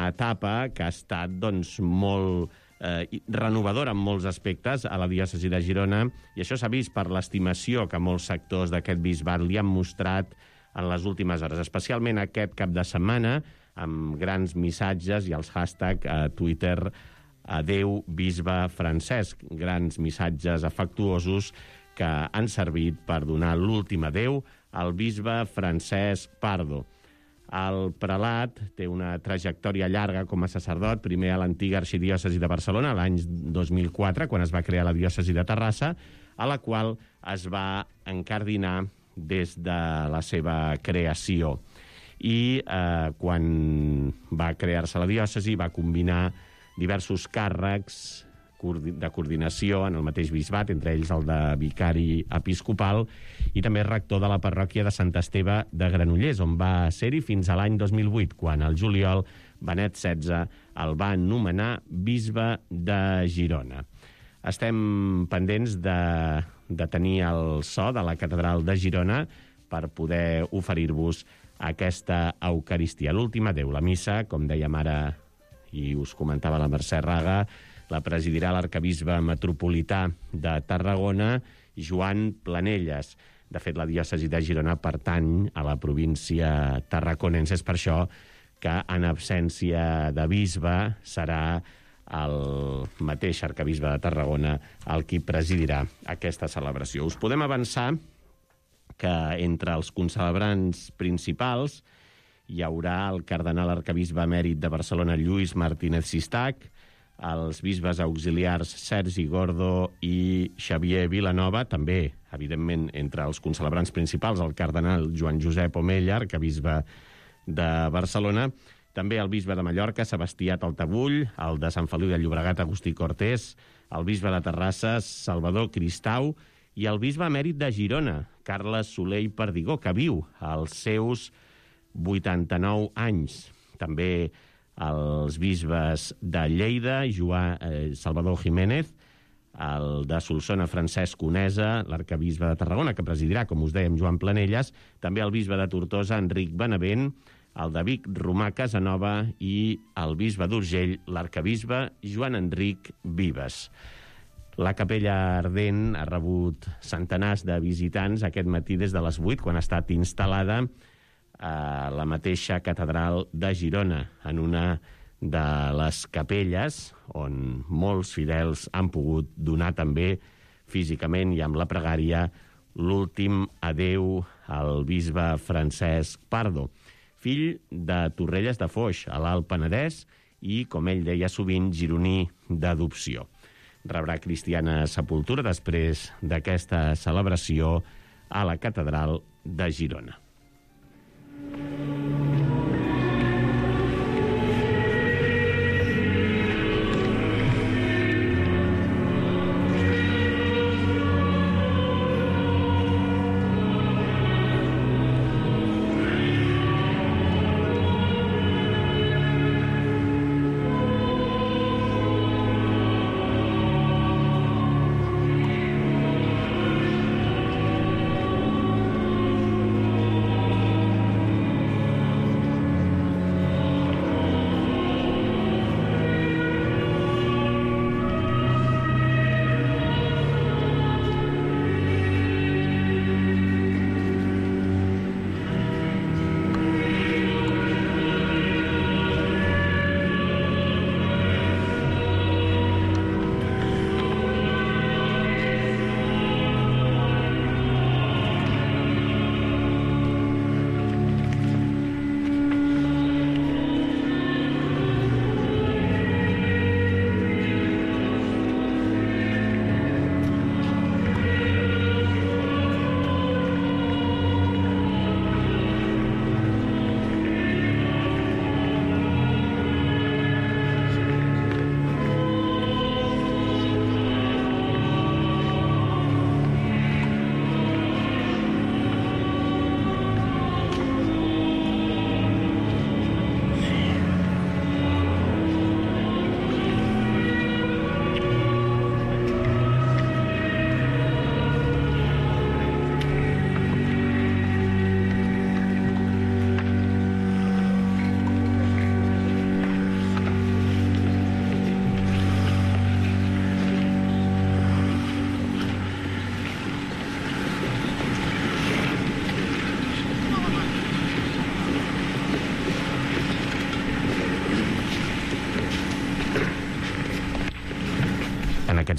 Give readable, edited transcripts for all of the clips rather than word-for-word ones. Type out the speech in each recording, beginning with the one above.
una etapa que ha estat molt renovadora en molts aspectes a la diòcesi de Girona, i això s'ha vist per l'estimació que molts sectors d'aquest bisbat li han mostrat en les últimes hores, especialment aquest cap de setmana, amb grans missatges i els hashtag a Twitter Adeu Bisbe Francesc, grans missatges afectuosos que han servit per donar l'últim adeu al bisbe Francesc Pardo. El prelat té una trajectòria llarga com a sacerdot, primer a l'antiga arxidiòcesi de Barcelona, l'any 2004, quan es va crear la diòcesi de Terrassa, a la qual es va encardinar des de la seva creació. I quan va crear-se la diòcesi va combinar diversos càrrecs de coordinació en el mateix bisbat, entre ells el de vicari episcopal, i també rector de la parròquia de Sant Esteve de Granollers, on va ser-hi fins a l'any 2008, quan al juliol Benet XVI el va nomenar bisbe de Girona. Estem pendents de tenir el so de la catedral de Girona per poder oferir-vos aquesta Eucaristia. L'última adeu, la missa, com dèiem ara, i us comentava la Mercè Raga, la presidirà l'arcabisbe metropolità de Tarragona, Joan Planelles. De fet, la diòcesi de Girona pertany a la província tarraconense. És per això que, en absència de bisbe, serà el mateix arcabisbe de Tarragona el qui presidirà aquesta celebració. Us podem avançar que entre els concelebrants principals hi haurà el cardenal arcabisbe emèrit de Barcelona, Lluís Martínez Sistac, els bisbes auxiliars Sergi Gordo i Xavier Vilanova, també, evidentment, entre els concelebrants principals, el cardenal Joan Josep Omella, arcabisbe de Barcelona, també el bisbe de Mallorca, Sebastià Taltabull, el de Sant Feliu de Llobregat, Agustí Cortés, el bisbe de Terrassa, Salvador Cristau, i el bisbe emèrit de Girona, Carles Soler i Perdigó, que viu als seus 89 anys. També els bisbes de Lleida, Salvador Jiménez, el de Solsona, Francesc Conesa, l'arcabisbe de Tarragona, que presidirà, com us dèiem, Joan Planelles, també el bisbe de Tortosa, Enric Benavent, el de Vic, Romà Casanova, i el bisbe d'Urgell, l'arcabisbe Joan Enric Vives. La capella ardent ha rebut centenars de visitants aquest matí des de les 8, quan ha estat instal·lada a la mateixa catedral de Girona, en una de les capelles on molts fidels han pogut donar també físicament i amb la pregària l'últim adeu al bisbe Francesc Pardo, fill de Torrelles de Foix, a l'Alt Penedès, i, com ell deia sovint, gironí d'adopció. Rebrà cristiana sepultura després d'aquesta celebració a la catedral de Girona.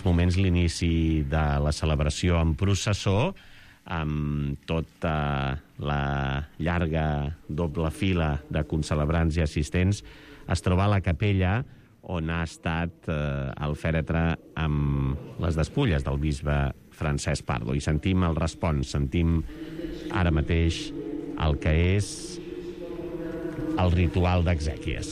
moments l'inici de la celebració en processó, amb tota la llarga doble fila de concelebrants i assistents, es troba a la capella on ha estat el fèretre amb les despulles del bisbe Francesc Pardo. I sentim el respons, sentim ara mateix el que és el ritual d'exèquies.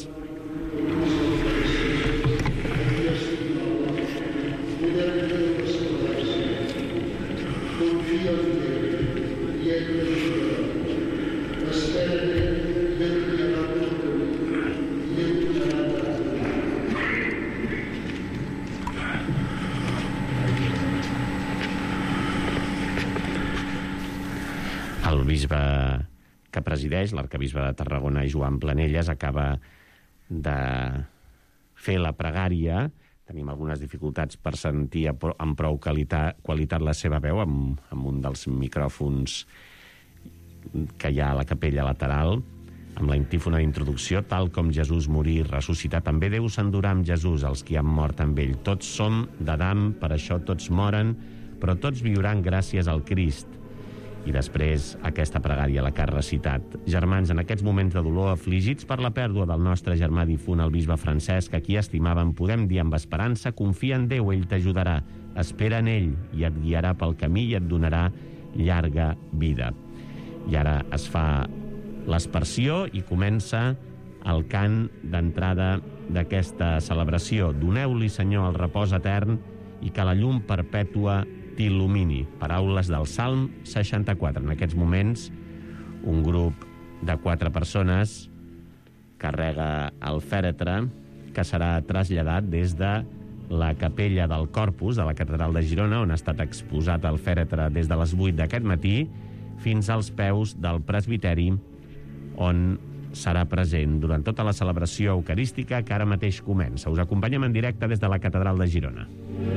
El bisbe que presideix, l'arquebisbe de Tarragona, Joan Planelles, acaba de fer la pregària. Tenim algunes dificultats per sentir amb prou qualitat la seva veu amb un dels micròfons que hi ha a la capella lateral, amb la antífona d'introducció: tal com Jesús morí i ressuscitar, també Déu s'endurà amb Jesús els qui han mort amb ell. Tots som d'Adam, per això tots moren, però tots viuran gràcies al Crist. I després aquesta pregària, la que ha recitat: germans, en aquests moments de dolor, afligits per la pèrdua del nostre germà difunt, el bisbe Francesc, a qui estimàvem, podem dir amb esperança: confia en Déu, ell t'ajudarà, espera en ell i et guiarà pel camí i et donarà llarga vida. I ara es fa l'aspersió i comença el cant d'entrada d'aquesta celebració. Doneu-li, Senyor, el repòs etern i que la llum perpètua t'il·lumini. Paraules del Salm 64. En aquests moments, un grup de 4 persones carrega el fèretre, que serà traslladat des de la capella del Corpus de la Catedral de Girona, on ha estat exposat el fèretre des de les 8 d'aquest matí, fins als peus del presbiteri, on serà present durant tota la celebració eucarística que ara mateix comença. Us acompanyem en directe des de la Catedral de Girona.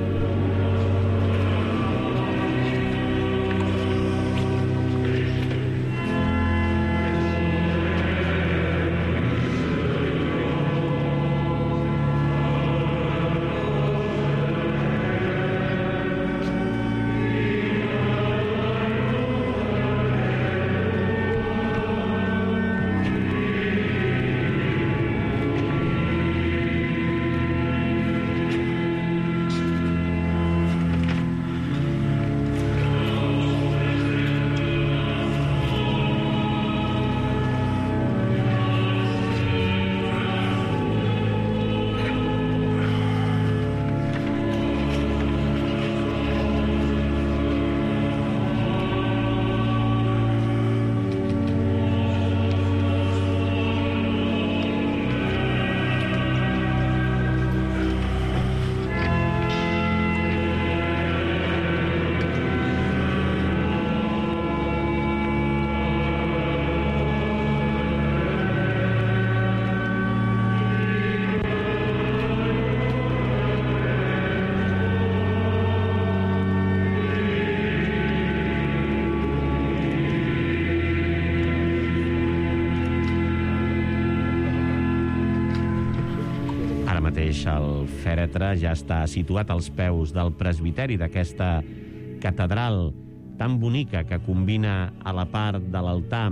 El fèretre ja està situat als peus del presbiteri d'aquesta catedral tan bonica que combina a la part de l'altar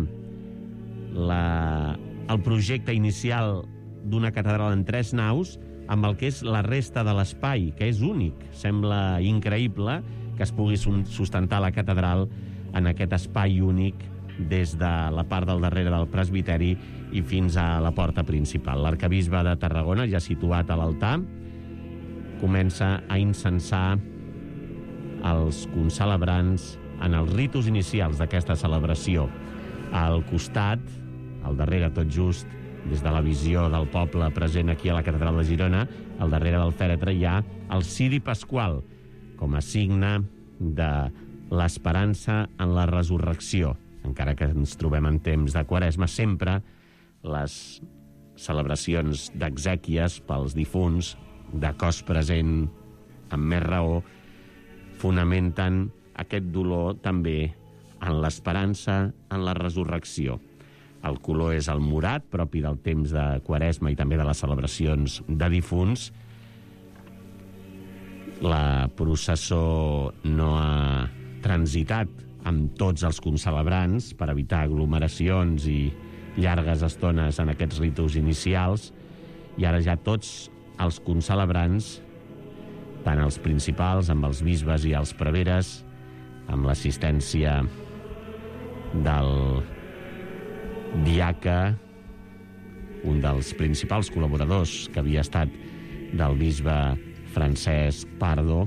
el projecte inicial d'una catedral en 3 naus amb el que és la resta de l'espai, que és únic. Sembla increïble que es pugui sustentar la catedral en aquest espai únic des de la part del darrere del presbiteri i fins a la porta principal. L'arquebisbe de Tarragona, ja situat a l'altar, comença a incensar els concelebrants en els ritus inicials d'aquesta celebració. Al costat, al darrere tot just, des de la visió del poble present aquí a la Catedral de Girona, al darrere del fèretre hi ha el ciri pasqual, com a signe de l'esperança en la resurrecció. Encara que ens trobem en temps de Quaresma, sempre les celebracions d'exèquies pels difunts, de cos present, amb més raó, fonamenten aquest dolor també en l'esperança en la resurrecció. El color és el morat, propi del temps de Quaresma i també de les celebracions de difunts. La processó no ha transitat amb tots els concelebrants per evitar aglomeracions i llargues estones en aquests ritus inicials, i ara ja tots els concelebrants, tant els principals, amb els bisbes i els preveres, amb l'assistència del diaca, un dels principals col·laboradors que havia estat del bisbe Francesc Pardo,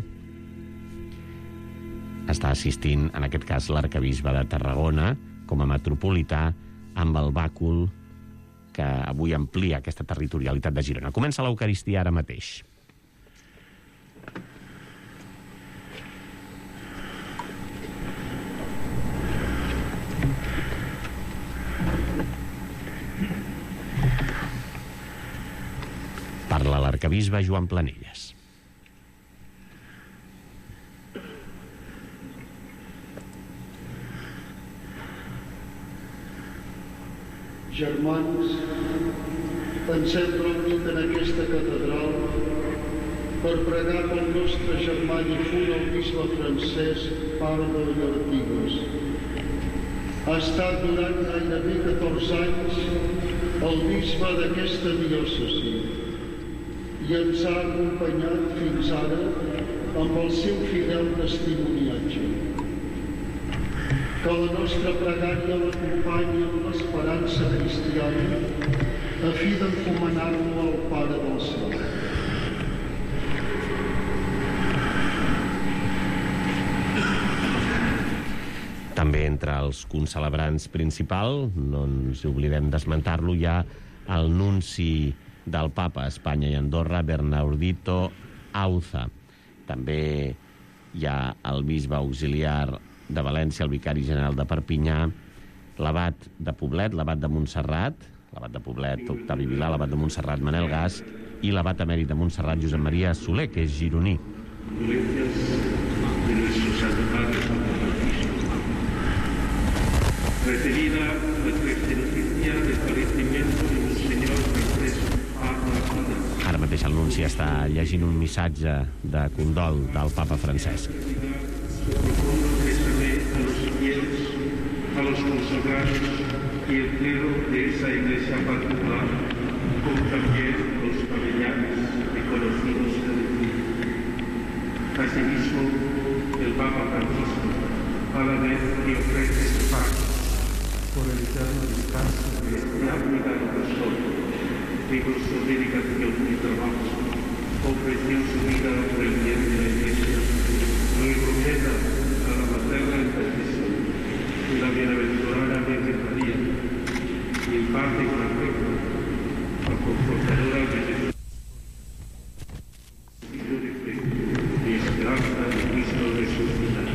està assistint, en aquest cas, l'arquebisbe de Tarragona, com a metropolità, amb el bàcul que avui amplia aquesta territorialitat de Girona. Comença l'Eucaristia ara mateix. Parla l'arquebisbe Joan Planelles. Germans, ens hem reunit en aquesta catedral per pregar pel nostre germà difunt, el bisbe Francesc Pardo i Artigas. Ha estat durant gairebé 14 anys el bisbe d'aquesta diòcesi i ens ha acompanyat fins ara amb el seu fidel testimoniatge. Que la nostra pregària l'acompanyi amb l'esperança cristiana a fi d'encomanar-lo al Pare del Cel. També entre els concelebrants principals, no ens oblidem d'esmentar-lo, hi ha el nunci del Papa a Espanya i Andorra, Bernardito Auza. També hi ha el bisbe auxiliar de València, el vicari general de Perpinyà, l'abat de Poblet, l'abat de Montserrat, l'abat de Poblet, Octavi Vilà, l'abat de Montserrat, Manel Gas, i l'abat emèrit de Montserrat, Josep Maria Soler, que és gironí. Recibida la triste noticia del fallecimiento de Monseñor Francesc Pardo. Ara mateix el nunci està llegint un missatge de condol del papa Francesc. Profundo pésame a los fieles, a los consagrados y el clero de esa iglesia particular, como también los familiares reconocidos del mundo. Asimismo, el Papa Francisco, a la vez que ofrece su paz por el eterno descanso de este abnegado pastor, que con su dedicación y trabajo ofreció su vida por el bien de la iglesia, lo encomenda a la materna intercesión de la bienaventurada Virgen María y en parte con afecto a confortadora de Jesús y esperanza de Cristo resucitado.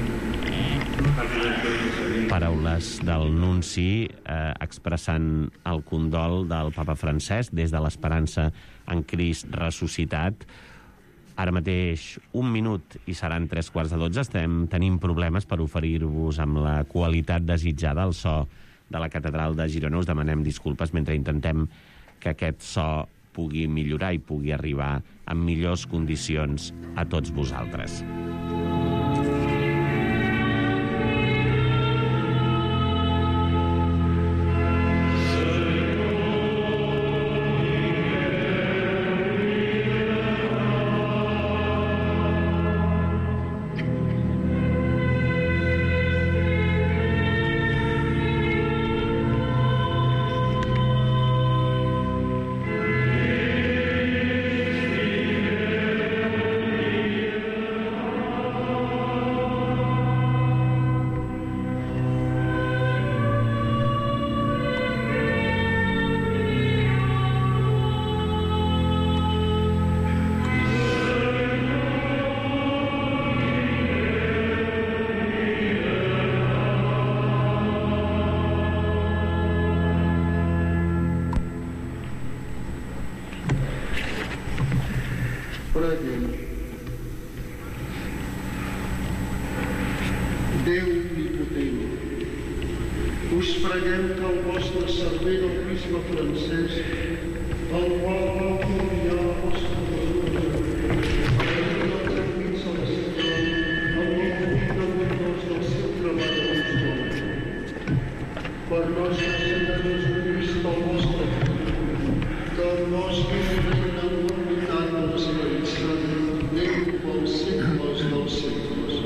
Paraules del nunci expressant el condol del papa Francesc des de l'esperança en Crist ressuscitat. Ara mateix 1 minut i seran 11:45. Estem tenint problemes per oferir-vos amb la qualitat desitjada el so de la catedral de Girona. Us demanem disculpes mentre intentem que aquest so pugui millorar i pugui arribar en millors condicions a tots vosaltres. Preguem. Déu omnipotent, us preguem que el vostre servent, el bisbe Francesc, el qual va confiar la vostra mesura, fins al reina en la unitat de l'Esperit Sant, Déu pels segles dels segles.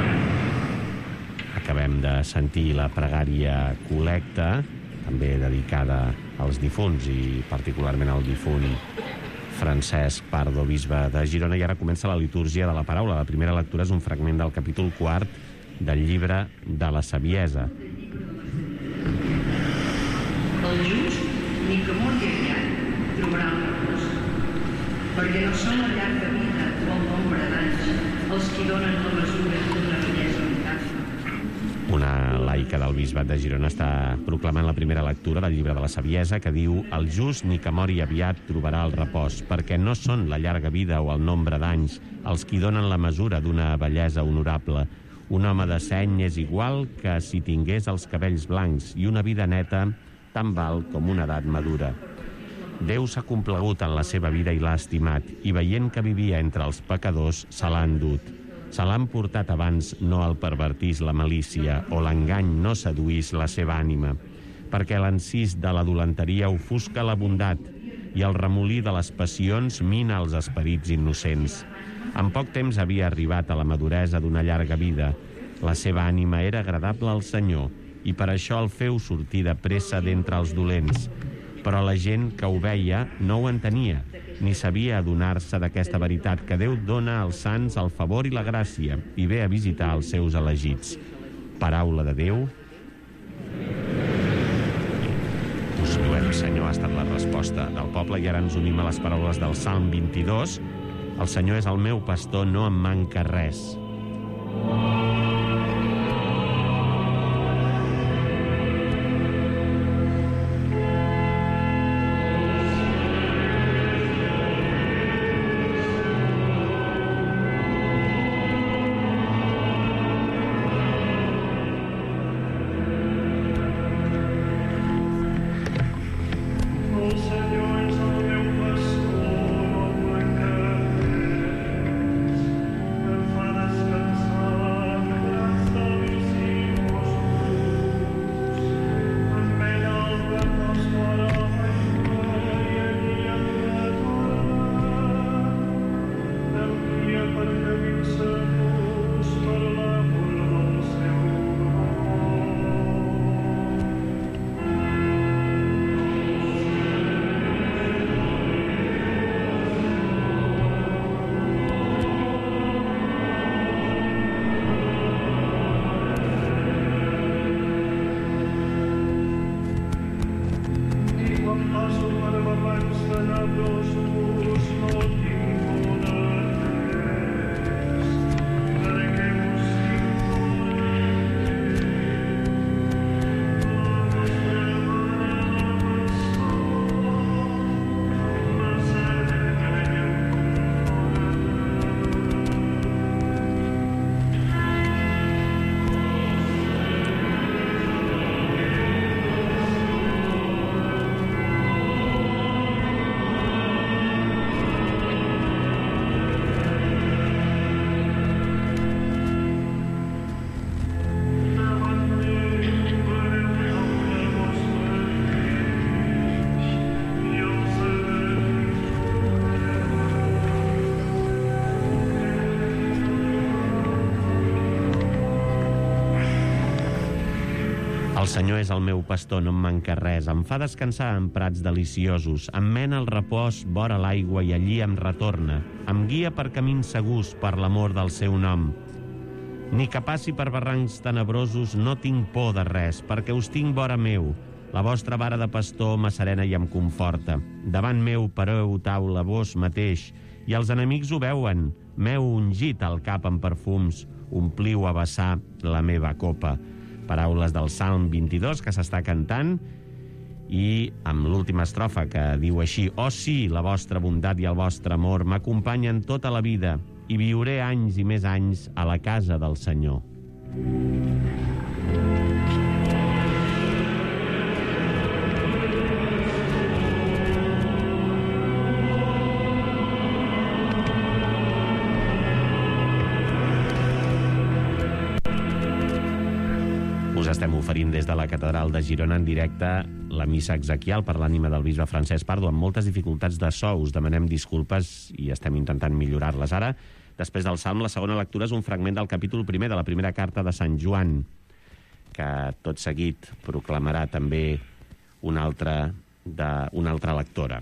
Acabem de sentir la pregària col·lecta, també dedicada als difunts i particularment al difunt Francesc Pardo, bisbe de Girona, i ara comença la litúrgia de la paraula. La primera lectura és un fragment del capítol 4 del llibre de la Saviesa. El just, ni que mor i aviat, trobarà el repòs, perquè no són la llarga vida o el nombre d'anys els qui donen la mesura d'una bellesa unitat. Una laica del bisbat de Girona està proclamant la primera lectura del llibre de la Saviesa, que diu: el just, ni que mori aviat, trobarà el repòs, perquè no són la llarga vida o el nombre d'anys els qui donen la mesura d'una bellesa honorable. Un home de seny és igual que si tingués els cabells blancs, i una vida neta tant val com una edat madura. Déu s'ha complagut en la seva vida i l'ha estimat, i veient que vivia entre els pecadors, se l'ha endut. Se l'han portat abans no el pervertís la malícia o l'engany no seduís la seva ànima, perquè l'encís de la dolenteria ofusca la bondat i el remolí de les passions mina els esperits innocents. En poc temps havia arribat a la maduresa d'una llarga vida. La seva ànima era agradable al Senyor i per això el feu sortir de pressa d'entre els dolents. Però la gent que ho veia no ho entenia, ni sabia adonar-se d'aquesta veritat, que Déu dona als sants el favor i la gràcia i ve a visitar els seus elegits. Paraula de Déu. Us lluem, Senyor, ha estat la resposta del poble, i ara ens unim a les paraules del Salm 22. El Senyor és el meu pastor, no em manca res. El Senyor és el meu pastor, no em manca res. Em fa descansar en prats deliciosos. Em mena al repòs vora l'aigua i allí em retorna. Em guia per camins segurs per l'amor del seu nom. Ni que passi per barrancs tenebrosos no tinc por de res, perquè us tinc vora meu. La vostra vara de pastor m'asserena i em conforta. Davant meu pareu taula vos mateix, i els enemics ho veuen. M'heu ungit el cap amb perfums, ompliu a vessar la meva copa. Paraules del Salm 22 que s'està cantant, i amb l'última estrofa que diu així: «Oh sí, la vostra bondat i el vostre amor m'acompanyen tota la vida, i viuré anys i més anys a la casa del Senyor». Us estem oferint des de la Catedral de Girona en directe la missa exequial per l'ànima del bisbe Francesc Pardo, amb moltes dificultats de so. Us demanem disculpes i estem intentant millorar-les. Ara, després del Salm, la segona lectura és un fragment del capítol 1 de la primera carta de Sant Joan, que tot seguit proclamarà també una altra lectora.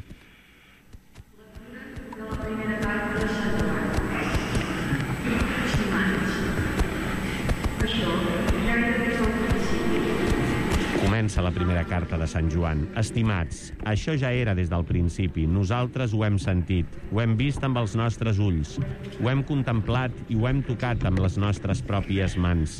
La primera carta de Sant Joan. Estimats, això ja era des del principi. Comença la primera carta de Sant Joan. Estimats, això ja era des del principi. Nosaltres ho hem sentit, ho hem vist amb els nostres ulls, ho hem contemplat i ho hem tocat amb les nostres pròpies mans.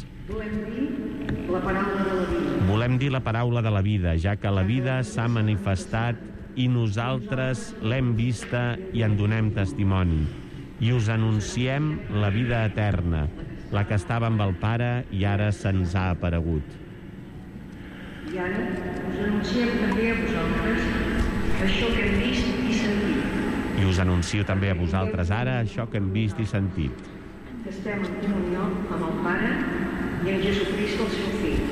Volem dir la paraula de la vida, ja que la vida s'ha manifestat i nosaltres l'hem vista i en donem testimoni. I us anunciem la vida eterna, la que estava amb el Pare i ara se'ns ha aparegut. I ara us anunciem també a vosaltres això que hem vist i sentit. I us anuncio també a vosaltres ara això que hem vist i sentit. Que estem en comunió amb el Pare i en Jesucrist, el seu Fill.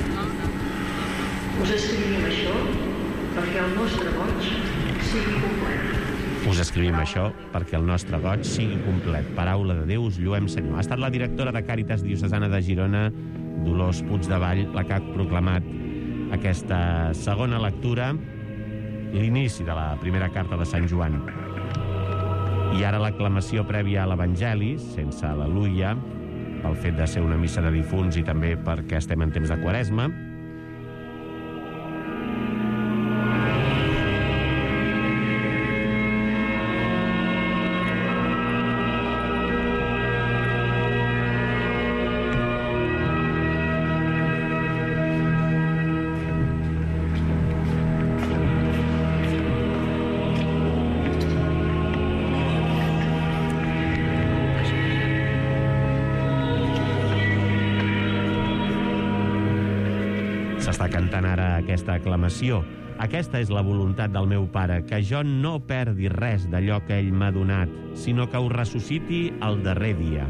Us escrivim això perquè el nostre goig sigui complet. Us escrivim això perquè el nostre goig sigui complet. Paraula de Déu, us lluem, Senyor. Ha estat la directora de Càritas Diocesana de Girona, Dolors Puigdevall, la que ha proclamat aquesta segona lectura, l'inici de la primera carta de Sant Joan. I ara l'aclamació prèvia a l'Evangeli, sense al·leluia, pel fet de ser una missa de difunts i també perquè estem en temps de Quaresma. S'està cantant ara aquesta aclamació. Aquesta és la voluntat del meu Pare, que jo no perdi res d'allò que ell m'ha donat, sinó que ho ressusciti el darrer dia.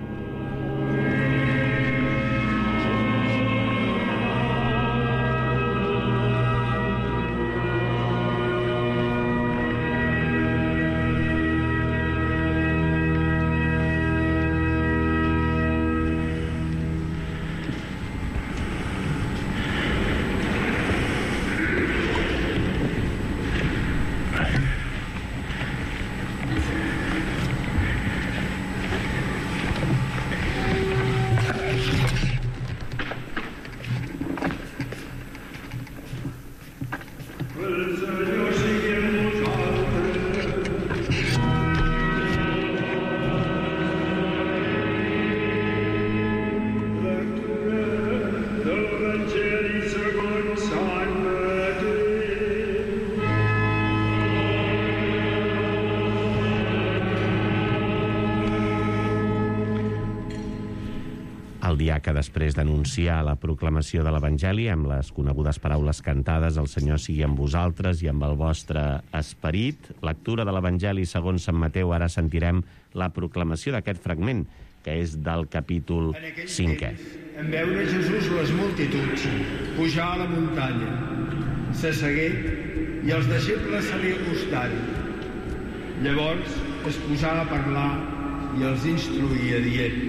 El diaca, després d'anunciar la proclamació de l'Evangeli amb les conegudes paraules cantades, el Senyor sigui amb vosaltres i amb el vostre esperit. Lectura de l'Evangeli segons Sant Mateu. Ara sentirem la proclamació d'aquest fragment, que és del capítol 5è. En veure Jesús les multituds pujar a la muntanya, s'assegué i els deixebles se li acostaren. Llavors es posà a parlar i els instruïa dient: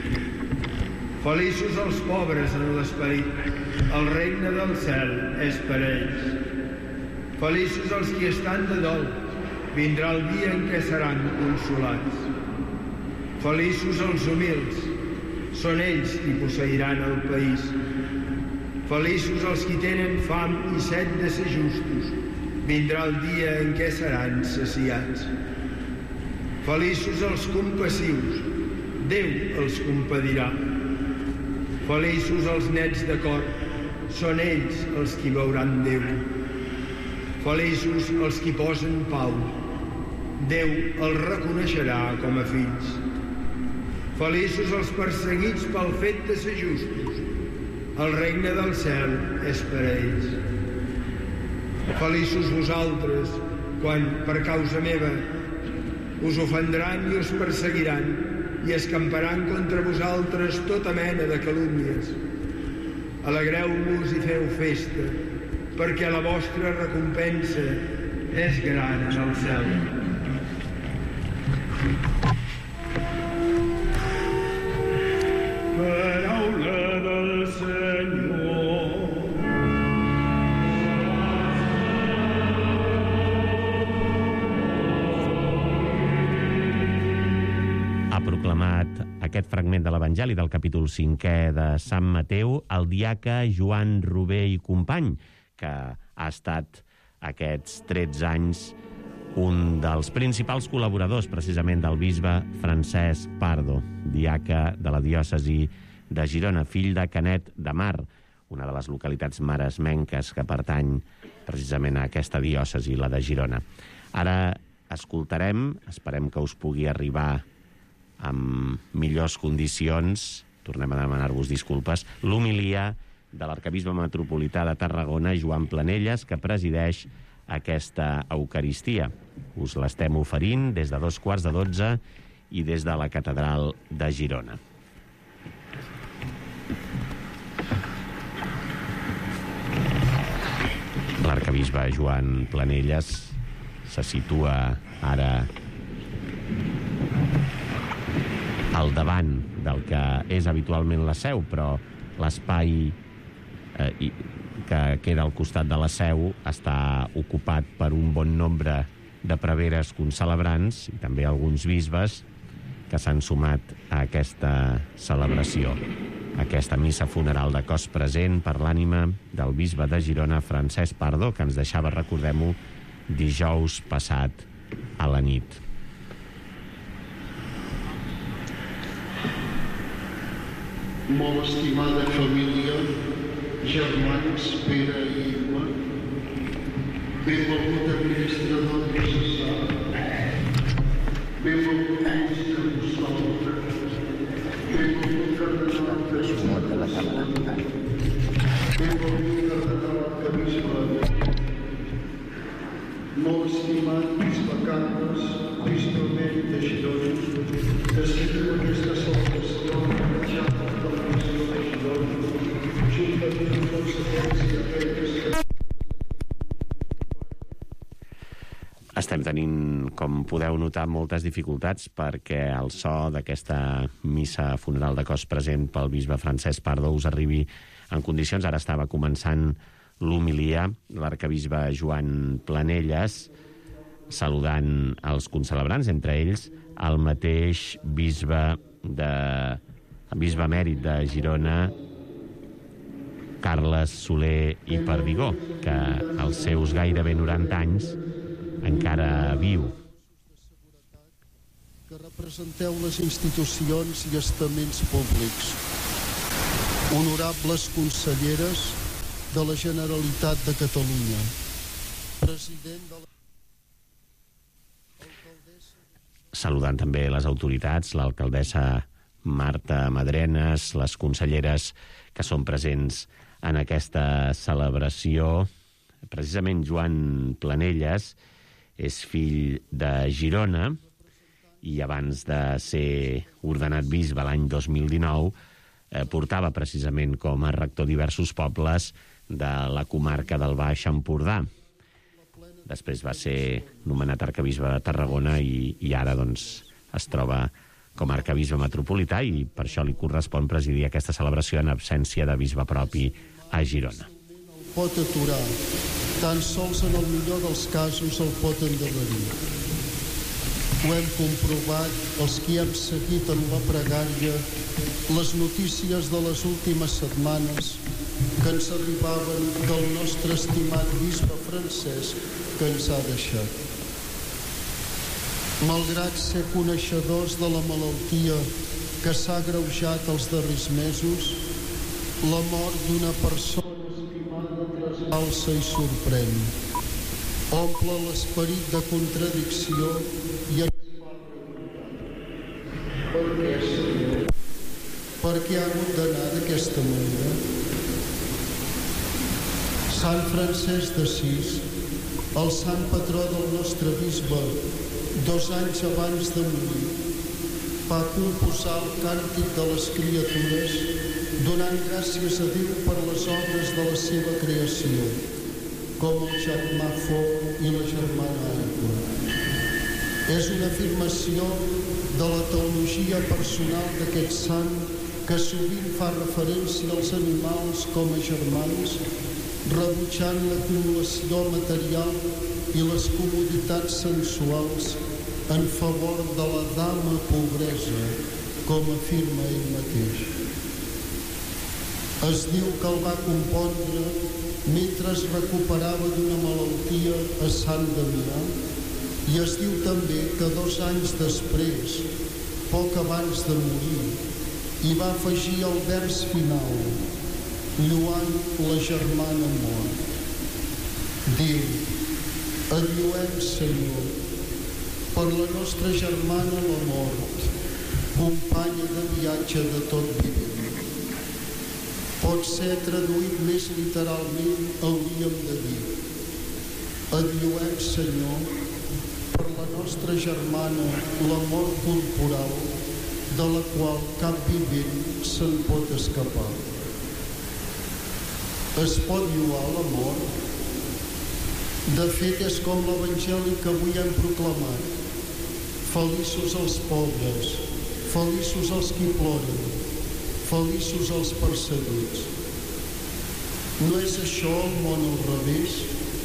Feliços els pobres en l'esperit, el regne del cel és per ells. Feliços els qui estan de dol, vindrà el dia en què seran consolats. Feliços els humils, són ells qui posseiran el país. Feliços els qui tenen fam i set de ser justos, vindrà el dia en què seran saciats. Feliços els compassius, Déu els compadirà. Feliços els nets de cor, són ells els qui veuran Déu. Feliços els qui posen pau, Déu els reconeixerà com a fills. Feliços els perseguits pel fet de ser justos, el regne del cel és per ells. Feliços vosaltres, quan, per causa meva, us ofendran i us perseguiran i escamparan contra vosaltres tota mena de calúmnies. Alegreu-vos i feu festa, perquè la vostra recompensa és gran en el cel. Paraula del Senyor. Ha proclamat aquest fragment de l'Evangeli del capítol 5è de Sant Mateu el diaca Joan Robé i Company, que ha estat aquests 13 anys un dels principals col·laboradors precisament del bisbe Francesc Pardo, diaca de la diòcesi de Girona, fill de Canet de Mar, una de les localitats maresmenques que pertany precisament a aquesta diòcesi, la de Girona. Ara escoltarem, esperem que us pugui arribar amb millors condicions, tornem a demanar-vos disculpes, l'homilia de l'arquebisbe metropolità de Tarragona, Joan Planelles, que presideix aquesta Eucaristia. Us l'estem oferint des de 11:15 i des de la catedral de Girona. L'arquebisbe Joan Planelles se situa ara al davant del que és habitualment la seu, però l'espai que queda al costat de la seu està ocupat per un bon nombre de preveres concelebrants i també alguns bisbes que s'han sumat a aquesta celebració, aquesta missa funeral de cos present per l'ànima del bisbe de Girona, Francesc Pardo, que ens deixava, recordem-ho, dijous passat a la nit. Molt estimada família, germans Pere i Imma, benvolgut administrador diocesà, benvolgut ministre apostòlic, benvolgut cardenal Castellà, benvolgut cardenal arquebisbe, molt estimat bisbe Carles, bisbe emèrit de Girona, que seguiu aquesta celebració ja per televisió de Girona, juntament amb conseqüència d'aquestes. Estem tenint, com podeu notar, moltes dificultats perquè el so d'aquesta missa funeral de cos present pel bisbe Francesc Pardo us arribi en condicions. Ara estava començant l'homilia, l'arquebisbe Joan Planelles, saludant els concelebrants, entre ells el mateix bisbe emèrit de Girona, Carles Soler i Perdigó, que als seus gairebé 90 anys encara viu. Que representeu les institucions i estaments públics, honorables conselleres de la Generalitat de Catalunya, president de la... Saludant també les autoritats, l'alcaldessa Marta Madrenes, les conselleres que són presents en aquesta celebració. Precisament Joan Planelles és fill de Girona i abans de ser ordenat bisbe l'any 2019 portava precisament com a rector diversos pobles de la comarca del Baix Empordà. Després va ser nomenat arquebisbe de Tarragona i ara doncs, es troba com a arquebisbe metropolità i per això li correspon presidir aquesta celebració en absència de bisbe propi a Girona. El pot aturar, tan sols en el millor dels casos el pot endarrerir. Ho hem comprovat els qui hem seguit en la pregària les notícies de les últimes setmanes que ens arribaven del nostre estimat bisbe Francesc que ens ha deixat. Malgrat ser coneixedors de la malaltia que s'ha agreujat els darrers mesos, la mort d'una persona estimada trasbalsa i sorprèn. Omple l'esperit de contradicció i ens fa preguntar: per què, Senyor? Per què ha hagut d'anar d'aquesta manera? Sant Francesc d'Assís, el sant patró del nostre bisbe, 2 anys abans de morir, va composar el càntic de les criatures, donant gràcies a Déu per les obres de la seva creació, com el germà foc i la germana aigua. És una afirmació de la teologia personal d'aquest sant que sovint fa referència als animals com a germans, rebutjant l'acumulació material i les comoditats sensuals en favor de la dama pobresa, com afirma ell mateix. Es diu que el va compondre mentre es recuperava d'una malaltia a Sant Damià, i es diu també que 2 anys després, poc abans de morir, hi va afegir el vers final, lloant la germana mort. Diu: enlloem, Senyor, per la nostra germana la mort, companya de viatge de tot vivent. Pot ser traduït més literalment, hauríem de dir: enlloem, Senyor, per la nostra germana la mort corporal, de la qual cap vivent se'n pot escapar. Es pot lloar la mort? De fet, és com l'Evangeli que avui hem proclamat: feliços els pobres, feliços els qui ploren, feliços els perseguits. No és això el món al revés?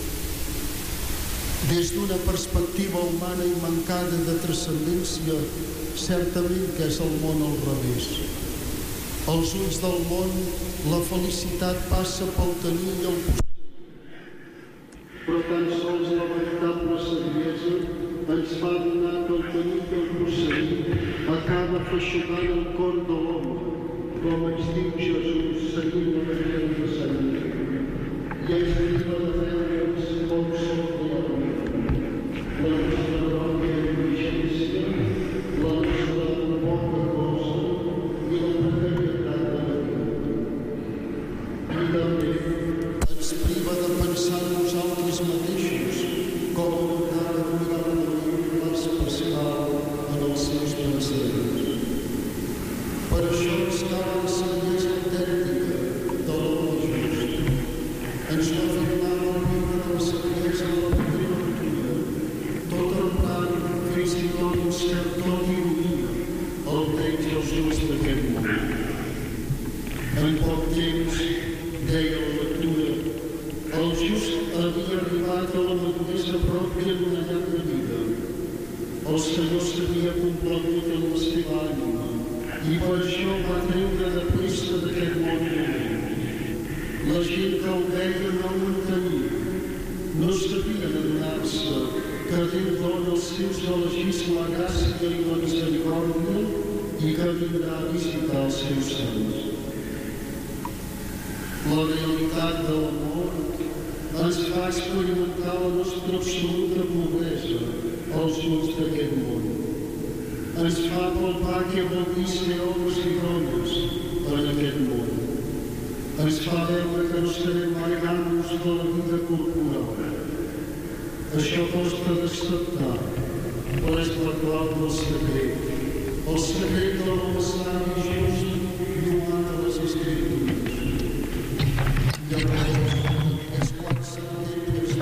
Des d'una perspectiva humana i mancada de transcendència, certament que és el món al revés. Als ulls del món, la felicitat passa pel tenir i el posseir. Però tan sols la veritable saviesa ens fa donar que el tenir i el posseir acaba feixugant el cor de l'home, com ens diu Jesús seguint l'Evangeli de Sant Lluc. I ens arriba de veure'ns com som realment. La nostra pròpia indigència, la nostra poca cosa i la precarietat de la vida. I també ens priva de pensar en nosaltres mateixos, com un encara cuidadament Blas Pascal en els seus pensaments. Per això ens cal la saviesa autèntica de l'home just. Ens ho afirmava el llibre de la saviesa de la primera lectura, tot emprant fins i tot un cert to d'ironia, almenys els ulls d'aquest món. En poc temps, deia la lectura, el just havia arribat a la maduresa pròpia d'una llarga vida. El Senyor s'havia complagut en la seva ànima i per això va treure de pressa d'aquest món dolent. La gent que el veia no ho entenia. No sabien adonar-se que Déu dona als seus elegits la gràcia i la misericòrdia i que vindrà a visitar els seus sants. La realitat de la mort ens fa experimentar la nostra absoluta pobresa als ulls d'aquest món. Ens fa palpar què vol dir ser homes i dones en aquest món. Ens fa veure que no serem mai amos de la vida corporal. Això costa d'acceptar, però és la clau del secret. El secret de l'home savi i just lloant a les Escritures. Llavors, és quan s'entén que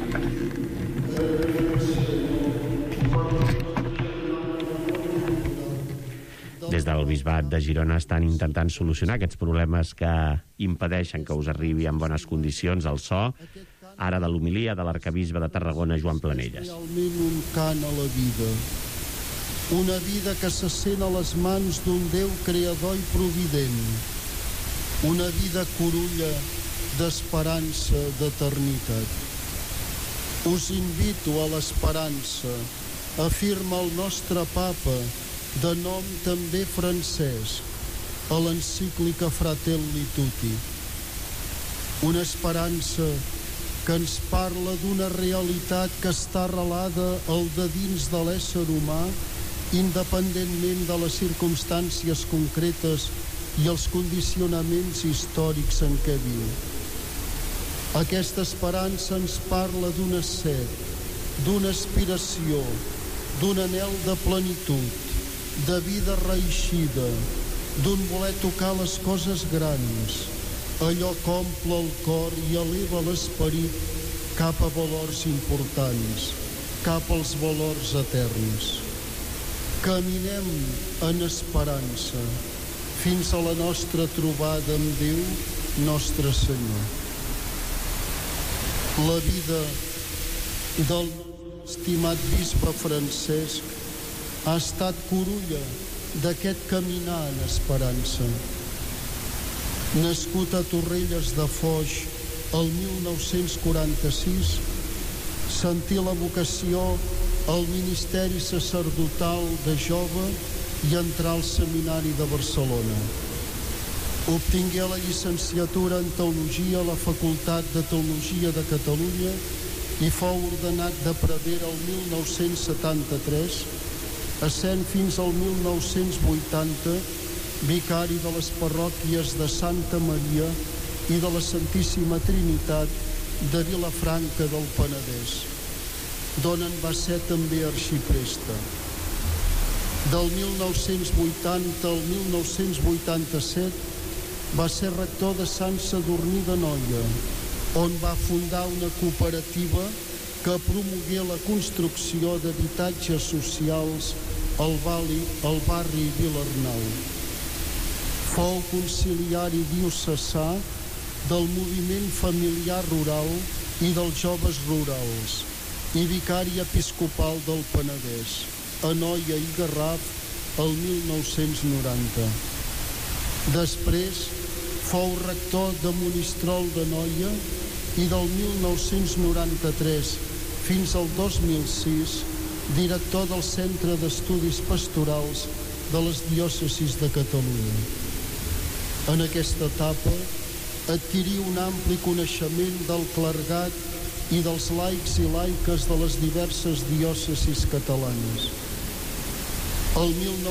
Des del Bisbat de Girona estan intentant solucionar aquests problemes que impedeixen que us arribi en bones condicions el so, ara de l'homilia de l'arcabisbe de Tarragona, Joan Planelles. Realment un cant a la vida. Una vida que se sent a les mans d'un Déu creador i provident. Una vida corulla d'esperança, d'eternitat. Us invito a l'esperança, afirma el nostre papa, de nom també francès, a l'encíclica Fratelli Tutti. Una esperança que ens parla d'una realitat que està arrelada al de dins de l'ésser humà, independentment de les circumstàncies concretes i els condicionaments històrics en què viu. Aquesta esperança ens parla d'una set, d'una aspiració, d'un anhel de plenitud, de vida reeixida, d'un voler tocar les coses grans, allò que omple el cor i eleva l'esperit cap a valors importants, cap als valors eterns. Caminem en esperança fins a la nostra trobada amb Déu, nostre Senyor. La vida del estimat bisbe Francesc ha estat curulla d'aquest caminar en esperança. Nascut a Torrelles de Foix el 1946, sentí la vocació al ministeri sacerdotal de jove i entrar al seminari de Barcelona. Obtingué la llicenciatura en Teologia a la Facultat de Teologia de Catalunya i fou ordenat de prevere el 1973, essent fins al 1980 vicari de les parròquies de Santa Maria i de la Santíssima Trinitat de Vilafranca del Penedès, d'on en va ser també arxipreste. Del 1980 al 1987 va ser rector de Sant Sadurní d'Anoia, on va fundar una cooperativa que promogué la construcció d'habitatges socials al barri Vilarnau. Fou conciliari diocesà del moviment familiar rural i dels joves rurals i vicari episcopal del Penedès, Anoia i Garraf, el 1990. Després fou rector de Monistrol d'Anoia i del 1993 fins al 2006 director del Centre d'Estudis Pastorals de les Diòcesis de Catalunya. En aquesta etapa adquirí un ampli coneixement del clergat i dels laics i laiques de les diverses diòcesis catalanes. El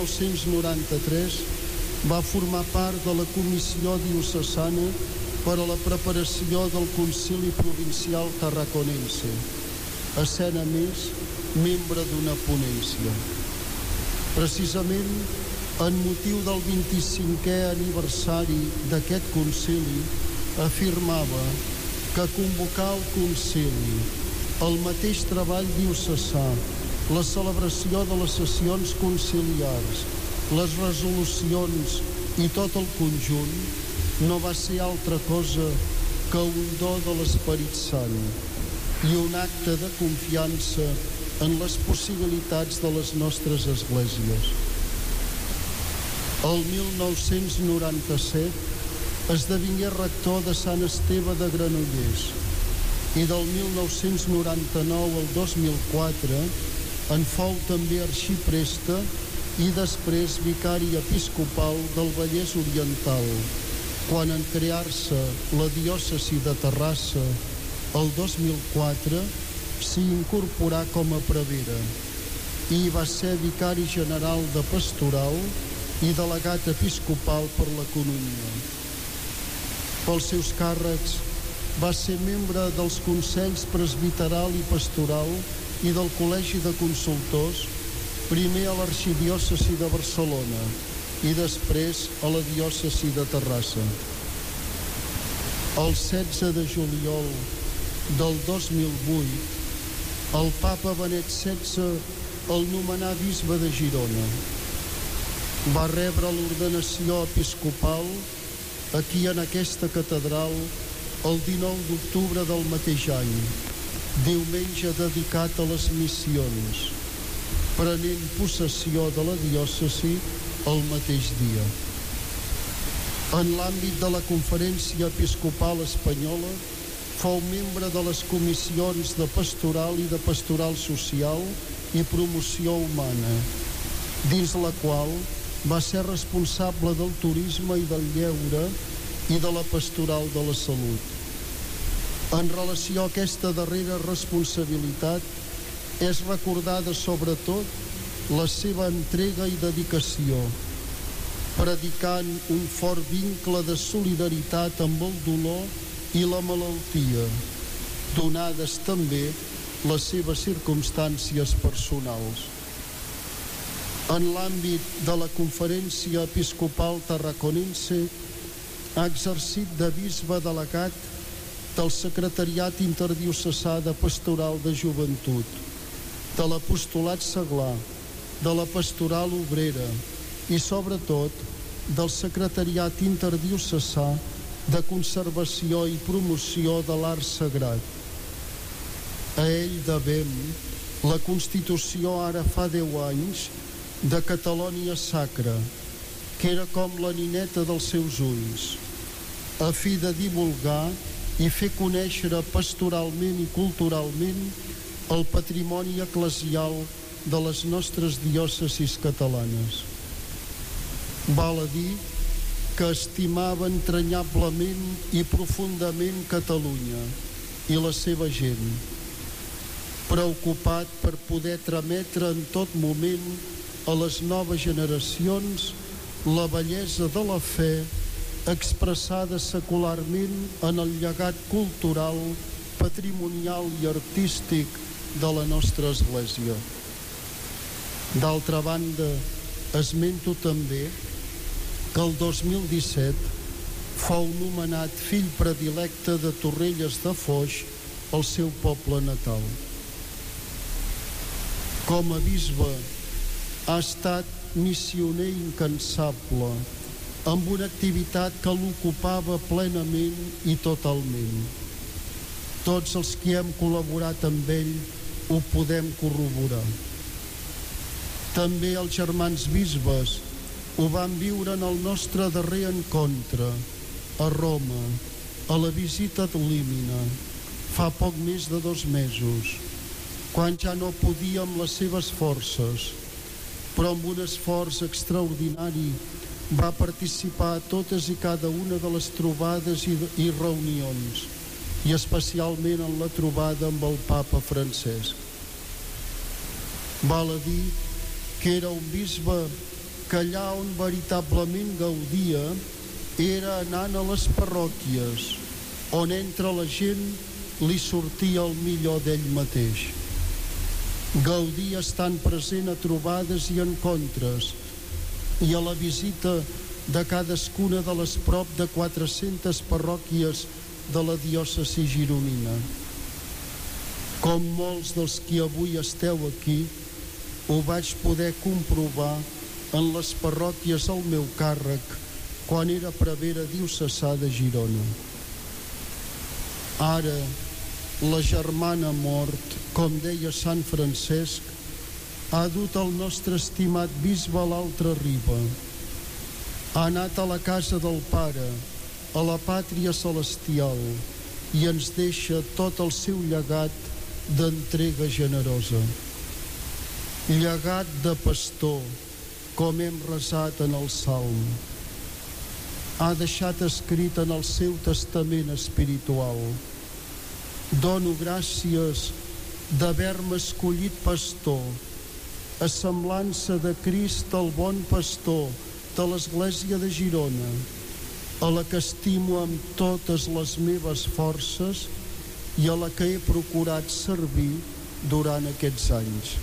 1993 va formar part de la Comissió Diocesana per a la preparació del Concili Provincial Tarraconense, essent a més membre d'una ponència. Precisament, en motiu del 25è aniversari d'aquest concili, afirmava que convocar el concili, el mateix treball diocesà, la celebració de les sessions conciliars, les resolucions i tot el conjunt no va ser altra cosa que un do de l'Esperit Sant i un acte de confiança en les possibilitats de les nostres esglésies. El 1997 esdevingué rector de Sant Esteve de Granollers i del 1999 al 2004 en fou també arxipreste i després vicari episcopal del Vallès Oriental, quan en crear-se la diòcesi de Terrassa el 2004 s'hi incorporà com a prevere i va ser vicari general de pastoral i delegat episcopal per l'economia. Pels seus càrrecs va ser membre dels Consells Presbiteral i Pastoral i del Col·legi de Consultors, primer a l'Arxidiòcesi de Barcelona i després a la diòcesi de Terrassa. El 16 de juliol del 2008, el papa Benet XVI el nomenà bisbe de Girona. Va rebre l'ordenació episcopal aquí en aquesta catedral el 19 d'octubre del mateix any, diumenge dedicat a les missions, prenent possessió de la diòcesi el mateix dia. En l'àmbit de la Conferència Episcopal Espanyola, fou membre de les comissions de pastoral i de pastoral social i promoció humana, dins la qual va ser responsable del turisme i del lleure i de la pastoral de la salut. En relació a aquesta darrera responsabilitat, és recordada sobretot la seva entrega i dedicació, predicant un fort vincle de solidaritat amb el dolor i la malaltia, donades també les seves circumstàncies personals. En l'àmbit de la Conferència Episcopal Tarraconense, ha exercit de bisbe delegat del Secretariat Interdiocesà de Pastoral de Joventut, de l'Apostolat Seglar, de la Pastoral Obrera i, sobretot, del Secretariat Interdiocesà de Conservació i Promoció de l'Art Sagrat. A ell devem la constitució ara fa 10 anys de Catalònia Sacra, que era com la nineta dels seus ulls, a fi de divulgar i fer conèixer pastoralment i culturalment el patrimoni eclesial de les nostres diòcesis catalanes. Val a dir que estimava entranyablement i profundament Catalunya i la seva gent, preocupat per poder trametre en tot moment a les noves generacions la bellesa de la fe expressada secularment en el llegat cultural, patrimonial i artístic de la nostra Església. D'altra banda, esmento també que el 2017 fou nomenat fill predilecte de Torrelles de Foix, el seu poble natal. Com a bisbe, ha estat missioner incansable, amb una activitat que l'ocupava plenament i totalment. Tots els que hem col·laborat amb ell ho podem corroborar. També els germans bisbes ho van viure en el nostre darrer encontre, a Roma, a la visita ad Limina, fa poc més de 2 mesos, quan ja no podia amb les seves forces, però amb un esforç extraordinari va participar a totes i cada una de les trobades i reunions, i especialment en la trobada amb el papa Francesc. Val a dir que era un bisbe que allà on veritablement gaudia era anant a les parròquies, on entre la gent li sortia el millor d'ell mateix. Gaudia estant present a trobades i encontres i a la visita de cadascuna de les prop de 400 parròquies de la diòcesi gironina. Com molts dels qui avui esteu aquí, ho vaig poder comprovar en les parròquies al meu càrrec quan era prevere diocesà de Girona. Ara, la germana mort, com deia Sant Francesc, ha dut el nostre estimat bisbe a l'altra riba. Ha anat a la casa del Pare, a la pàtria celestial, i ens deixa tot el seu llegat d'entrega generosa. Llegat de pastor, com hem resat en el Salm. Ha deixat escrit en el seu testament espiritual: dono gràcies d'haver-me escollit pastor, a semblança de Crist, el bon pastor de l'Església de Girona, a la que estimo amb totes les meves forces i a la que he procurat servir durant aquests anys.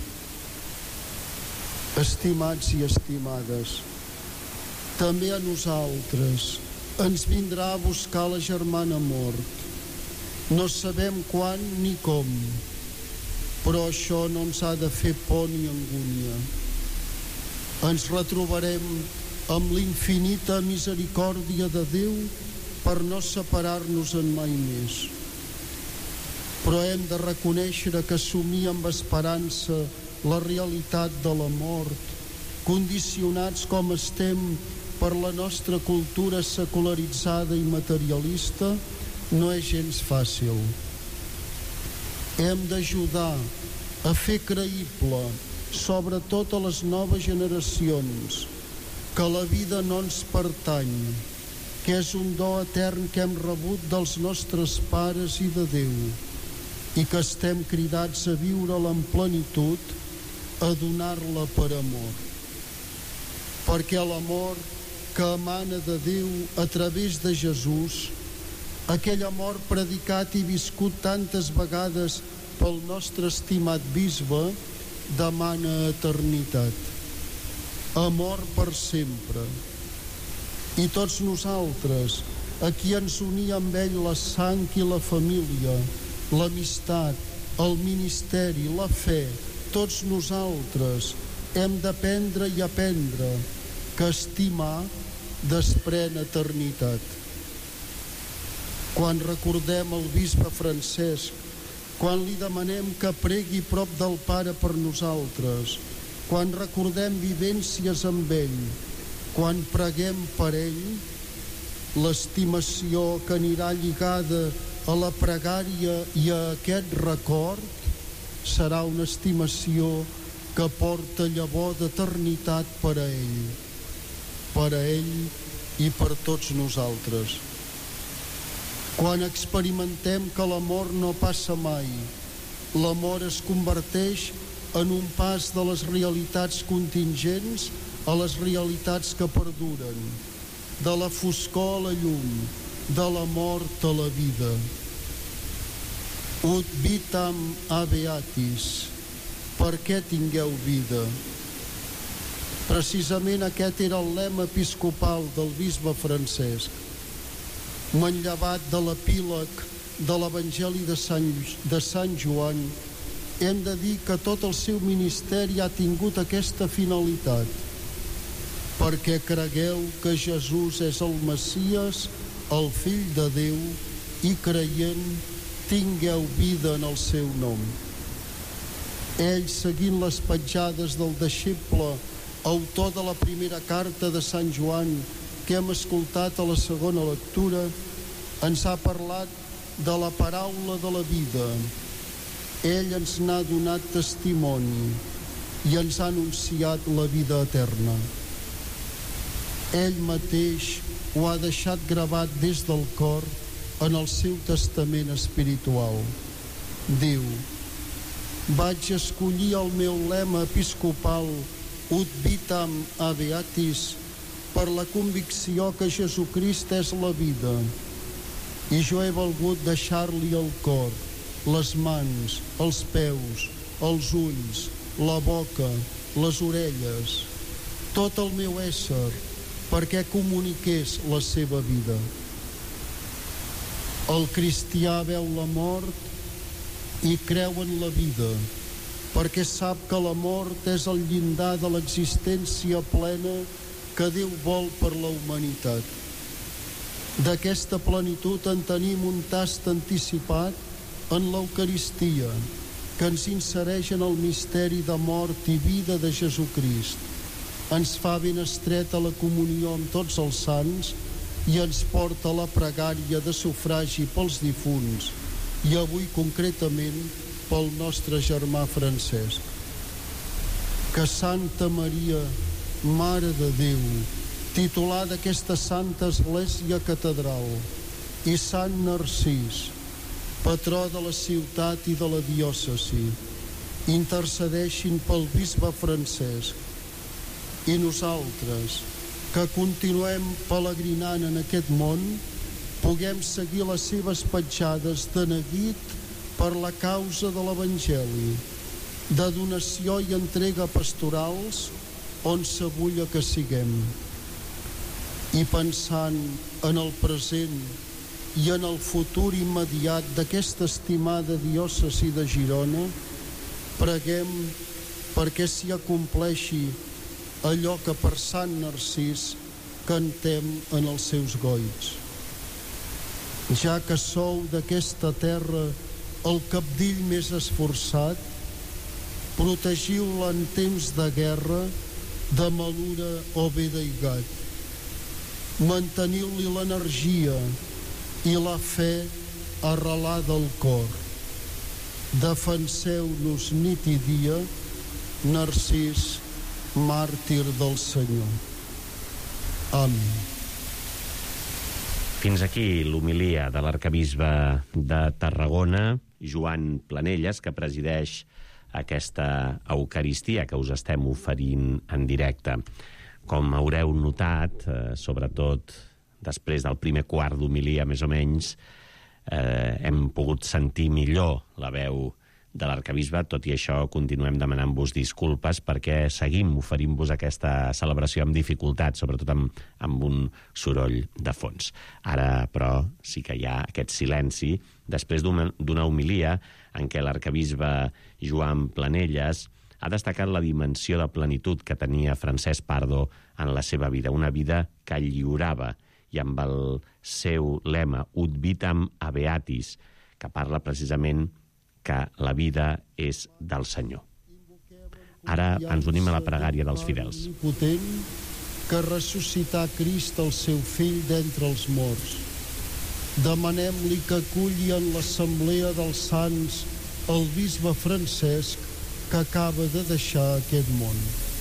Estimats i estimades, també a nosaltres ens vindrà a buscar la germana mort. No sabem quan ni com, però això no ens ha de fer por ni angúnia. Ens retrobarem amb l'infinita misericòrdia de Déu per no separar-nos en mai més. Però hem de reconèixer que assumir amb esperança la realitat de la mort, condicionats com estem per la nostra cultura secularitzada i materialista, no és gens fàcil. Hem d'ajudar a fer creïble, sobretot a les noves generacions, que la vida no ens pertany, que és un do etern que hem rebut dels nostres pares i de Déu, i que estem cridats a viure-la en plenitud, a donar-la per amor. Perquè l'amor que emana de Déu a través de Jesús, aquell amor predicat i viscut tantes vegades pel nostre estimat bisbe, demana eternitat, amor per sempre. I tots nosaltres, a qui ens unia amb ell la sang i la família, l'amistat, el ministeri, la fe. Tots nosaltres hem d'aprendre i aprendre que estimar desprèn eternitat. Quan recordem el bisbe Francesc, quan li demanem que pregui prop del Pare per nosaltres, quan recordem vivències amb ell, quan preguem per ell, l'estimació que anirà lligada a la pregària i a aquest record serà una estimació que porta llavor d'eternitat per a ell i per tots nosaltres. Quan experimentem que l'amor no passa mai, l'amor es converteix en un pas de les realitats contingents a les realitats que perduren, de la foscor a la llum, de la mort a la vida. Ut vitam habeatis, perquè tingueu vida. Precisament aquest era el lema episcopal del bisbe Francesc. Manllevat de l'epíleg de l'Evangeli de Sant Joan, hem de dir que tot el seu ministeri ha tingut aquesta finalitat, perquè cregueu que Jesús és el Messies, el Fill de Déu, i creient tingueu vida en el seu nom. Ell, seguint les petjades del deixeble, autor de la primera carta de Sant Joan, que hem escoltat a la segona lectura, ens ha parlat de la paraula de la vida. Ell ens n'ha donat testimoni i ens ha anunciat la vida eterna. Ell mateix ho ha deixat gravat des del cor en el seu testament espiritual. Diu: vaig escollir el meu lema episcopal Ut vitam habeatis per la convicció que Jesucrist és la vida, i jo he volgut deixar-li el cor, les mans, els peus, els ulls, la boca, les orelles, tot el meu ésser, perquè comuniqués la seva vida. El cristià veu la mort i creu en la vida, perquè sap que la mort és el llindar de l'existència plena que Déu vol per la humanitat. D'aquesta plenitud en tenim un tast anticipat en l'Eucaristia, que ens insereix en el misteri de mort i vida de Jesucrist. Ens fa ben estreta la comunió amb tots els sants i ens porta a la pregària de sufragi pels difunts, i avui concretament pel nostre germà Francesc. Que Santa Maria, Mare de Déu, titular d'aquesta Santa Església Catedral, i Sant Narcís, patró de la ciutat i de la diòcesi, intercedeixin pel bisbe Francesc, i nosaltres, que continuem pelegrinant en aquest món, puguem seguir les seves petjades de neguit per la causa de l'Evangeli, de donació i entrega pastorals on s'abulla que siguem. I pensant en el present i en el futur immediat d'aquesta estimada diòcesi de Girona, preguem perquè s'hi acompleixi allò que per Sant Narcís cantem en els seus goigs. Ja que sou d'aquesta terra el capdill més esforçat, protegiu-la en temps de guerra, de malura o bé d'aigat. Manteniu-li l'energia i la fe arrelada al cor. Defenseu-nos nit i dia, Narcís, màrtir del Senyor. Amén. Fins aquí l'homilia de l'arcabisbe de Tarragona, Joan Planelles, que presideix aquesta Eucaristia que us estem oferint en directe. Com haureu notat, sobretot després del primer quart d'homilia, més o menys, hem pogut sentir millor la veu de l'arcabisbe. Tot i això, continuem demanant-vos disculpes perquè seguim oferint-vos aquesta celebració amb dificultat, sobretot amb un soroll de fons. Ara, però, sí que hi ha aquest silenci després d'una homilia en què l'arcabisbe Joan Planelles ha destacat la dimensió de plenitud que tenia Francesc Pardo en la seva vida, una vida que lliurava, i amb el seu lema Ut vitam habeatis, que parla precisament que la vida és del Senyor. Ara ens unim a la pregària dels fidels. Potent que ressuscità Crist, el seu fill, d'entre els morts. Demanem-li que aculli en l'assemblea dels sants el bisbe Francesc, que acaba de deixar aquest món.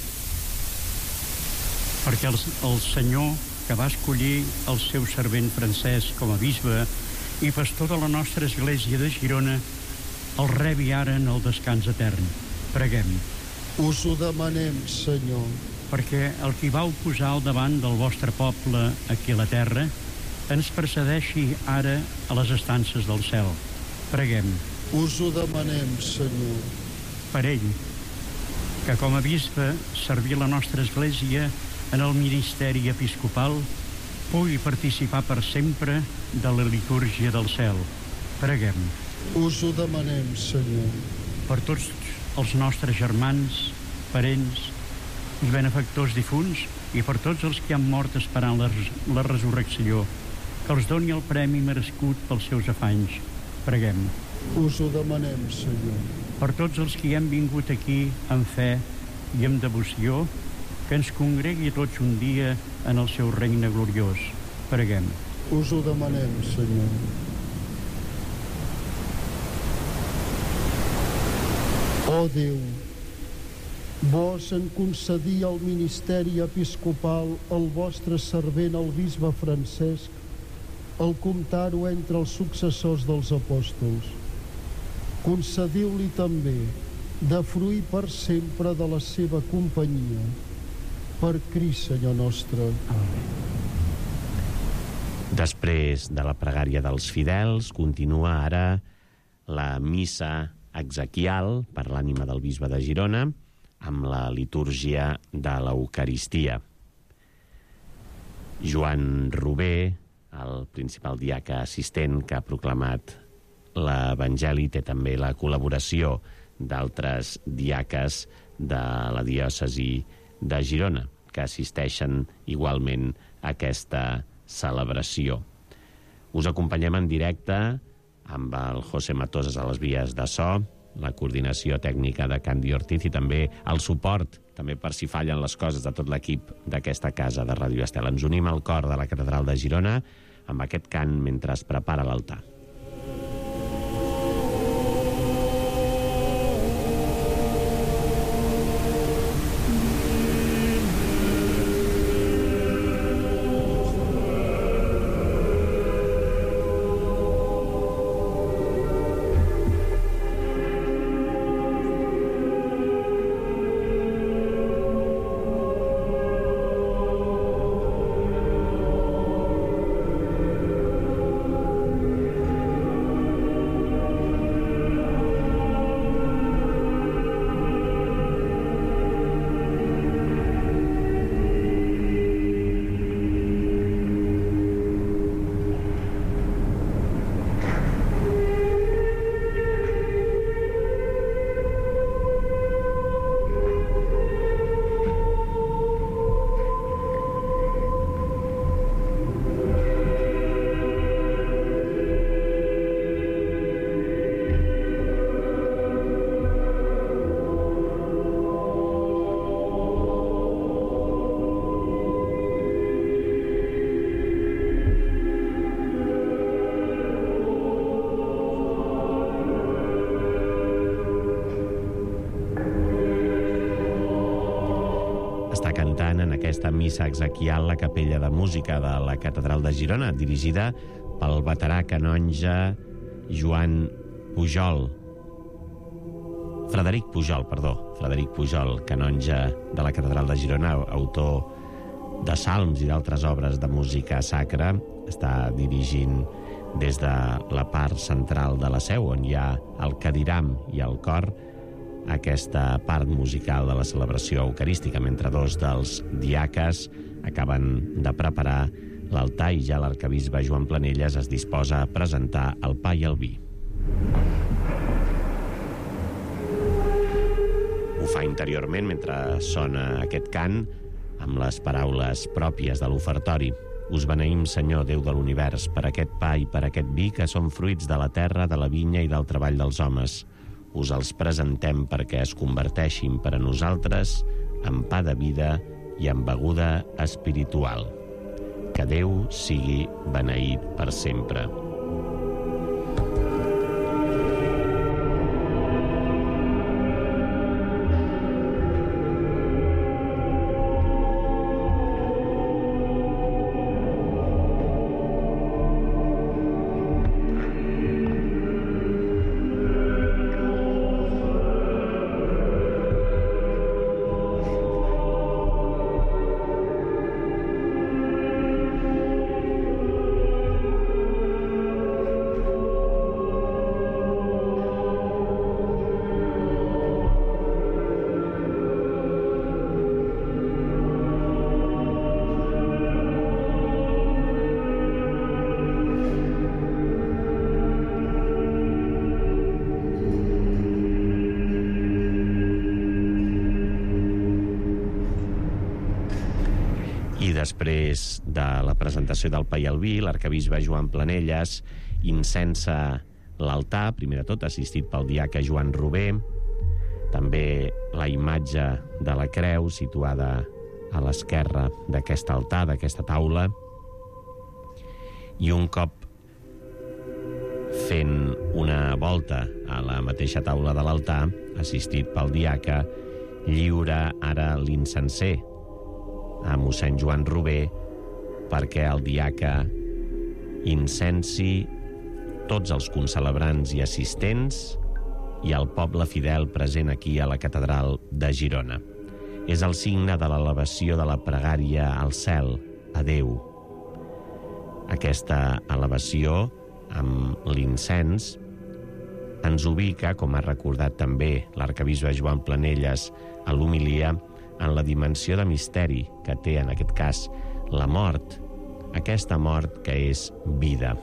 Perquè el Senyor, que va escollir el seu servent Francesc com a bisbe i pastor de la nostra església de Girona, el rebi ara en el descans etern. Preguem. Us ho demanem, Senyor. Perquè el qui va posar al davant del vostre poble aquí a la terra ens precedeixi ara a les estances del cel. Preguem. Us ho demanem, Senyor. Per ell, que com a bisbe servir la nostra església en el ministeri episcopal, pugui participar per sempre de la litúrgia del cel. Preguem. Us ho demanem, Senyor. Per tots els nostres germans, parents i benefactors difunts, i per tots els que han mort esperant la resurrecció, que els doni el premi merescut pels seus afanys. Preguem. Us ho demanem, Senyor. Per tots els que hi hem vingut aquí amb fe i amb devoció, que ens congregui tots un dia en el seu regne gloriós. Preguem. Us ho demanem, Senyor. Ó Déu, vos en concedir el ministeri episcopal al vostre servent, el bisbe Francesc, al comptar-ho entre els successors dels apòstols. Concediu-li també de fruir per sempre de la seva companyia. Per Crist, Senyor nostre. Després de la pregària dels fidels, continua ara la missa exequial per l'ànima del bisbe de Girona amb la litúrgia de l'Eucaristia. Joan Robé, el principal diaca assistent que ha proclamat l'Evangeli, té també la col·laboració d'altres diaques de la diòcesi de Girona, que assisteixen igualment a aquesta celebració. Us acompanyem en directe amb el José Matosas a les vies de so, la coordinació tècnica de Candy Ortiz i també el suport, també per si fallen les coses, de tot l'equip d'aquesta casa de Ràdio Estel. Ens unim al cor de la Catedral de Girona amb aquest cant mentre es prepara l'altar. Està cantant en aquesta missa exequial la capella de música de la Catedral de Girona, dirigida pel veterà canonge Frederic Pujol, canonge de la Catedral de Girona, autor de salms i d'altres obres de música sacra. Està dirigint des de la part central de la seu, on hi ha el cadiram i el cor, aquesta part musical de la celebració eucarística, mentre dos dels diaques acaben de preparar l'altar i ja l'arquebisbe Joan Planelles es disposa a presentar el pa i el vi. Ho fa interiorment mentre sona aquest cant amb les paraules pròpies de l'ofertori. Us beneïm, Senyor, Déu de l'univers, per aquest pa i per aquest vi que són fruits de la terra, de la vinya i del treball dels homes. Us els presentem perquè es converteixin per a nosaltres en pa de vida i en beguda espiritual. Que Déu sigui beneït per sempre. Després de la presentació del pa i el vi, l'arquebisbe Joan Planelles incensa l'altar, primer de tot assistit pel diaca Joan Rober, també la imatge de la creu situada a l'esquerra d'aquest altar, d'aquesta taula, i un cop fent una volta a la mateixa taula de l'altar, assistit pel diaca, lliura ara l'incenser a mossèn Joan Rober perquè el diaca incensi tots els concelebrants i assistents i el poble fidel present aquí a la catedral de Girona. És el signe de l'elevació de la pregària al cel, a Déu. Aquesta elevació, amb l'incens, ens ubica, com ha recordat també l'arquebisbe Joan Planelles a l'homilia, en la dimensió de misteri que té, en aquest cas, la mort, aquesta mort que és vida.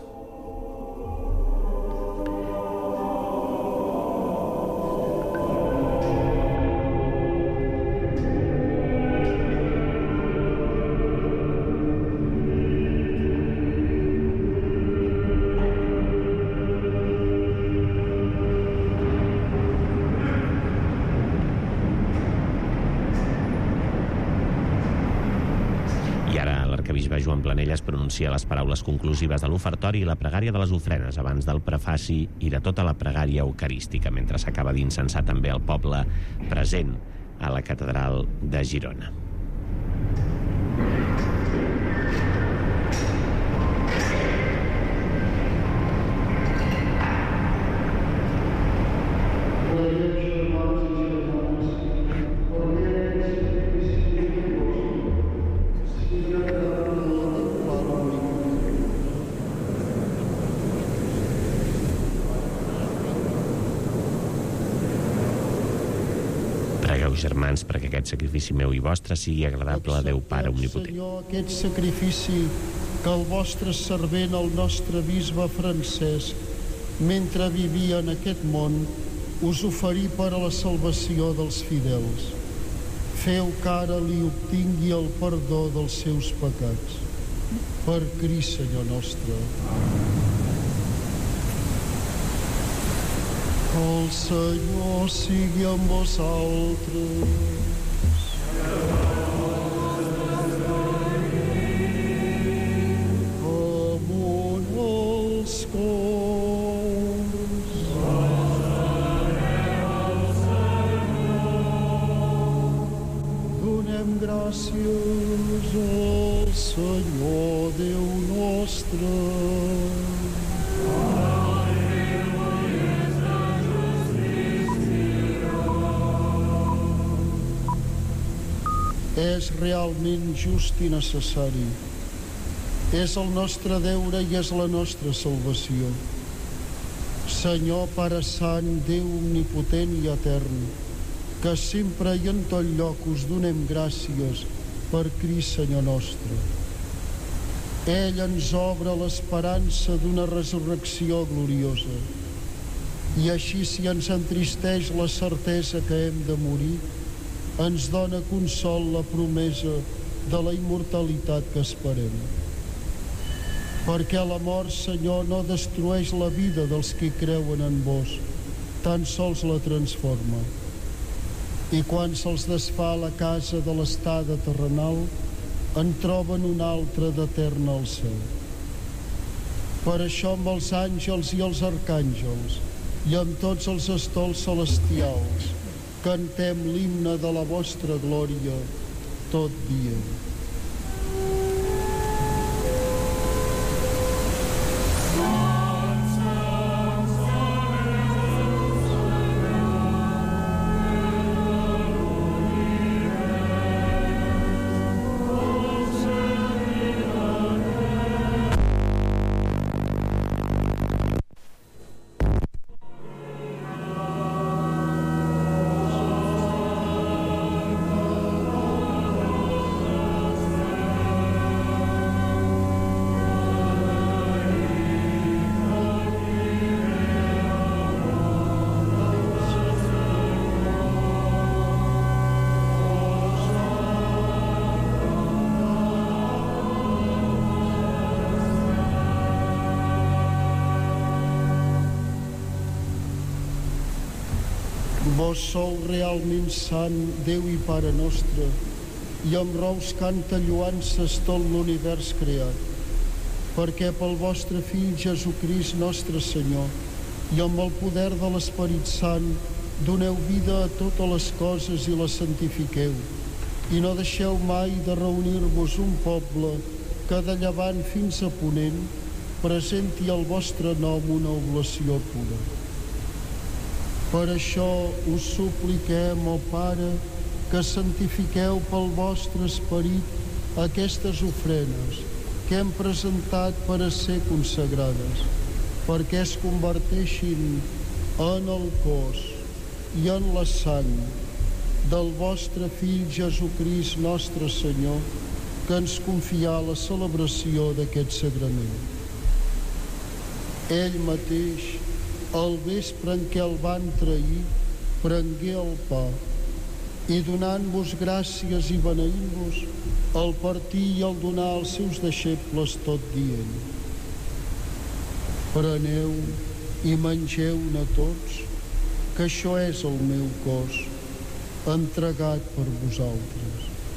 Joan Planelles pronuncia les paraules conclusives de l'ofertori i la pregària de les ofrenes abans del prefaci i de tota la pregària eucarística, mentre s'acaba d'incensar també el poble present a la catedral de Girona. Germans, perquè aquest sacrifici meu i vostre sigui agradable a Déu Pare Omnipotent. Senyor, aquest sacrifici que el vostre servent, el nostre bisbe Francesc, mentre vivia en aquest món, us oferí per a la salvació dels fidels. Feu que ara li obtingui el perdó dels seus pecats. Per Crist, Senyor nostre. El Senyor sigui amb vosaltres. Amunt els cors. Donem gràcies al Senyor Déu nostre. És realment just i necessari És el nostre deure i és la nostra salvació. Senyor, Pare Sant, Déu omnipotent i etern, que sempre i en tot lloc us donem gràcies per Crist, Senyor nostre. Ell ens obre l'esperança d'una resurrecció gloriosa. I així, si ens entristeix la certesa que hem de morir, ens dona consol la promesa de la immortalitat que esperem. Perquè la mort, Senyor, no destrueix la vida dels que creuen en vos, tan sols la transforma. I quan se'ls desfà la casa de l'estada terrenal, en troben una altra d'eterna al cel. Per això amb els àngels i els arcàngels i amb tots els estols celestials cantem l'himne de la vostra glòria tot dia. Vos sou realment sant, Déu i Pare nostre, i amb rous canta lloances tot l'univers creat, perquè pel vostre Fill Jesucrist nostre Senyor i amb el poder de l'Esperit Sant doneu vida a totes les coses i les santifiqueu, i no deixeu mai de reunir-vos un poble que de llevant fins a ponent presenti al vostre nom una oblació pura. Per això us supliquem, ó Pare, que santifiqueu pel vostre esperit aquestes ofrenes que hem presentat per a ser consagrades, perquè es converteixin en el cos i en la sang del vostre Fill Jesucrist nostre Senyor, que ens confià la celebració d'aquest sagrament. Ell mateix, al vespre en què el van trair, prengué el pa i donant-vos gràcies i beneint-vos, el partir i el donar als seus deixebles tot dient: preneu i mengeu-ne tots, que això és el meu cos, entregat per vosaltres.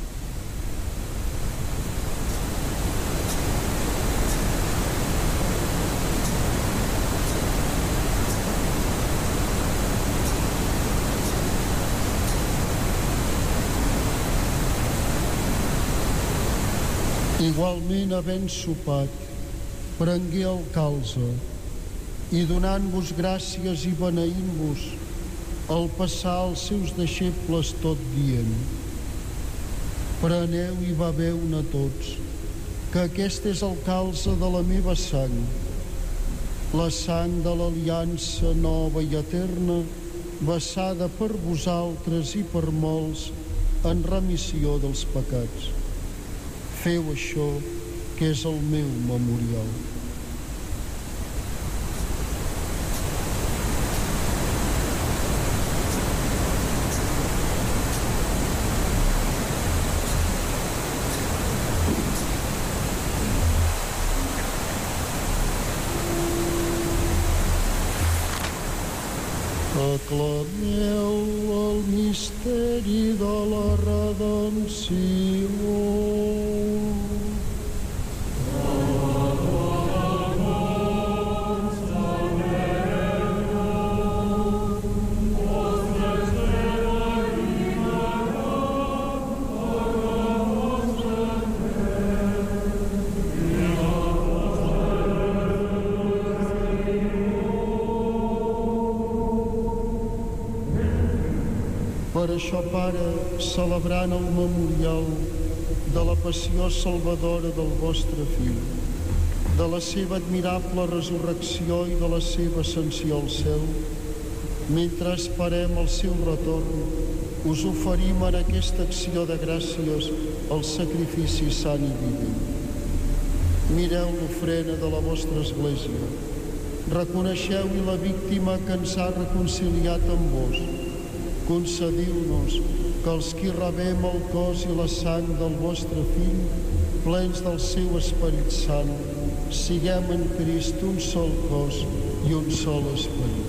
Igualment, havent sopat, prengué el calze i donant-vos gràcies i beneint-vos, el passar als seus deixebles tot dient: preneu i beveu-ne tots, que aquest és el calze de la meva sang, la sang de l'aliança nova i eterna, vessada per vosaltres i per molts en remissió dels pecats. Feu això, que és el meu memorial. Aclameu el misteri de la redempció. Per això, Pare, celebrant el memorial de la passió salvadora del vostre Fill, de la seva admirable resurrecció i de la seva ascensió al cel, mentre esperem el seu retorn, us oferim en aquesta acció de gràcies el sacrifici sant i vivent. Mireu l'ofrena de la vostra Església. Reconeixeu-hi la víctima que ens ha reconciliat amb vos. Concediu-nos que els qui rebem el cos i la sang del vostre Fill, plens del seu Esperit Sant, siguem en Crist un sol cos i un sol esperit.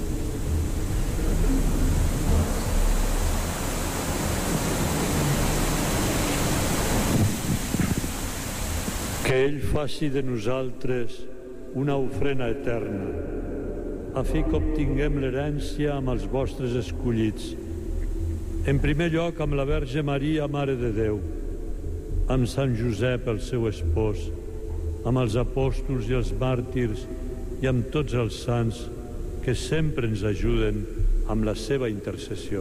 Que ell faci de nosaltres una ofrena eterna, a fi que obtinguem l'herència amb els vostres escollits. En primer lloc, amb la Verge Maria, Mare de Déu, amb Sant Josep, el seu espòs, amb els apòstols i els màrtirs i amb tots els sants que sempre ens ajuden amb la seva intercessió.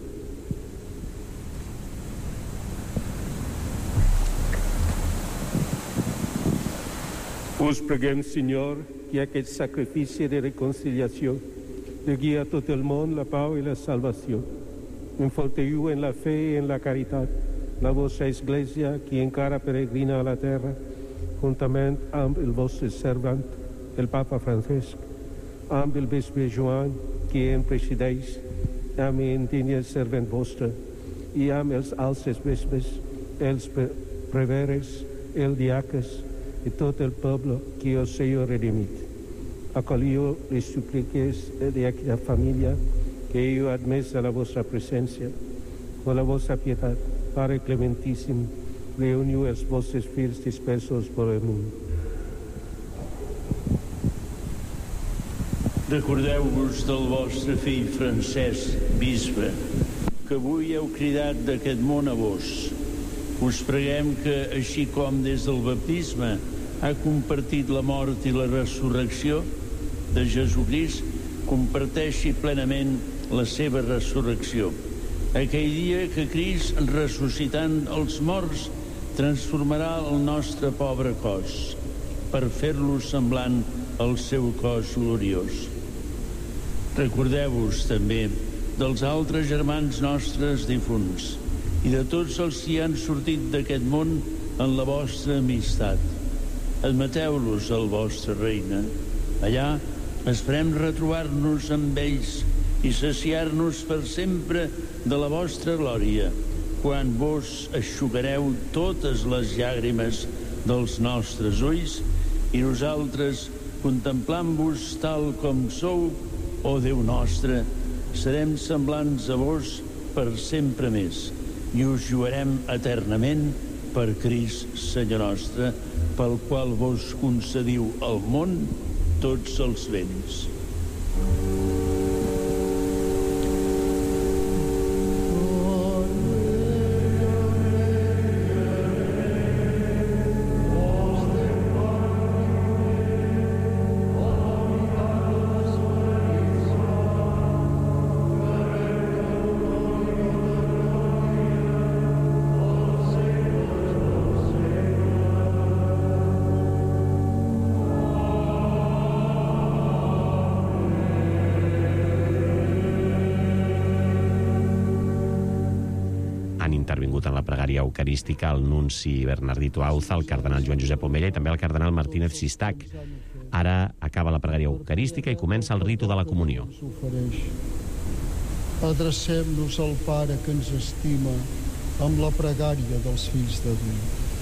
Us preguem, Senyor, que aquest sacrifici de reconciliació regui a tot el món la pau i la salvació. Enforteiu en la fe i en la caritat la vostra Església que encara peregrina a la terra, juntament amb el vostre servant, el Papa Francesc, amb el bisbe Joan, que en presideix, amb l'indígne servent vostre, i amb els altres bisbes, els preveres, els diaques, i tot el poble que us heu redimit. Acoliu les súpliques d'aquesta família que heu admès a la vostra presència. Con la vostra pietat, Pare Clementíssim, reuniu els vostres fills dispersos per el món. Recordeu-vos del vostre fill Francesc, bisbe, que avui heu cridat d'aquest món a vos. Us preguem que, així com des del baptisme ha compartit la mort i la resurrecció de Jesucrist, comparteixi plenament la seva resurrecció. Aquell dia que Crist, ressuscitant els morts, transformarà el nostre pobre cos per fer-lo semblant al seu cos gloriós. Recordeu-vos també dels altres germans nostres difunts i de tots els que han sortit d'aquest món en la vostra amistat. Admeteu-los al vostre regne. Allà esperem retrobar-nos amb ells i saciar-nos per sempre de la vostra glòria, quan vos eixugareu totes les llàgrimes dels nostres ulls i nosaltres, contemplant-vos tal com sou, ó Déu nostre, serem semblants a vos per sempre més i us lloarem eternament per Crist, Senyor nostre, pel qual vos concediu al món tots els béns. intervingut en la pregària eucarística el nunci Bernardito Auza, el cardenal Joan Josep Omella i també el cardenal Martínez Sistac. Ara acaba la pregària eucarística i comença el ritu de la comunió. Adrecem-nos al Pare que ens estima amb la pregària dels fills de Déu.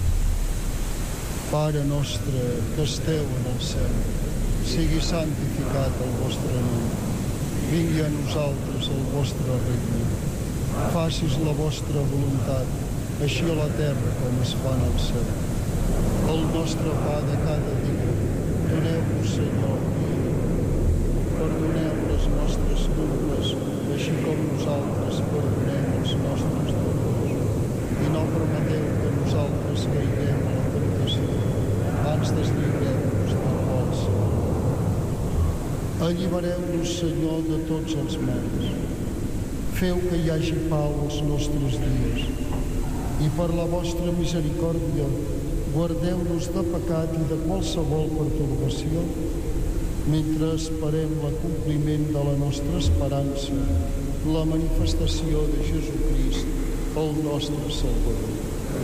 Pare nostre que esteu en el cel, sigui santificat el vostre nom. Vingui a nosaltres el vostre regne. Facis la vostra voluntat, així a la terra com es fa en el cel. El nostre pa de cada dia, doneu-nos, Senyor, perdoneu les nostres culpes, així com nosaltres perdonem els nostres deudors. I no permeteu que nosaltres caiguem a la temptació, abans deslliureu-nos del mal, Senyor. Allibereu-nos, Senyor, de tots els mals. Feu que hi hagi pau als nostres dies i per la vostra misericòrdia guardeu-nos de pecat i de qualsevol pertorbació, mentre esperem l'acompliment de la nostra esperança, la manifestació de Jesucrist, el nostre Salvador.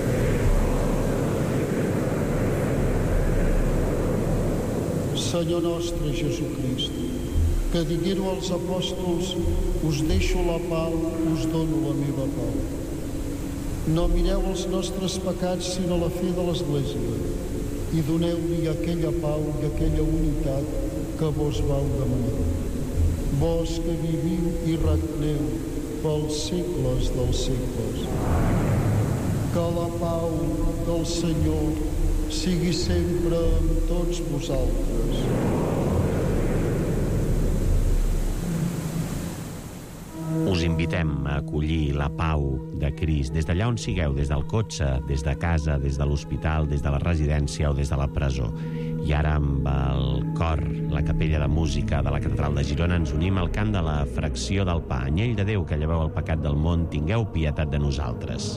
Senyor nostre Jesucrist, que diguéssiu als apòstols: us deixo la pau, us dono la meva pau. No mireu els nostres pecats, sinó la fe de l'Església, i doneu-li aquella pau i aquella unitat que vos vau demanar. Vos que viviu i regneu pels segles dels segles. Que la pau del Senyor sigui sempre amb tots vosaltres. Us invitem a acollir la pau de Crist des d'allà on sigueu, des del cotxe, des de casa, des de l'hospital, des de la residència o des de la presó. I ara, amb el cor, la capella de música de la Catedral de Girona, ens unim al cant de la fracció del pa. Anyell de Déu, que lleveu el pecat del món, tingueu pietat de nosaltres.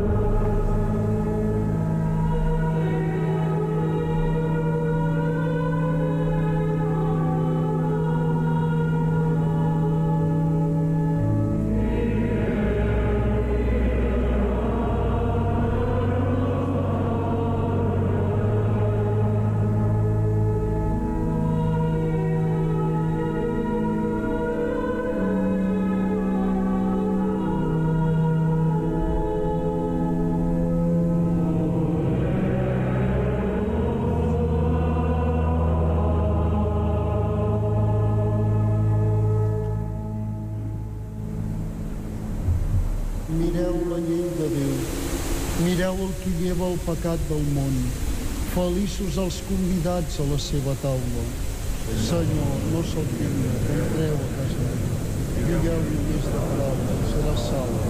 Mireu la llei de Déu, mireu el qui lleva el pecat del món. Feliços els convidats a la seva taula. Senyor, no sóc digne, entreu a casa meva. Digueu només de paraula, serà salva.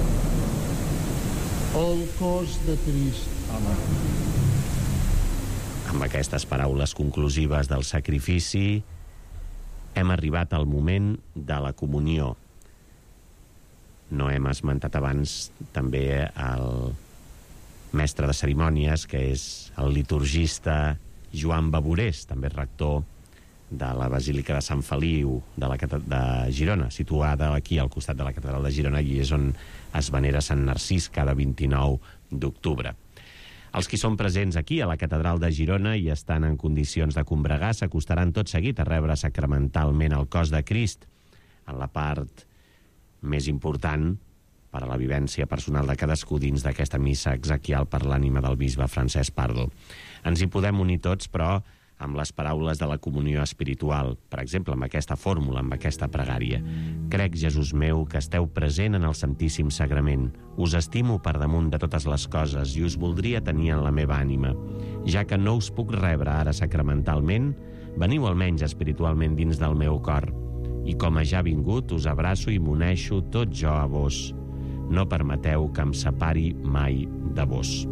El cos de Crist. Amén. Amb aquestes paraules conclusives del sacrifici hem arribat al moment de la comunió. No hem esmentat abans també el mestre de cerimònies, que és el liturgista Joan Bavorés, també rector de la Basílica de Sant Feliu de Girona, situada aquí al costat de la Catedral de Girona, i és on es venera Sant Narcís cada 29 d'octubre. Els qui són presents aquí, a la Catedral de Girona, i estan en condicions de combregar, s'acostaran tot seguit a rebre sacramentalment el cos de Crist, en la part més important per a la vivència personal de cadascú dins d'aquesta missa exequial per l'ànima del bisbe Francesc Pardo. Ens hi podem unir tots, però amb les paraules de la comunió espiritual, per exemple, amb aquesta fórmula, amb aquesta pregària. Crec, Jesús meu, que esteu present en el Santíssim Sagrament. Us estimo per damunt de totes les coses i us voldria tenir en la meva ànima. Ja que no us puc rebre ara sacramentalment, veniu almenys espiritualment dins del meu cor. I com a ja vingut, us abraço i m'uneixo tot jo a vos. No permeteu que em separi mai de vos.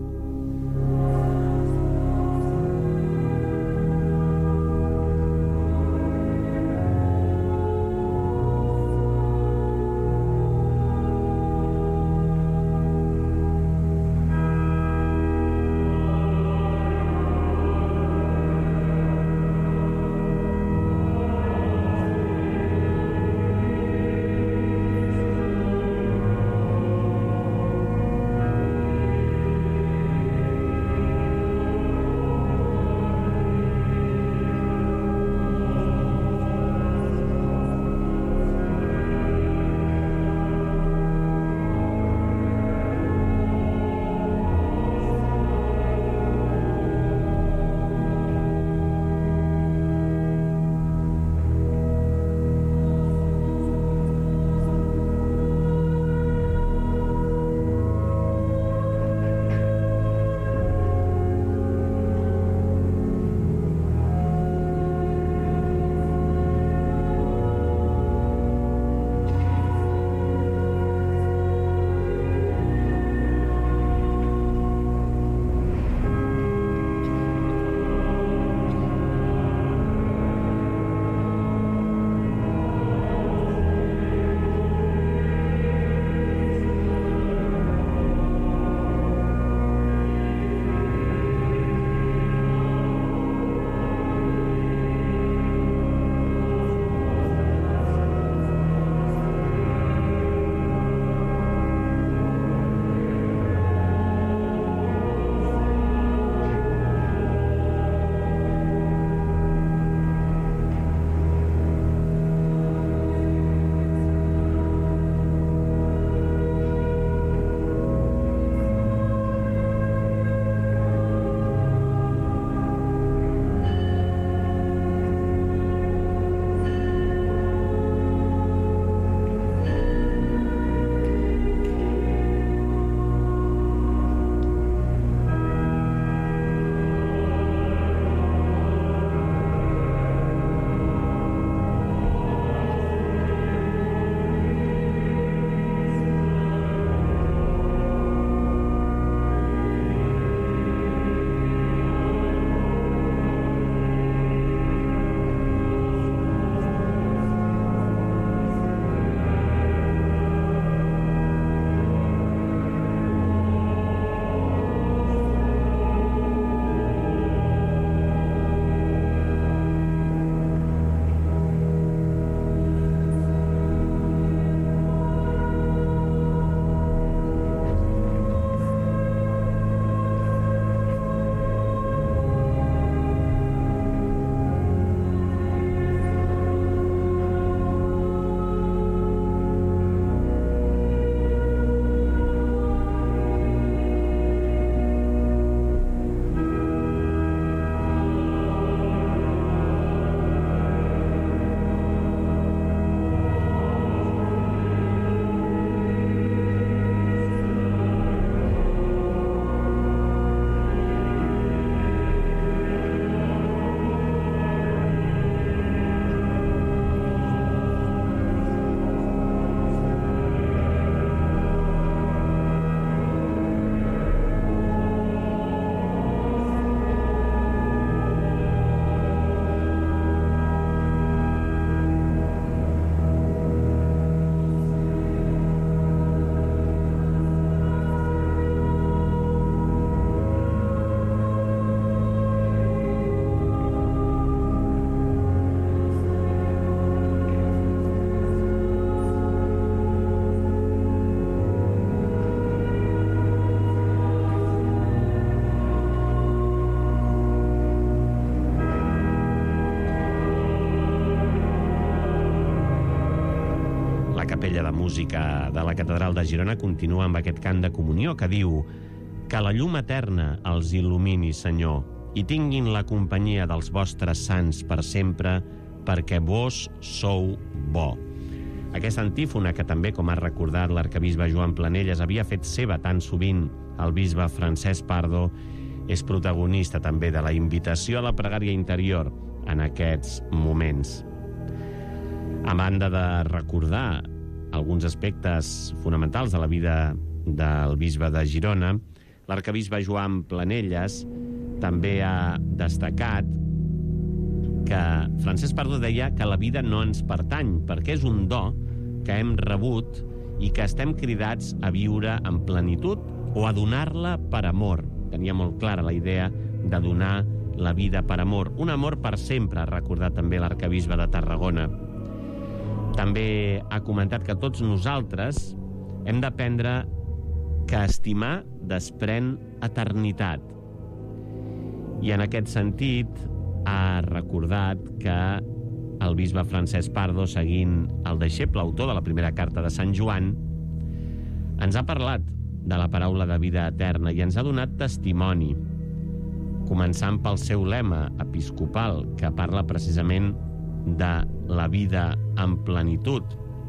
música de la Catedral de Girona continua amb aquest cant de comunió que diu: que la llum eterna els il·lumini, Senyor, i tinguin la companyia dels vostres sants per sempre, perquè vos sou bo. Aquesta antífona, que també, com ha recordat l'arcabisbe Joan Planelles, havia fet seva tan sovint el bisbe Francesc Pardo, és protagonista també de la invitació a la pregària interior en aquests moments. A banda de recordar alguns aspectes fonamentals de la vida del bisbe de Girona, l'arcabisbe Joan Planelles també ha destacat que Francesc Pardo deia que la vida no ens pertany, perquè és un do que hem rebut i que estem cridats a viure en plenitud o a donar-la per amor. Tenia molt clara la idea de donar la vida per amor. Un amor per sempre, ha recordat també l'arcabisbe de Tarragona. També ha comentat que tots nosaltres hem d'aprendre que estimar desprèn eternitat. I en aquest sentit ha recordat que el bisbe Francesc Pardo, seguint el deixeble autor de la primera carta de Sant Joan, ens ha parlat de la paraula de vida eterna i ens ha donat testimoni, començant pel seu lema episcopal, que parla precisament de la vida en plenitud.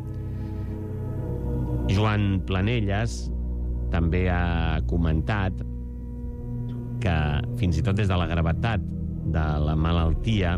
Joan Planelles també ha comentat que, fins i tot des de la gravetat de la malaltia,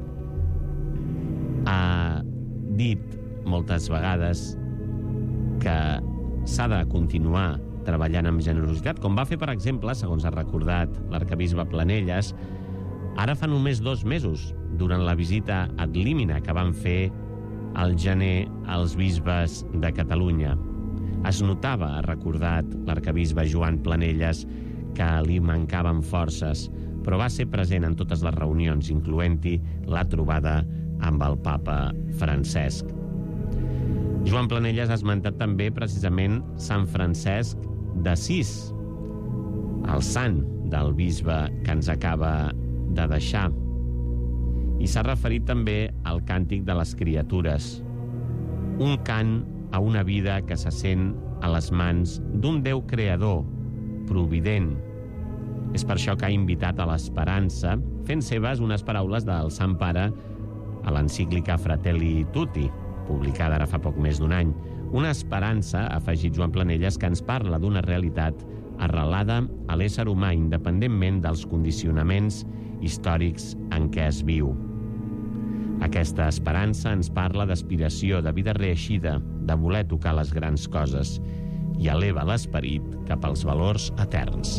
ha dit moltes vegades que s'ha de continuar treballant amb generositat, com va fer, per exemple, segons ha recordat l'arcabisbe Planelles, ara fa només 2 mesos, durant la visita ad limina que van fer al gener als bisbes de Catalunya. Es notava, ha recordat l'arcabisbe Joan Planelles, que li mancaven forces, però va ser present en totes les reunions, incloent-hi la trobada amb el papa Francesc. Joan Planelles ha esmentat també precisament Sant Francesc d'Assís, el sant del bisbe que ens acaba de deixar. I s'ha referit també al càntic de les criatures, un cant a una vida que se sent a les mans d'un Déu creador, provident. És per això que ha invitat a l'esperança, fent seves unes paraules del Sant Pare a l'encíclica Fratelli Tutti, publicada ara fa poc més d'1 any. Una esperança, ha afegit Joan Planelles, que ens parla d'una realitat arrelada a l'ésser humà, independentment dels condicionaments històrics en què es viu. Aquesta esperança ens parla d'aspiració, de vida reeixida, de voler tocar les grans coses, i eleva l'esperit cap als valors eterns.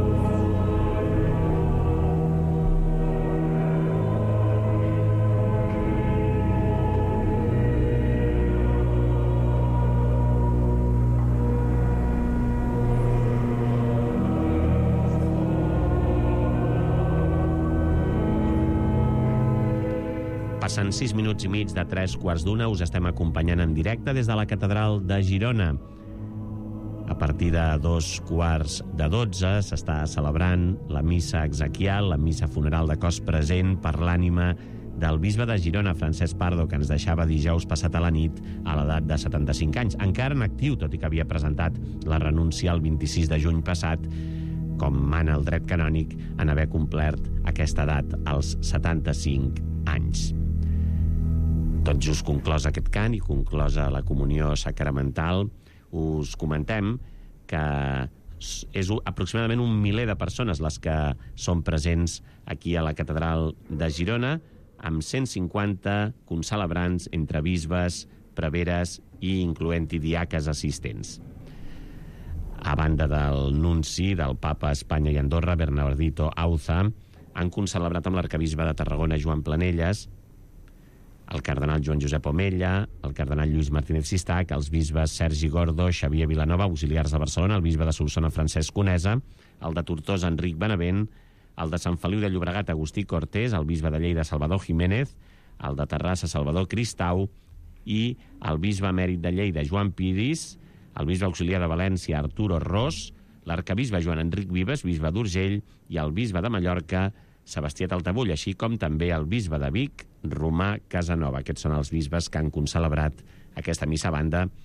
Passen 6 minuts i mig de 3:15, us estem acompanyant en directe des de la Catedral de Girona. A partir de 11:15 s'està celebrant la missa exequial, la missa funeral de cos present per l'ànima del bisbe de Girona, Francesc Pardo, que ens deixava dijous passat a la nit a l'edat de 75 anys. Encara en actiu, tot i que havia presentat la renúncia el 26 de juny passat, com mana el dret canònic, en haver complert aquesta edat, als 75 anys. Tot just conclòs aquest cant i conclosa la comunió sacramental, us comentem que és aproximadament 1 miler de persones les que són presents aquí a la Catedral de Girona, amb 150 concelebrants entre bisbes, preveres i incloent-hi diaques assistents. A banda del nunci del papa a Espanya i Andorra, Bernardito Auza, han concelebrat amb l'arcabisbe de Tarragona, Joan Planelles, el cardenal Joan Josep Omella, el cardenal Lluís Martínez Sistac, els bisbes Sergi Gordo, Xavier Vilanova, auxiliars de Barcelona, el bisbe de Solsona, Francesc Conesa, el de Tortosa, Enric Benavent, el de Sant Feliu de Llobregat, Agustí Cortés, el bisbe de Lleida, Salvador Jiménez, el de Terrassa, Salvador Cristau, i el bisbe emèrit de Lleida, Joan Piris, el bisbe auxiliar de València, Arturo Ros, l'arcabisbe Joan Enric Vives, bisbe d'Urgell, i el bisbe de Mallorca, Sebastià Taltabull, així com també el bisbe de Vic, Romà Casanova. Aquests són els bisbes que han concelebrat aquesta missa a banda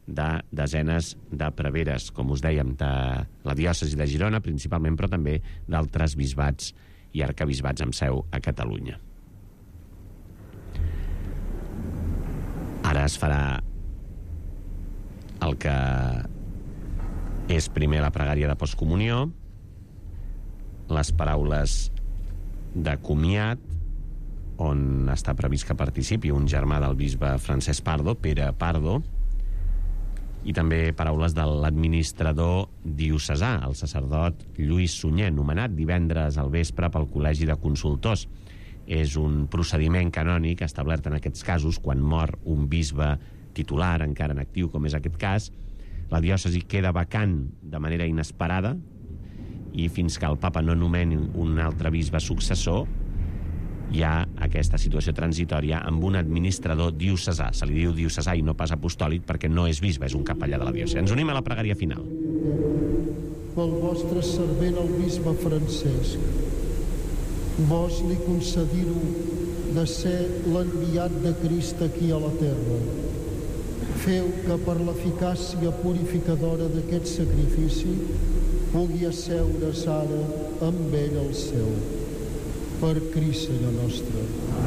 de desenes de preveres, com us dèiem, de la diòcesi de Girona, principalment, però també d'altres bisbats i arquebisbats amb seu a Catalunya. Ara es farà el que és primer la pregària de postcomunió, les paraules de comiat, on està previst que participi un germà del bisbe Francesc Pardo, Pere Pardo, i també paraules de l'administrador diocesà, el sacerdot Lluís Sunyer, nomenat divendres al vespre pel Col·legi de Consultors. És un procediment canònic establert en aquests casos quan mor un bisbe titular, encara en actiu, com és aquest cas. La diòcesi queda vacant de manera inesperada i fins que el papa no nomeni un altre bisbe successor hi ha aquesta situació transitòria amb un administrador diocesà. Se li diu diocesà i no pas apostòlic perquè no és bisbe, és un capellà de la diòcesi. Ens unim a la pregària final. Pel vostre servent, el bisbe Francesc, vos li concediru de ser l'enviat de Crist aquí a la terra. Feu que per l'eficàcia purificadora d'aquest sacrifici pugui asseure's ara amb ell al cel. Per Crist, Senyor nostre.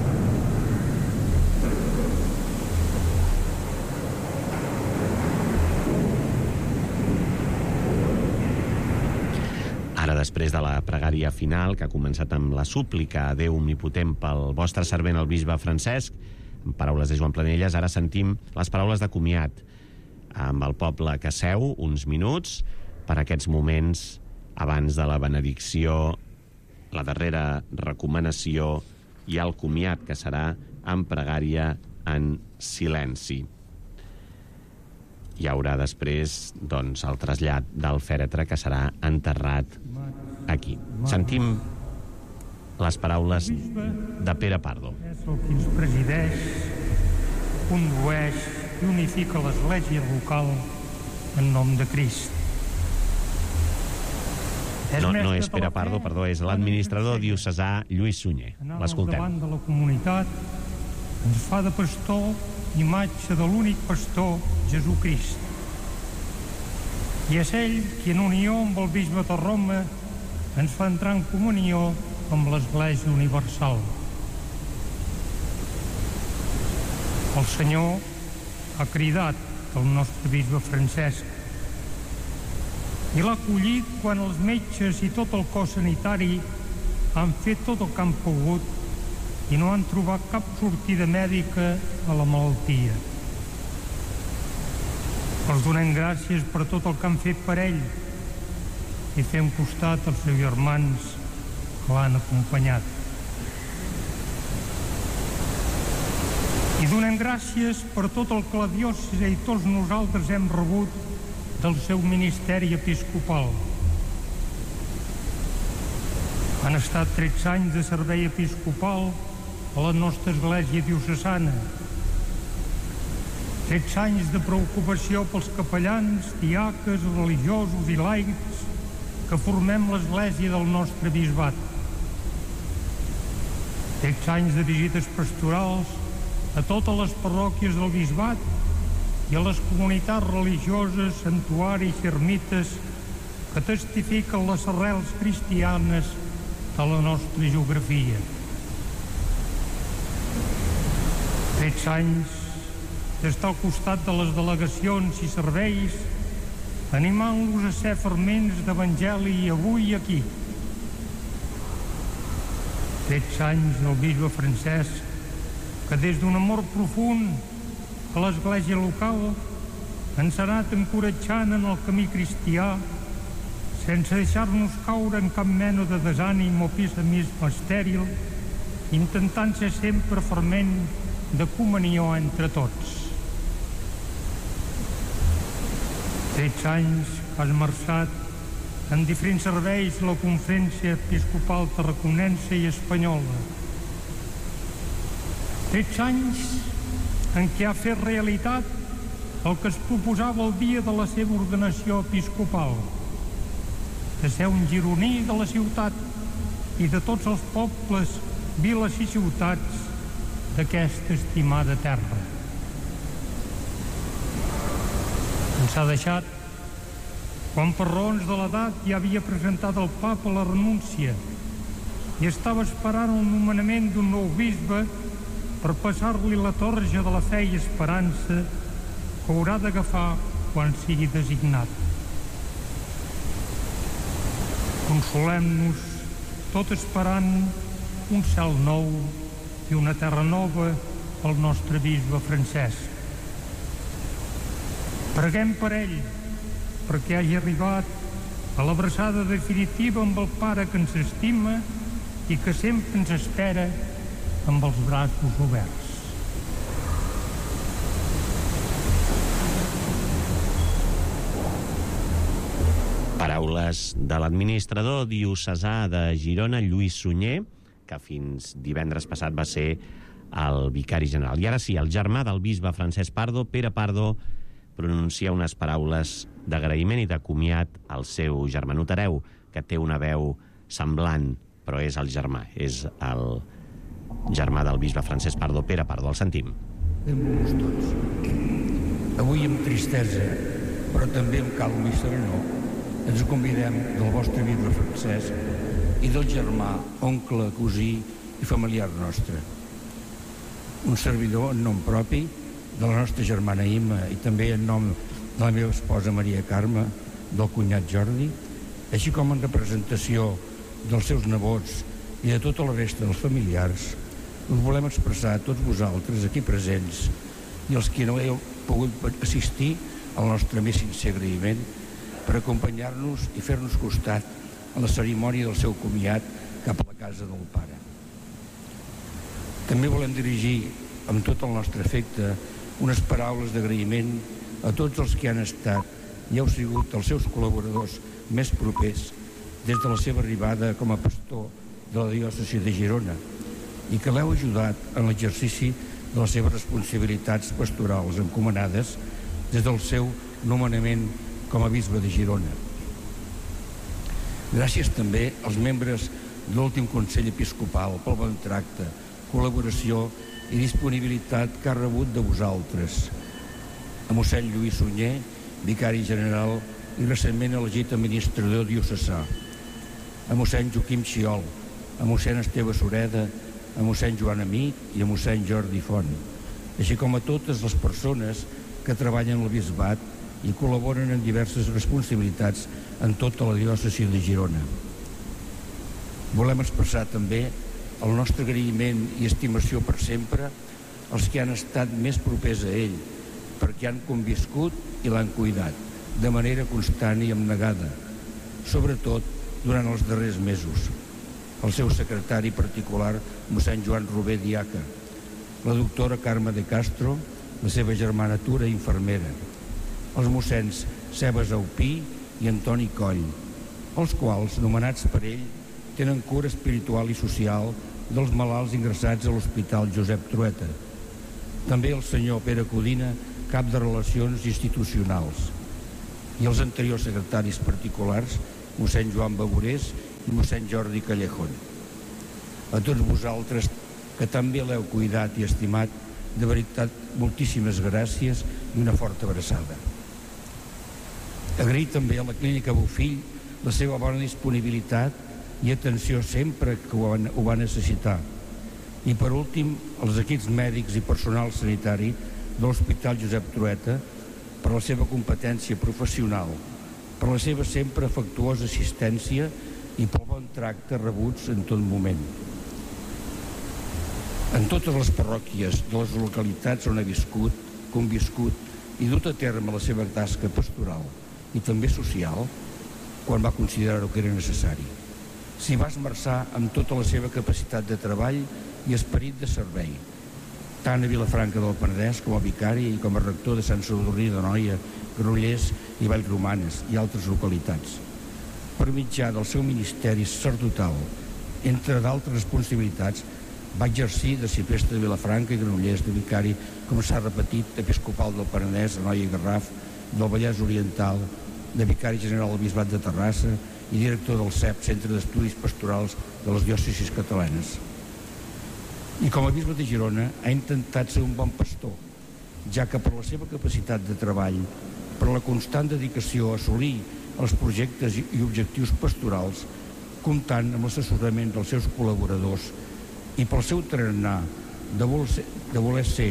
Ara, després de la pregària final, que ha començat amb la súplica a Déu Omnipotent pel vostre servent, el bisbe Francesc, amb paraules de Joan Planelles, ara sentim les paraules de comiat amb el poble que seu uns minuts per aquests moments abans de la benedicció, la darrera recomanació i el comiat, que serà en pregària en silenci. Hi haurà després, doncs, el trasllat del fèretre, que serà enterrat aquí. Sentim les paraules de Pere Pardo. És el que ens presideix, condueix i unifica l'església local en nom de Crist. No és Pere Pardo, perdó, és l'administrador diocesà Lluís Sunyer. L'escoltem. Davant de la comunitat ens fa de pastor, imatge de l'únic pastor, Jesucrist. I és ell qui, en unió amb el bisbe de Roma, ens fa entrar en comunió amb l'Església Universal. El Senyor ha cridat el nostre bisbe Francesc i l'ha acollit quan els metges i tot el cos sanitari han fet tot el que han pogut i no han trobat cap sortida mèdica a la malaltia. Els donem gràcies per tot el que han fet per ell i fem costat als seus germans que l'han acompanyat. I donem gràcies per tot el que la diòcesi i tots nosaltres hem rebut del seu ministeri episcopal. Han estat 13 anys de servei episcopal a la nostra església diocesana. 13 anys de preocupació pels capellans, diaques, religiosos i laics que formem l'església del nostre bisbat. 13 anys de visites pastorals a totes les parròquies del bisbat i a les comunitats religioses, santuaris i ermites que testifiquen les arrels cristianes de la nostra geografia. 13 anys d'estar al costat de les delegacions i serveis, animant-los a ser ferments d'evangeli avui i aquí. 13 anys del bisbe Francesc, que des d'un amor profund a l'església local ens ha anat encoratjant en el camí cristià sense deixar-nos caure en cap mena de desànim o pessimisme estèril, intentant ser sempre ferment de comunió entre tots. 13 anys que has marxat en diferents serveis a la Conferència Episcopal Tarraconense i Espanyola. 13 anys en què ha fet realitat el que es proposava el dia de la seva ordenació episcopal, de ser un gironí de la ciutat i de tots els pobles, viles i ciutats d'aquesta estimada terra. quan s'ha deixat, quan per raons de l'edat ja havia presentat al papa la renúncia i estava esperant el nomenament d'un nou bisbe per passar-li la torja de la fe i esperança que haurà d'agafar quan sigui designat. Consolem-nos, tot esperant un cel nou i una terra nova al nostre bisbe Francesc. Preguem per ell, perquè hagi arribat a l'abraçada definitiva amb el Pare que ens estima i que sempre ens espera amb els braços oberts. Paraules de l'administrador diocesà de Girona, Lluís Sunyer, que fins divendres passat va ser el vicari general. I ara sí, el germà del bisbe Francesc Pardo, Pere Pardo, pronuncia unes paraules d'agraïment i de comiat al seu germà. Notareu que té una veu semblant, però és el germà, és el germà del bisbe Francesc Pardo, Pere Pardo. El sentim. Benvolguts tots. Avui amb tristesa, però també amb calma i serenor, ens convidem del vostre bisbe Francesc i del germà, oncle, cosí i familiar nostre. Un servidor en nom propi de la nostra germana Imma i també en nom de la meva esposa Maria Carme, del cunyat Jordi, així com en representació dels seus nebots i de tota la resta dels familiars, us volem expressar a tots vosaltres aquí presents i els que no heu pogut assistir al nostre més sincer agraïment per acompanyar-nos i fer-nos costat a la cerimònia del seu comiat cap a la casa del pare. També volem dirigir amb tot el nostre afecte unes paraules d'agraïment a tots els que han estat i heu sigut els seus col·laboradors més propers des de la seva arribada com a pastor de la diòcesi de Girona i que l'heu ajudat en l'exercici de les seves responsabilitats pastorals encomanades des del seu nomenament com a bisbe de Girona. Gràcies també als membres de l'últim Consell Episcopal pel bon tracte, col·laboració i disponibilitat que ha rebut de vosaltres. A mossèn Lluís Sunyer, vicari general i recentment elegit administrador diocesà. A mossèn Joaquim Xiol, a mossèn Esteve Sureda, a mossèn Joan Amic i a mossèn Jordi Font, així com a totes les persones que treballen al bisbat i col·laboren en diverses responsabilitats en tota la diòcesi de Girona. Volem expressar també el nostre agraïment i estimació per sempre als que han estat més propers a ell, perquè han conviscut i l'han cuidat, de manera constant i abnegada, sobretot durant els darrers mesos. El seu secretari particular, mossèn Joan Robé Diaca, la doctora Carme de Castro, la seva germana Tura, infermera, els mossens Sebas Aupí i Antoni Coll, els quals, nomenats per ell, tenen cura espiritual i social dels malalts ingressats a l'Hospital Josep Trueta. També el senyor Pere Codina, cap de Relacions Institucionals, i els anteriors secretaris particulars, mossèn Joan Bagorés i mossèn Jordi Callejón. A tots vosaltres, que també l'heu cuidat i estimat, de veritat, moltíssimes gràcies i una forta abraçada. Agrair també a la Clínica Bofill la seva bona disponibilitat i atenció sempre que ho va necessitar. I per últim, als equips mèdics i personal sanitari de l'Hospital Josep Trueta per la seva competència professional, per la seva sempre afectuosa assistència i pel bon tracte rebuts en tot moment. En totes les parròquies de les localitats on ha viscut, conviscut i dut a terme la seva tasca pastoral i també social, quan va considerar-ho que era necessari. S'hi va esmerçar amb tota la seva capacitat de treball i esperit de servei, tant a Vilafranca del Penedès com a vicari i com a rector de Sant Sadurní d'Anoia, Granollers i Vallromanes i altres localitats. Per mitjà del seu ministeri sacerdotal, entre d'altres responsabilitats, va exercir de cipreste de Vilafranca i Granollers, de vicari, com s'ha repetit, episcopal del Penedès, Anoia i Garraf, del Vallès Oriental, de vicari general del Bisbat de Terrassa i director del CEP, Centre d'Estudis Pastorals de les Diòcesis Catalanes. I com a bisbe de Girona ha intentat ser un bon pastor, ja que per la seva capacitat de treball per la constant dedicació a assolir els projectes i objectius pastorals, comptant amb l'assessorament dels seus col·laboradors i pel seu tarannà de voler ser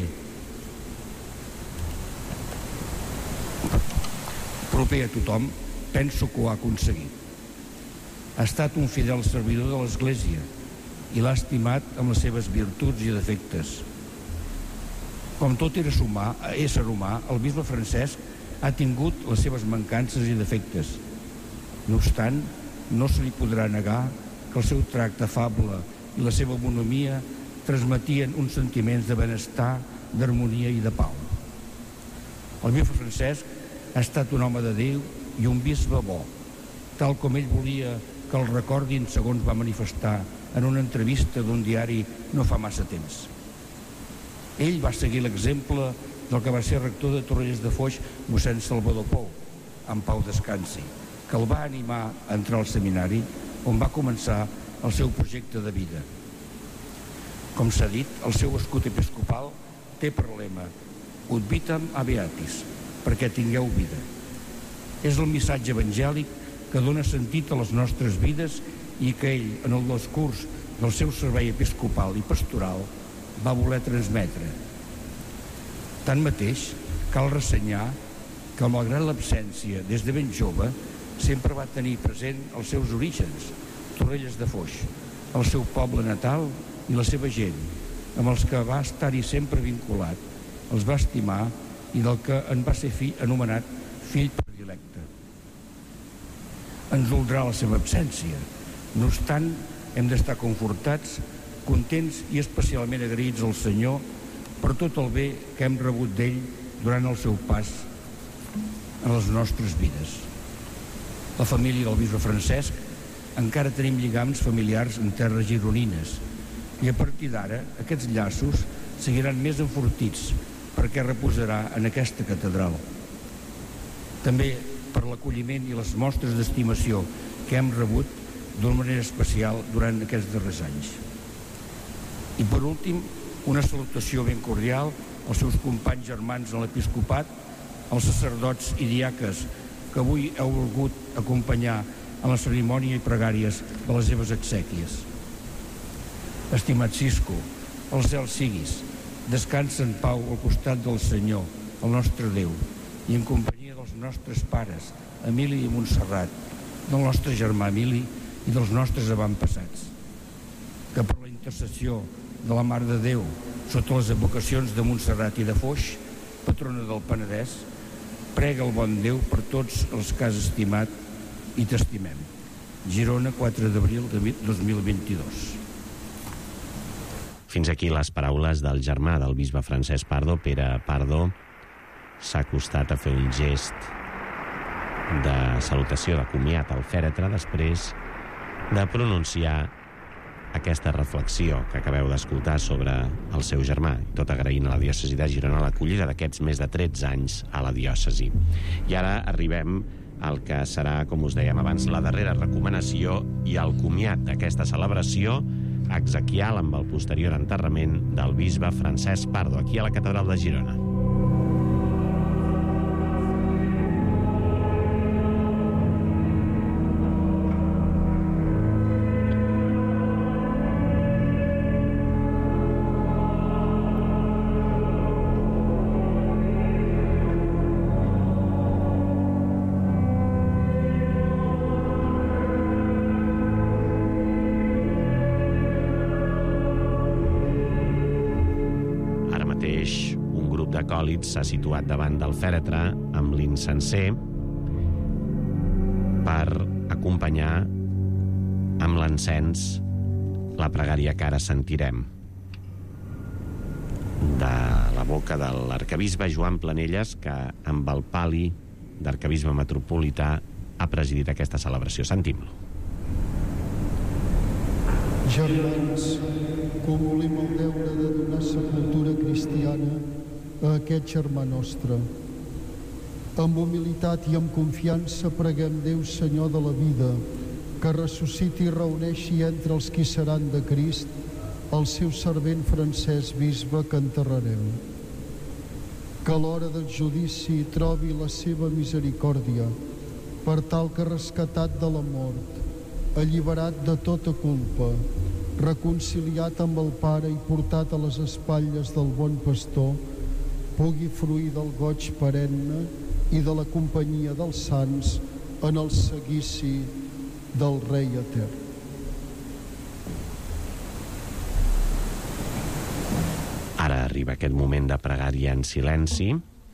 proper a tothom, penso que ho ha aconseguit. Ha estat un fidel servidor de l'Església i l'ha estimat amb les seves virtuts i defectes. Com tot ésser humà, el bisbe Francesc ha tingut les seves mancances i defectes. No obstant, no se li podrà negar que el seu tracte afable i la seva bonomia transmetien uns sentiments de benestar, d'harmonia i de pau. El bisbe Francesc ha estat un home de Déu i un bisbe bo, tal com ell volia que el recordin, segons va manifestar en una entrevista d'un diari no fa massa temps. Ell va seguir l'exemple del que va ser rector de Torrelles de Foix, mossèn Salvador Pou, en pau descansi, que el va animar a entrar al seminari, on va començar el seu projecte de vida. Com s'ha dit, el seu escut episcopal té per lema Ut vitam habeatis, perquè tingueu vida. És el missatge evangèlic que dona sentit a les nostres vides i que ell, en el discurs del seu servei episcopal i pastoral, va voler transmetre. Tanmateix, cal ressenyar que, malgrat l'absència des de ben jove, sempre va tenir present els seus orígens, Torrelles de Foix, el seu poble natal i la seva gent, amb els que va estar-hi sempre vinculat, els va estimar i del que en va ser anomenat fill predilecte. Ens doldrà la seva absència. No obstant, hem d'estar confortats, contents i especialment agraïts al Senyor per tot el bé que hem rebut d'ell durant el seu pas en les nostres vides. La família del bisbe Francesc encara tenim lligams familiars en terres gironines i a partir d'ara aquests llaços seguiran més enfortits perquè reposarà en aquesta catedral. També per l'acolliment i les mostres d'estimació que hem rebut d'una manera especial durant aquests darrers anys. I per últim, una salutació ben cordial als seus companys germans en l'episcopat, als sacerdots i diaques que avui heu volgut acompanyar en la cerimònia i pregàries de les seves exèquies. Estimat Cisco, el cel siguis, descansa en pau al costat del Senyor, el nostre Déu, i en companyia dels nostres pares, Emili i Montserrat, del nostre germà Emili i dels nostres avantpassats. Que per la intercessió de la Mare de Déu, sota les advocacions de Montserrat i de Foix, patrona del Penedès, prega el bon Déu per tots els que has estimat i t'estimem. Girona, 4 d'abril de 2022. Fins aquí les paraules del germà del bisbe Francesc Pardo. Pere Pardo s'ha acostat a fer un gest de salutació, de comiat al fèretre, després de pronunciar aquesta reflexió que acabeu d'escoltar sobre el seu germà, tot agraint a la diòcesi de Girona l'acollida d'aquests més de 13 anys a la diòcesi. I ara arribem al que serà, com us dèiem abans, la darrera recomanació i el comiat d'aquesta celebració exequial amb el posterior enterrament del bisbe Francesc Pardo, aquí a la catedral de Girona. S'ha situat davant del fèretre amb l'incenser per acompanyar amb l'encens la pregària que ara sentirem de la boca de l'arquebisbe Joan Planelles, que amb el pal·li d'arquebisbe metropolità ha presidit aquesta celebració. Sentim-lo. Germans, comulim el deure de donar sepultura cristiana a aquest germà nostre. Amb humilitat i amb confiança preguem Déu, Senyor de la vida, que ressusciti i reuneixi entre els qui seran de Crist el seu servent Francesc bisbe que enterrarem. que a l'hora del judici trobi la seva misericòrdia, per tal que rescatat de la mort, alliberat de tota culpa, reconciliat amb el Pare i portat a les espatlles del bon pastor, pugui fruir del goig perenne i de la companyia dels sants en el seguici del Rei etern. Ara arriba aquest moment de pregària en silenci.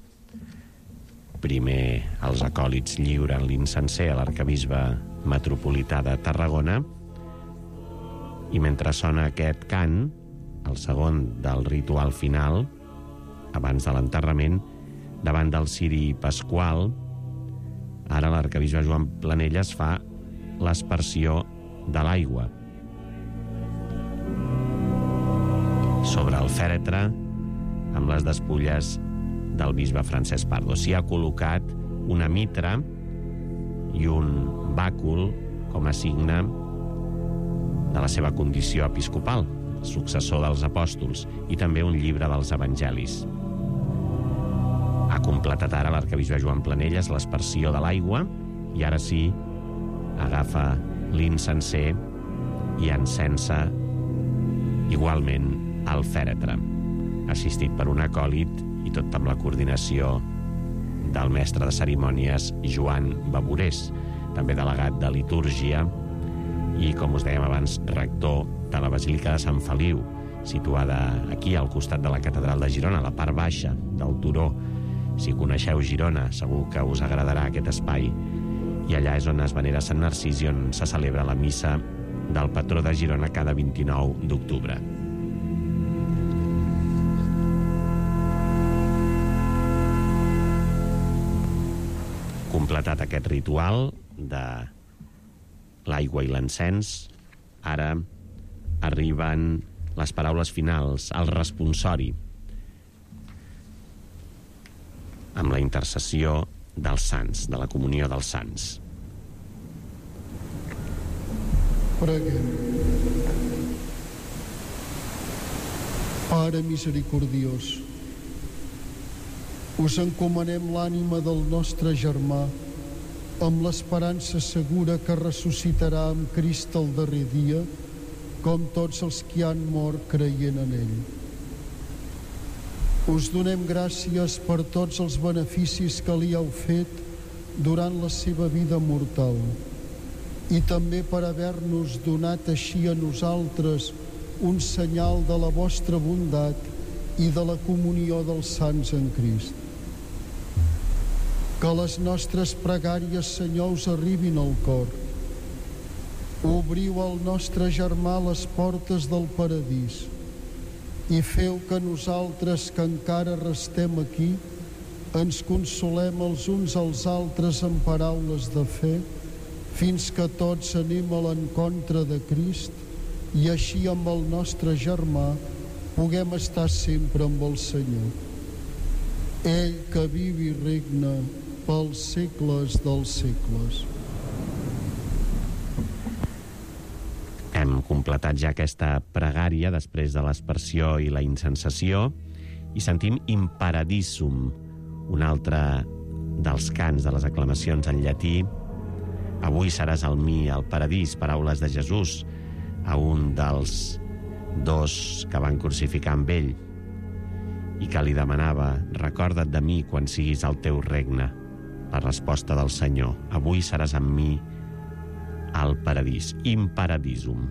Primer els acòlits lliuren l'incenser a l'arquebisbe metropolità de Tarragona i mentre sona aquest cant, el segon del ritual final, abans de l'enterrament, davant del ciri pasqual, ara l'arquebisbe Joan Planelles fa l'aspersió de l'aigua. Sobre el fèretre, amb les despulles del bisbe Francesc Pardo. S'hi ha col·locat una mitra i un bàcul com a signe de la seva condició episcopal, successor dels apòstols, i també un llibre dels evangelis. Ha completat ara l'arquebisbe Joan Planelles l'aspersió de l'aigua i ara sí agafa l'incenser i encensa igualment el fèretre, assistit per un acòlit i tot amb la coordinació del mestre de cerimònies Joan Baborés, també delegat de litúrgia i, com us dèiem abans, rector de la Basílica de Sant Feliu, situada aquí al costat de la Catedral de Girona, a la part baixa del turó. Si coneixeu Girona, segur que us agradarà aquest espai. I allà és on es venera Sant Narcís i on se celebra la missa del patró de Girona cada 29 d'octubre. Completat aquest ritual de l'aigua i l'encens, ara arriben les paraules finals, el responsori, amb la intercessió dels sants, de la comunió dels sants. Preguem. Pare misericordiós, us encomanem l'ànima del nostre germà amb l'esperança segura que ressuscitarà amb Crist el darrer dia, com tots els que han mort creient en ell. Us donem gràcies per tots els beneficis que li heu fet durant la seva vida mortal i també per haver-nos donat així a nosaltres un senyal de la vostra bondat i de la comunió dels sants en Crist. Que les nostres pregàries, Senyor, us arribin al cor. Obriu al nostre germà les portes del paradís i feu que nosaltres, que encara restem aquí, ens consolem els uns als altres amb paraules de fe, fins que tots anem a l'encontre de Crist i així amb el nostre germà puguem estar sempre amb el Senyor. Ell que viu i regna pels segles dels segles. Hem completat ja aquesta pregària després de l'aspersió i la incensació i sentim Imparadisum, un altre dels cants de les aclamacions en llatí. Avui seràs al mi, al paradís, paraules de Jesús a un dels dos que van crucificar amb ell i que li demanava: recorda't de mi quan siguis al teu regne. La resposta del Senyor: avui seràs amb mi al paradís. Imparadisum.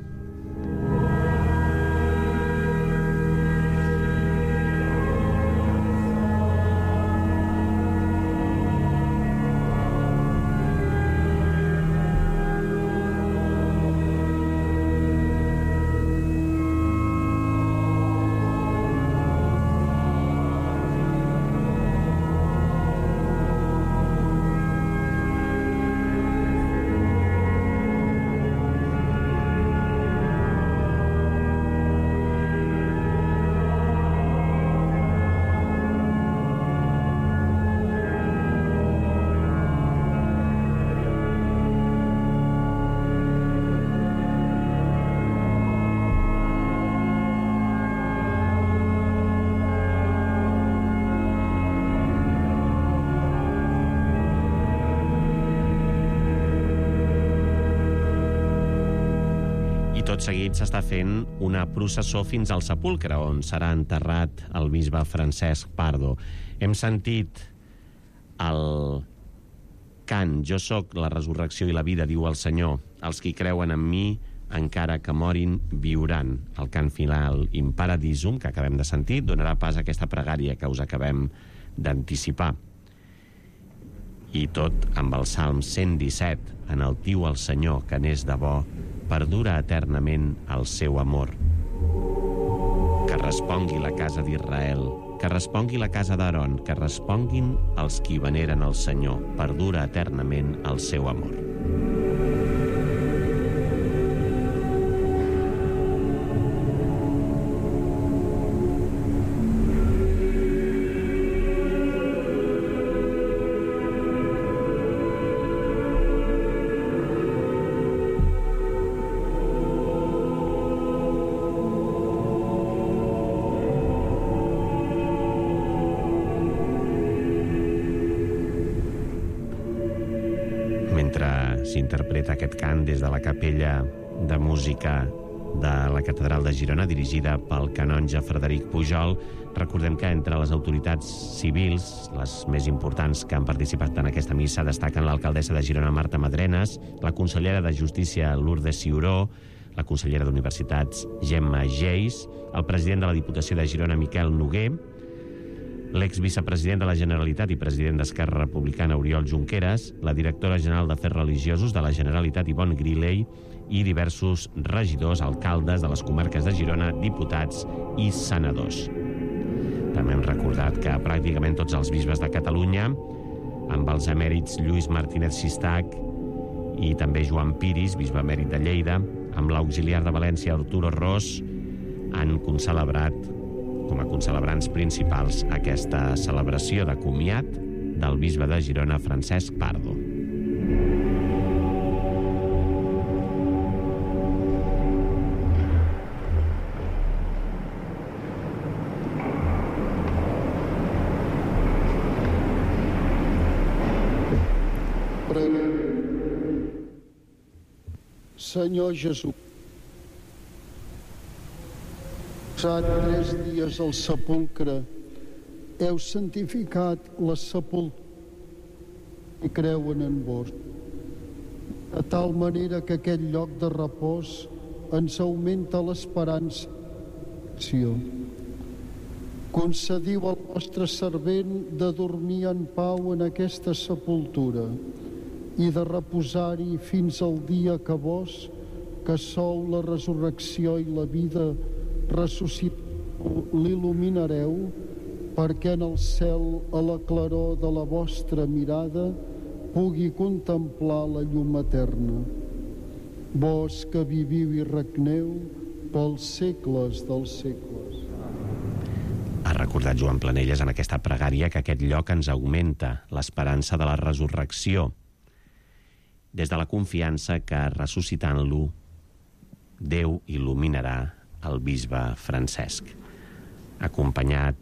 tot seguit s'està fent una processó fins al sepulcre, on serà enterrat el bisbe Francesc Pardo. Hem sentit el cant "Jo soc la resurrecció i la vida", diu el Senyor. Els qui creuen en mi, encara que morin, viuran. El cant final "In Paradisum", que acabem de sentir, donarà pas a aquesta pregària que us acabem d'anticipar. I tot amb el Salm 117, "Enaltiu el Senyor, que n'és de bo, perdura eternament el seu amor". Que respongui la casa d'Israel, que respongui la casa d'Aaron, que responguin els qui veneren el Senyor, perdura eternament el seu amor. S'interpreta aquest cant des de la capella de música de la Catedral de Girona, dirigida pel canonge Frederic Pujol. Recordem que entre les autoritats civils, les més importants que han participat en aquesta missa, destaquen l'alcaldessa de Girona, Marta Madrenes, la consellera de Justícia, Lourdes Ciuró, la consellera d'Universitats, Gemma Geis, el president de la Diputació de Girona, Miquel Noguer, l'exvicepresident de la Generalitat i president d'Esquerra Republicana, Oriol Junqueras, la directora general d'Afers Religiosos de la Generalitat, Ivonne Griley, i diversos regidors, alcaldes de les comarques de Girona, diputats i senadors. També hem recordat que pràcticament tots els bisbes de Catalunya, amb els emèrits Lluís Martínez Sistac i també Joan Piris, bisbe emèrit de Lleida, amb l'auxiliar de València, Arturo Ros, han concelebrat com a concelebrants principals aquesta celebració de comiat del bisbe de Girona, Francesc Pardo. Senyor Jesús, passat 3 dies al sepulcre, heu santificat la sepultura i creuen en vos, de tal manera que aquest lloc de repòs ens augmenta l'esperança. Concediu al vostre servent de dormir en pau en aquesta sepultura i de reposar-hi fins al dia que vos, que sou la resurrecció i la vida, l'il·luminareu, perquè en el cel, a la claror de la vostra mirada, pugui contemplar la llum eterna. Vos que viviu i regneu pels segles dels segles. Ha recordat Joan Planelles en aquesta pregària que aquest lloc ens augmenta l'esperança de la resurrecció, des de la confiança que, ressuscitant-lo, Déu il·luminarà el bisbe Francesc, acompanyat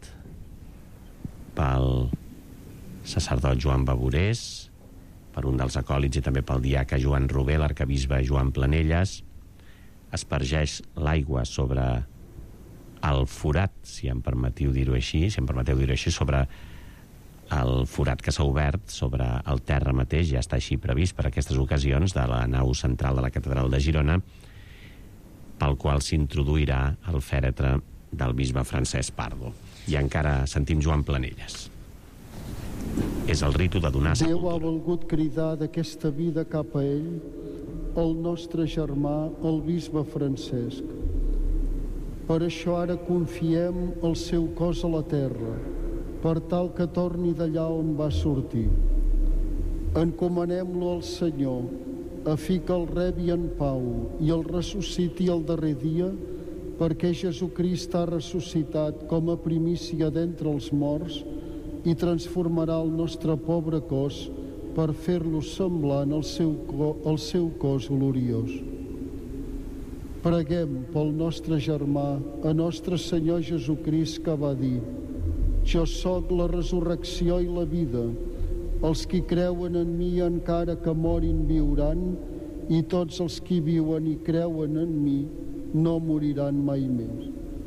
pel sacerdot Joan Bavorés, per un dels acòlits i també pel diaca Joan Robé, l'arquebisbe Joan Planelles. Aspergeix l'aigua sobre el forat, si em permeteu dir-ho així, sobre el forat que s'ha obert sobre el terra mateix, ja està així previst per aquestes ocasions, de la nau central de la Catedral de Girona, pel qual s'introduirà el fèretre del bisbe Francesc Pardo. I encara sentim Joan Planelles. És el ritu de donar sepultura. Déu ha volgut cridar d'aquesta vida cap a ell el nostre germà, el bisbe Francesc. Per això ara confiem el seu cos a la terra, per tal que torni d'allà on va sortir. Encomanem-lo al Senyor, a fi que el rebi en pau i el ressusciti el darrer dia, perquè Jesucrist ha ressuscitat com a primícia d'entre els morts i transformarà el nostre pobre cos per fer-lo semblant al seu cos gloriós. Preguem pel nostre germà, a nostre Senyor Jesucrist, que va dir: jo sóc la resurrecció i la vida. Els qui creuen en mi, encara que morin, viuran, i tots els que viuen i creuen en mi no moriran mai més.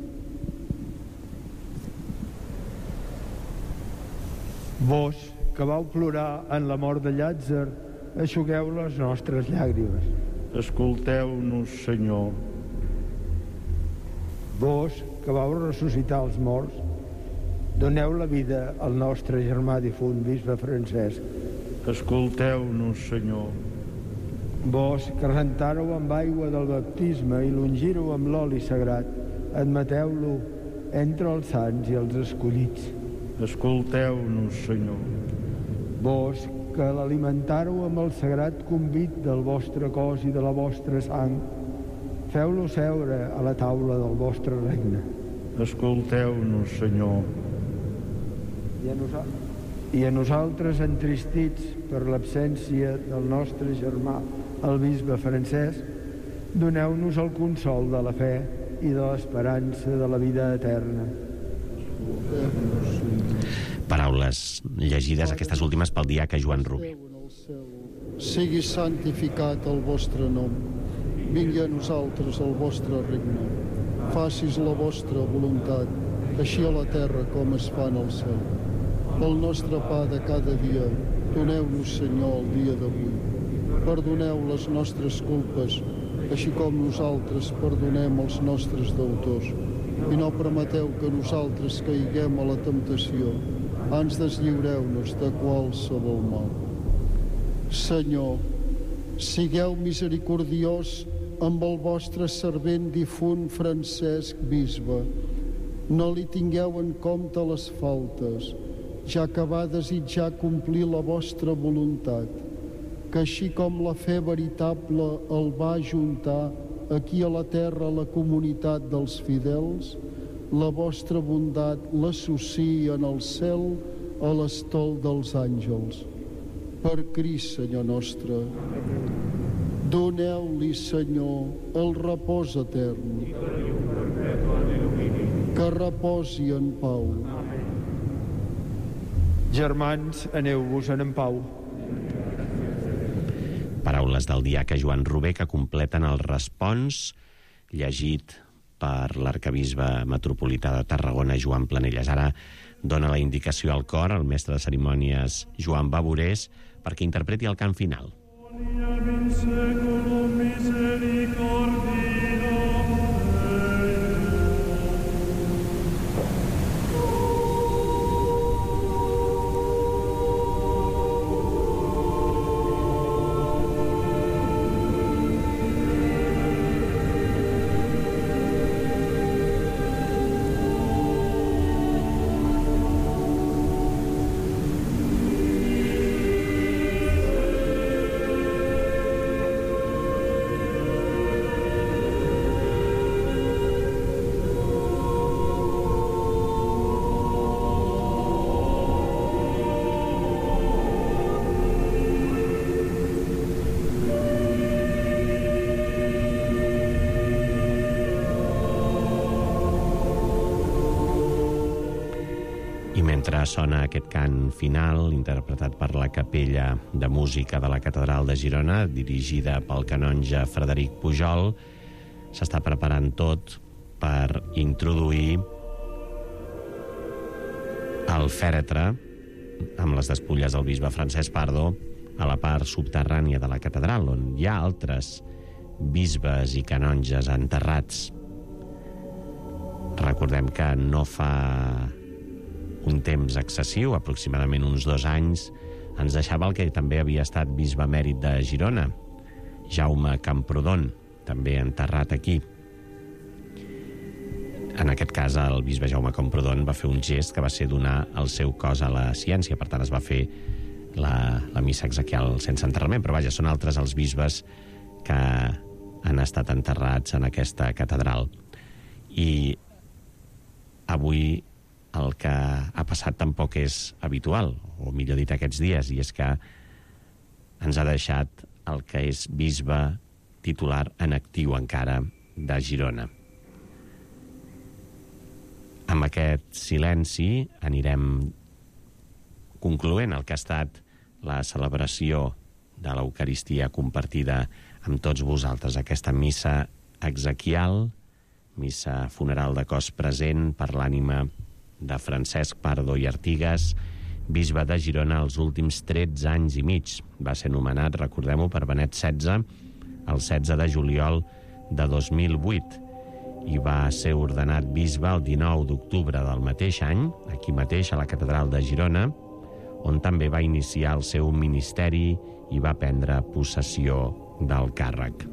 Vos, que vau plorar en la mort de Llàtzer, eixugueu les nostres llàgrimes. Escolteu-nos, Senyor. Vos, que vau ressuscitar els morts, doneu la vida al nostre germà difunt, bisbe Francesc. Escolteu-nos, Senyor. Vos, que rentàreu amb aigua del baptisme i l'ungíreu amb l'oli sagrat, admeteu-lo entre els sants i els escollits. Escolteu-nos, Senyor. Vos, que l'alimentàreu amb el sagrat convit del vostre cos i de la vostra sang, feu-lo seure a la taula del vostre regne. Escolteu-nos, Senyor. I a nosaltres, entristits per l'absència del nostre germà, el bisbe Francesc, doneu-nos el consol de la fe i de l'esperança de la vida eterna. Paraules llegides, aquestes últimes, pel diaca Joan Rubé. Sigui santificat el vostre nom. Vingui a nosaltres el vostre regne. Facis la vostra voluntat, així a la terra com es fa en el cel. El nostre pa de cada dia, doneu-nos, Senyor, el dia d'avui. Perdoneu les nostres culpes, així com nosaltres perdonem els nostres deutors. I no permeteu que nosaltres caiguem a la temptació. Ans deslliureu-nos de qualsevol mal. Senyor, sigueu misericordiós amb el vostre servent difunt Francesc Bisbe. No li tingueu en compte les faltes, ja que va desitjar complir la vostra voluntat, que així com la fe veritable el va ajuntar aquí a la terra la comunitat dels fidels, la vostra bondat l'associï en el cel a l'estol dels àngels. Per Crist, Senyor nostre, doneu-li, Senyor, el repòs etern, que reposi en pau. Germans, aneu-vos en pau. Paraules del diaca Joan Rubé que completen el respons llegit per l'arcabisbe metropolità de Tarragona, Joan Planelles. Ara dona la indicació al cor, el mestre de cerimònies Joan Baburés, perquè interpreti el cant final. Mentre sona aquest cant final, interpretat per la Capella de Música de la Catedral de Girona, dirigida pel canonge Frederic Pujol, s'està preparant tot per introduir el fèretre amb les despulles del bisbe Francesc Pardo a la part subterrània de la catedral, on hi ha altres bisbes i canonges enterrats. Recordem que no fa un temps excessiu, aproximadament uns 2 anys, ens deixava el que també havia estat bisbe emèrit de Girona, Jaume Camprodon, també enterrat aquí. En aquest cas, el bisbe Jaume Camprodon va fer un gest que va ser donar el seu cos a la ciència, per tant es va fer la missa exequial sense enterrament, però vaja, són altres els bisbes que han estat enterrats en aquesta catedral. I avui el que ha passat tampoc és habitual, o millor dit aquests dies, i és que ens ha deixat el que és bisbe titular en actiu encara de Girona. Amb aquest silenci anirem concloent el que ha estat la celebració de l'Eucaristia compartida amb tots vosaltres. Aquesta missa exequial, missa funeral de cos present per l'ànima de Francesc Pardo i Artigas, bisbe de Girona els últims 13 anys i mig. Va ser nomenat, recordem-ho, per Benet XVI el 16 de juliol de 2008 i va ser ordenat bisbe el 19 d'octubre del mateix any, aquí mateix, a la catedral de Girona, on també va iniciar el seu ministeri i va prendre possessió del càrrec.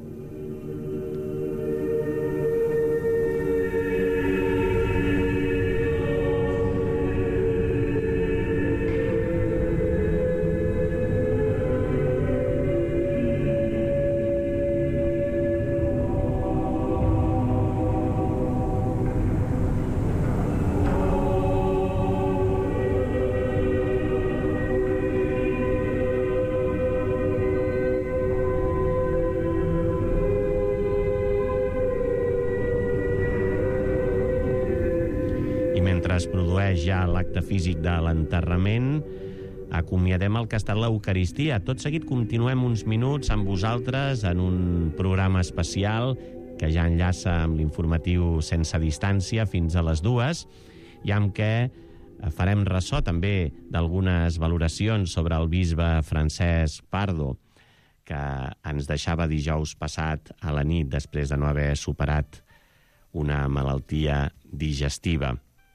Es produeix ja l'acte físic de l'enterrament, acomiadem el que ha estat l'Eucaristia. Tot seguit continuem uns minuts amb vosaltres en un programa especial que ja enllaça amb l'informatiu Sense Distància fins a les 2 i amb què farem ressò també d'algunes valoracions sobre el bisbe Francesc Pardo, que ens deixava dijous passat a la nit després de no haver superat una malaltia digestiva.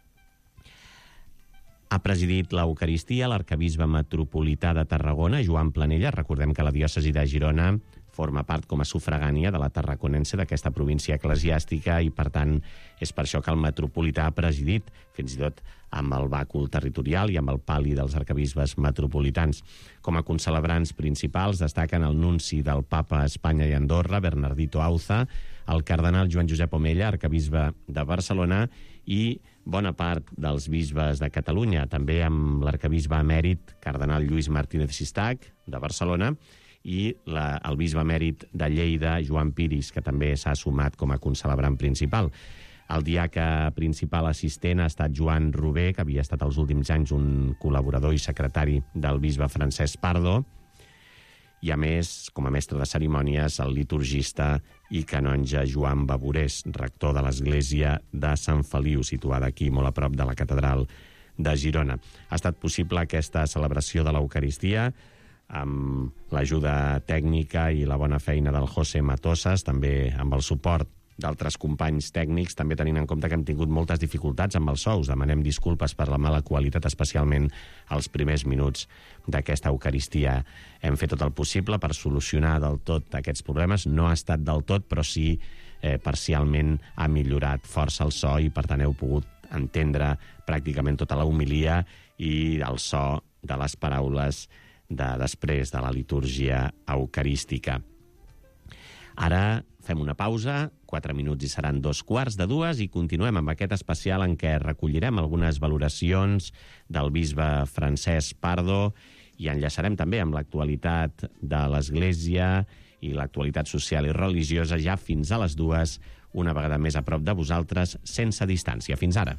Ha presidit l'Eucaristia l'arcabisbe metropolità de Tarragona, Joan Planella. Recordem que la diòcesi de Girona forma part com a sufragània de la Tarraconense, d'aquesta província eclesiàstica, i per tant és per això que el metropolità ha presidit, fins i tot amb el bàcul territorial i amb el pal·li dels arcabisbes metropolitans. Com a concelebrants principals destaquen el nunci del Papa a Espanya i Andorra, Bernardito Auza, el cardenal Joan Josep Omella, arcabisbe de Barcelona, i bona part dels bisbes de Catalunya, també amb l'arcabisbe emèrit, cardenal Lluís Martínez Sistac, de Barcelona, i el bisbe emèrit de Lleida, Joan Piris, que també s'ha sumat com a concelebrant principal. El diaca principal assistent ha estat Joan Robé, que havia estat els últims anys un col·laborador i secretari del bisbe Francesc Pardo, i a més, com a mestre de cerimònies, el liturgista i canonge Joan Baborés, rector de l'església de Sant Feliu, situada aquí molt a prop de la catedral de Girona. Ha estat possible aquesta celebració de l'Eucaristia amb l'ajuda tècnica i la bona feina del José Matosas, també amb el suport d'altres companys tècnics, també tenint en compte que hem tingut moltes dificultats amb els sous. Demanem disculpes per la mala qualitat, especialment als primers minuts d'aquesta Eucaristia. Hem fet tot el possible per solucionar del tot aquests problemes. No ha estat del tot, però sí parcialment ha millorat força el so i per tant heu pogut entendre pràcticament tota la homilia i el so de les paraules després de la litúrgia eucarística. Ara fem una pausa, 4 minuts i seran 2:15 i continuem amb aquest especial en què recollirem algunes valoracions del bisbe Francesc Pardo i enllaçarem també amb l'actualitat de l'Església i l'actualitat social i religiosa ja fins a les 2, una vegada més a prop de vosaltres, sense distància. Fins ara.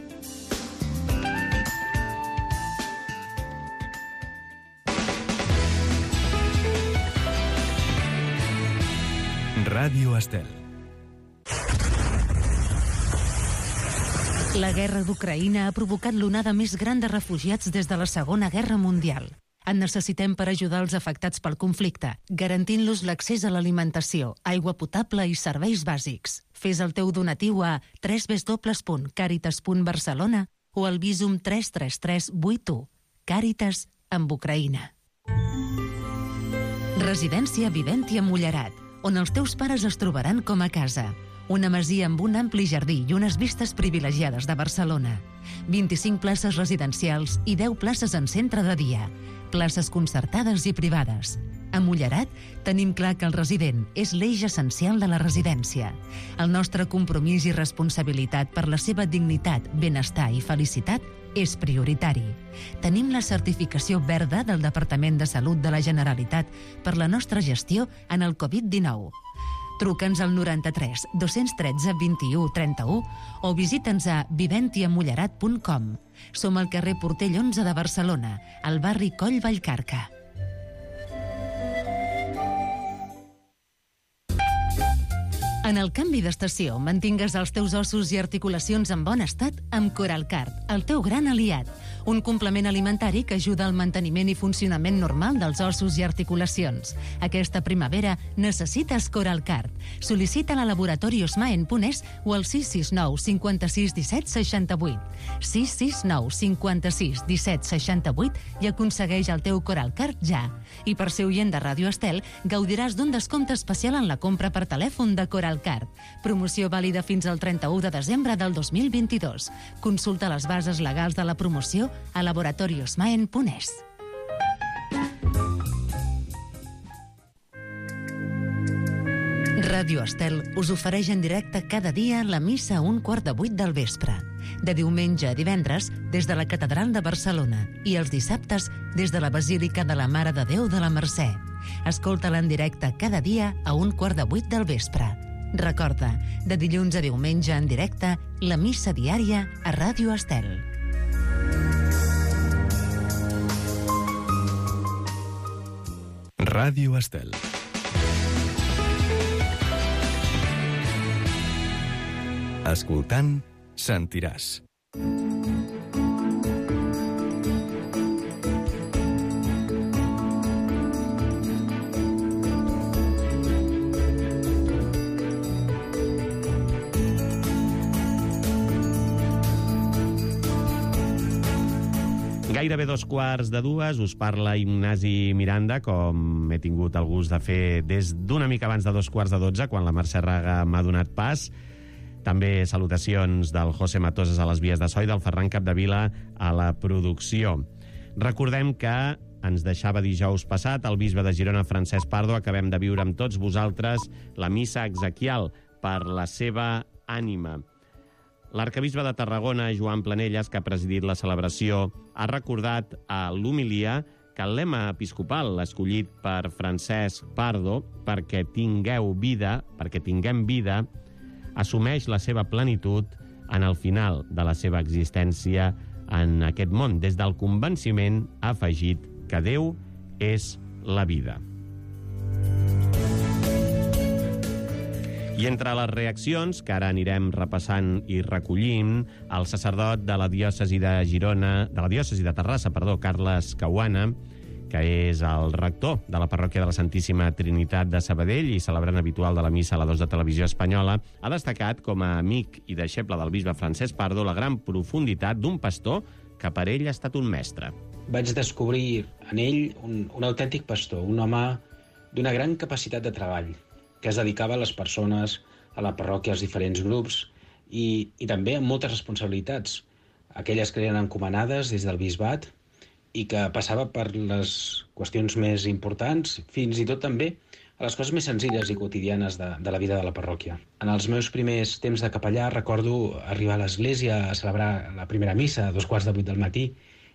Ràdio Estel. La guerra d'Ucraïna ha provocat l'onada més gran de refugiats des de la Segona Guerra Mundial. En necessitem per ajudar els afectats pel conflicte, garantint-los l'accés a l'alimentació, aigua potable i serveis bàsics. Fes el teu donatiu a www.caritas.barcelona o al Visum 33381. Càritas amb Ucraïna. Residència Viventia Mullerat, on els teus pares es trobaran com a casa. Una masia amb un ampli jardí i unes vistes privilegiades de Barcelona. 25 places residencials i 10 places en centre de dia. Places concertades i privades. A Mullerat tenim clar que el resident és l'eix essencial de la residència. El nostre compromís i responsabilitat per la seva dignitat, benestar i felicitat és prioritari. Tenim la certificació verda del Departament de Salut de la Generalitat per la nostra gestió en el Covid-19. Truca'ns al 93 213 21 31 o visita'ns a viventiamullerat.com. Som al carrer Portell 11 de Barcelona, al barri Coll Vallcarca. En el canvi d'estació, mantingues els teus ossos i articulacions en bon estat amb Coralcard, el teu gran aliat. Un complement alimentari que ajuda al manteniment i funcionament normal dels ossos i articulacions. Aquesta primavera necessites Coralcard. Sol·licita-la a Laboratori Osmaen.es o al 669 56 17 68. 669 56 17 68 i aconsegueix el teu Coralcard ja. I per ser oient de Ràdio Estel, gaudiràs d'un descompte especial en la compra per telèfon de Coralcard. Promoció vàlida fins al 31 de desembre del 2022. Consulta les bases legals de la promoció a laboratoriosmaen.es. Ràdio Estel us ofereix en directe cada dia la missa a 7:15 del vespre. De diumenge a divendres, des de la Catedral de Barcelona, i els dissabtes, des de la Basílica de la Mare de Déu de la Mercè. Escolta-la en directe cada dia a 7:15 del vespre. Recorda, de dilluns a diumenge en directe, la missa diària a Ràdio Estel. Ràdio Estel. Escoltant, sentiràs. Gairebé 2:15 us parla Ignasi Miranda, com he tingut el gust de fer des d'una mica abans de 2:15, quan la Mercè Raga m'ha donat pas. També salutacions del José Matoses a les vies de so i del Ferran Capdevila a la producció. Recordem que ens deixava dijous passat el bisbe de Girona, Francesc Pardo. Acabem de viure amb tots vosaltres la missa exequial per la seva ànima. L'arcabisbe de Tarragona, Joan Planelles, que ha presidit la celebració, ha recordat a l'homilia que el lema episcopal escollit per Francesc Pardo, perquè tinguem vida, assumeix la seva plenitud en el final de la seva existència en aquest món. Des del convenciment ha afegit que Déu és la vida. I entre les reaccions, que ara anirem repassant i recollint, el sacerdot de la diòcesi de Girona, de la diòcesi de Terrassa, Carles Cahuana, que és el rector de la parròquia de la Santíssima Trinitat de Sabadell i celebrant habitual de la missa a la 2 de Televisió Espanyola, ha destacat com a amic i deixeble del bisbe Francesc Pardo la gran profunditat d'un pastor que per ell ha estat un mestre. Vaig descobrir en ell un autèntic pastor, un home d'una gran capacitat de treball, que es dedicava a les persones, a la parròquia, als diferents grups, i també amb moltes responsabilitats, aquelles que eren encomanades des del bisbat, i que passava per les qüestions més importants, fins i tot també a les coses més senzilles i quotidianes de la vida de la parròquia. En els meus primers temps de capellà recordo arribar a l'església a celebrar la primera missa a 7:15 del matí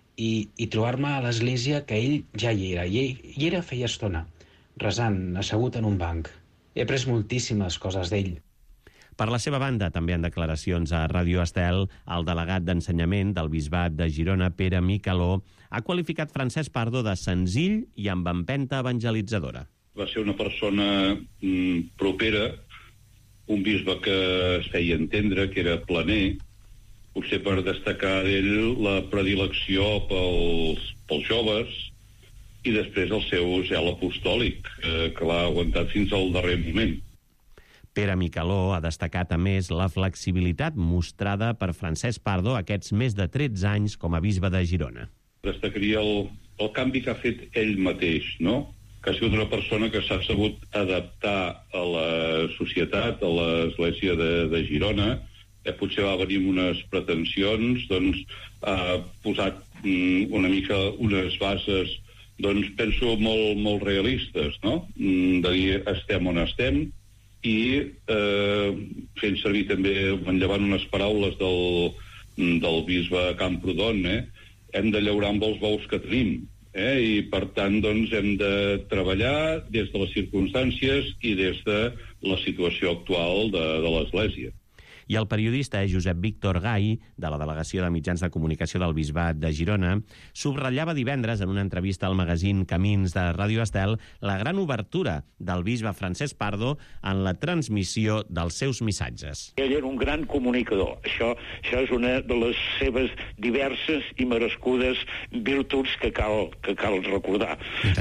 i trobar-me a l'església que ell ja hi era, i era feia estona, resant, assegut en un banc. He après moltíssimes coses d'ell. Per la seva banda, també en declaracions a Ràdio Estel, el delegat d'ensenyament del bisbat de Girona, Pere Micaló, ha qualificat Francesc Pardo de senzill i amb empenta evangelitzadora. Va ser una persona propera, un bisbe que es feia entendre, que era planer, potser per destacar d'ell la predilecció pels joves i després el seu zel apostòlic, que l'ha aguantat fins al darrer moment. Pere Micaló ha destacat, a més, la flexibilitat mostrada per Francesc Pardo aquests més de 13 anys com a bisbe de Girona. Destacaria el canvi que ha fet ell mateix, no? Que ha sigut una persona que s'ha sabut adaptar a la societat, a l'església de Girona. Potser va venir amb unes pretensions, doncs ha posat una mica unes bases, doncs penso molt realistes, no? De dir estem on estem, i fent servir també, manllevant unes paraules del bisbe Camprodon, hem de llaurar amb els bous que tenim, i per tant doncs hem de treballar des de les circumstàncies i des de la situació actual de l'Església. I el periodista Josep Víctor Gai, de la Delegació de Mitjans de Comunicació del Bisbat de Girona, subratllava divendres en una entrevista al magazín Camins de Ràdio Estel la gran obertura del bisbe Francesc Pardo en la transmissió dels seus missatges. Ell era un gran comunicador. Això és una de les seves diverses i merescudes virtuts que cal recordar.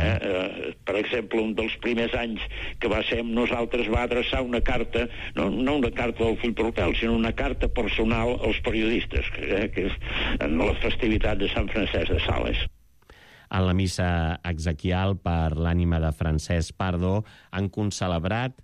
Per exemple, un dels primers anys que va ser amb nosaltres va adreçar una carta, no una carta del fill parroquial, sinó una carta personal als periodistes, que és en la festivitat de Sant Francesc de Sales. En la missa exequial per l'ànima de Francesc Pardo han concelebrat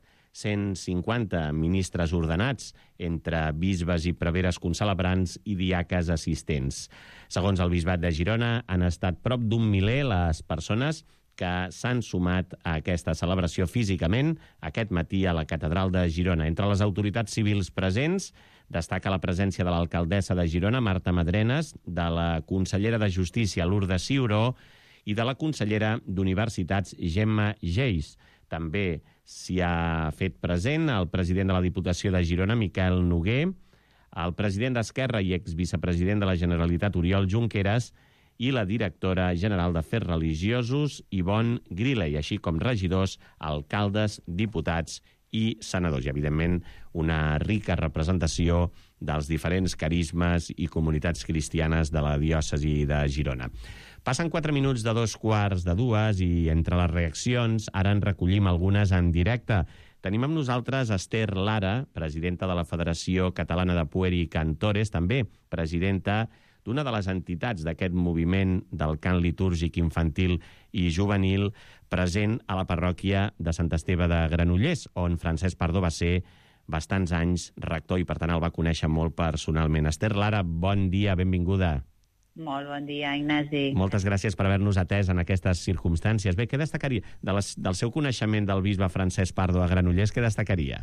150 ministres ordenats, entre bisbes i preveres concelebrants i diaques assistents. Segons el Bisbat de Girona, han estat prop d'un miler les persones que s'han sumat a aquesta celebració físicament aquest matí a la Catedral de Girona. Entre les autoritats civils presents destaca la presència de l'alcaldessa de Girona, Marta Madrenes, de la consellera de Justícia, Lourdes Ciuró, i de la consellera d'Universitats, Gemma Geis. També s'hi ha fet present el president de la Diputació de Girona, Miquel Noguer, el president d'Esquerra i exvicepresident de la Generalitat, Oriol Junqueras, i la directora general d'Afers Religiosos, Ivonne Griley, així com regidors, alcaldes, diputats i senadors. I, evidentment, una rica representació dels diferents carismes i comunitats cristianes de la diòcesi de Girona. Passen 4 minuts de 2:45 i entre les reaccions ara en recollim algunes en directe. Tenim amb nosaltres Esther Lara, presidenta de la Federació Catalana de Pueri i Cantores, també presidenta d'una de les entitats d'aquest moviment del cant litúrgic infantil i juvenil present a la parròquia de Sant Esteve de Granollers, on Francesc Pardo va ser bastants anys rector i, per tant, el va conèixer molt personalment. Esther Lara, bon dia, benvinguda. Molt bon dia, Ignasi. Moltes gràcies per haver-nos atès en aquestes circumstàncies. Bé, què destacaria del seu coneixement del bisbe Francesc Pardo a Granollers? Què destacaria?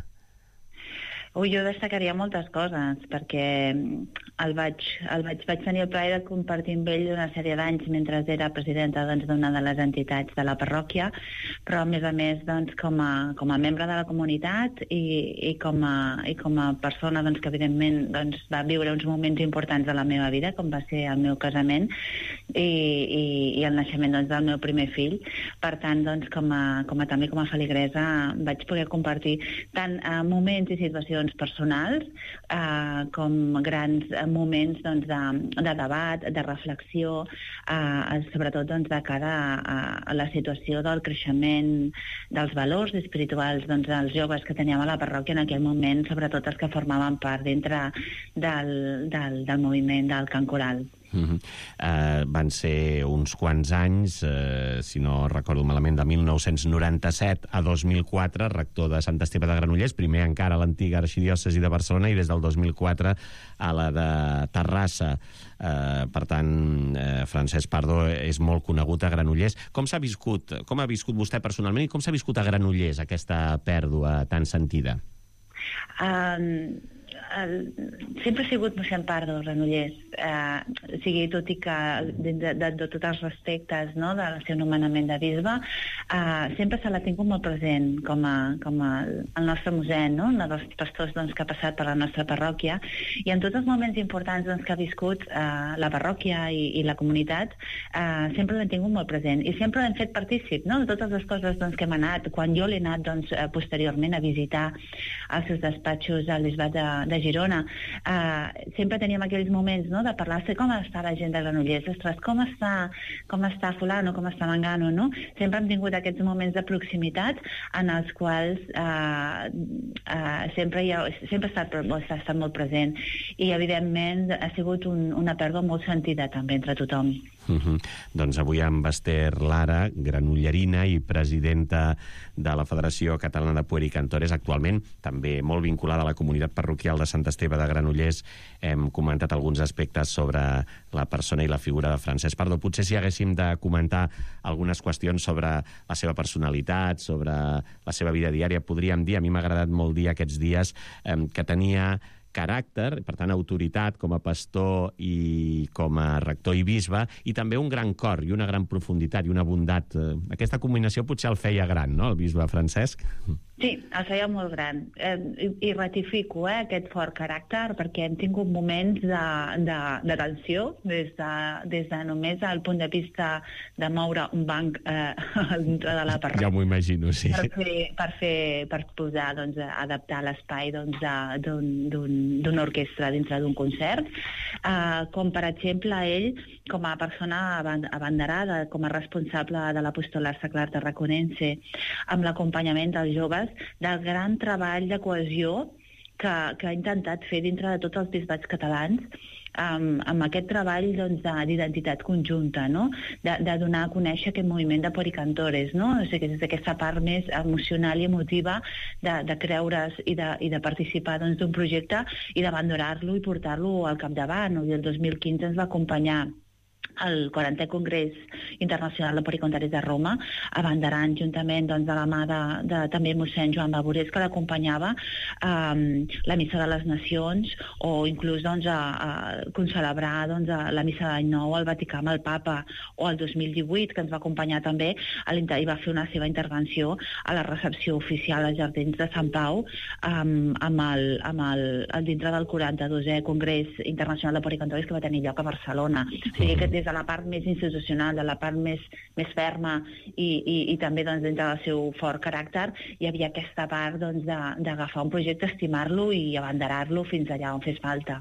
Jo destacaria moltes coses, perquè vaig tenir el plaer de compartir amb ell una sèrie d'anys mentre era presidenta d'una de les entitats de la parròquia, però a més com a membre de la comunitat i com a persona que evidentment va viure uns moments importants de la meva vida, com va ser el meu casament i el naixement del meu primer fill. Per tant, també com a feligresa vaig poder compartir tant moments i situacions personals com grans moments de debat, de reflexió, sobretot de cara a la situació del creixement dels valors espirituals dels joves que teníem a la parròquia en aquell moment, sobretot els que formaven part dintre del moviment del cant coral. Van ser uns quants anys, si no recordo malament, de 1997 a 2004, rector de Sant Esteve de Granollers, primer encara a l'antiga arxidiòcesi de Barcelona i des del 2004 a la de Terrassa. Per tant, Francesc Pardo és molt conegut a Granollers. Com ha viscut vostè personalment i com s'ha viscut a Granollers aquesta pèrdua tan sentida? Sempre ha sigut mossèn Pardo, Granollers. Tot i que de tots els respectes del seu nomenament de bisbe, sempre se l'ha tingut molt present com el nostre mossèn, un dels pastors que ha passat per la nostra parròquia, i en tots els moments importants que ha viscut la parròquia i la comunitat, sempre l'hem tingut molt present i sempre l'hem fet partícip de totes les coses que hem anat. Quan jo l'he anat posteriorment a visitar els seus despatxos al bisbat de Girona, sempre teníem aquells moments de parlar de com està la gent de Granollers, ostres, com està fulano, com està mangano, no? Sempre hem tingut aquests moments de proximitat en els quals sempre ha estat molt present i evidentment ha sigut una pèrdua molt sentida també entre tothom. Doncs avui amb Esther Lara, granollerina i presidenta de la Federació Catalana de Pueri i Cantores, actualment també molt vinculada a la comunitat parroquial de Sant Esteve de Granollers. Hem comentat alguns aspectes sobre la persona i la figura de Francesc Pardo. Potser si haguéssim de comentar algunes qüestions sobre la seva personalitat, sobre la seva vida diària, podríem dir, a mi m'ha agradat molt dir aquests dies, que tenia caràcter, per tant autoritat com a pastor i com a rector i bisbe, i també un gran cor i una gran profunditat i una bondat. Aquesta combinació potser el feia gran, no?, el bisbe Francesc? Sí, el feia molt gran. I ratifico aquest fort caràcter, perquè hem tingut moments de tensió, des de només el punt de vista de moure un banc dintre de la parròquia. Ja m'ho imagino, sí. Per posar, adaptar l'espai d'una orquestra dintre d'un concert, com per exemple ell, com a persona abanderada, com a responsable de l'apostolat secular tarraconense, amb l'acompanyament dels joves, del gran treball de cohesió que ha intentat fer dintre de tots els bisbats catalans, amb aquest treball d'identitat conjunta, no? De donar a conèixer aquest moviment de Puericantores, no? O sigui, des d'aquesta part més emocional i emotiva de creure's i de participar d'un projecte i d'abandonar-lo i portar-lo al capdavant. I el 2015 ens va acompanyar el 40è Congrés Internacional de Puericantares de Roma, abanderant juntament de la mà de també mossèn Joan Baborés, que l'acompanyava la Missa de les Nacions, o inclús concelebrar la Missa d'Any Nou al Vaticà amb el Papa, o el 2018, que ens va acompanyar també i va fer una seva intervenció a la recepció oficial als Jardins de Sant Pau, dintre del 42è Congrés Internacional de Puericantares, que va tenir lloc a Barcelona. O sigui que des de la part més institucional, de la part més ferma i també dintre del seu fort caràcter, hi havia aquesta part d'agafar un projecte, estimar-lo i abanderar-lo fins allà on fes falta.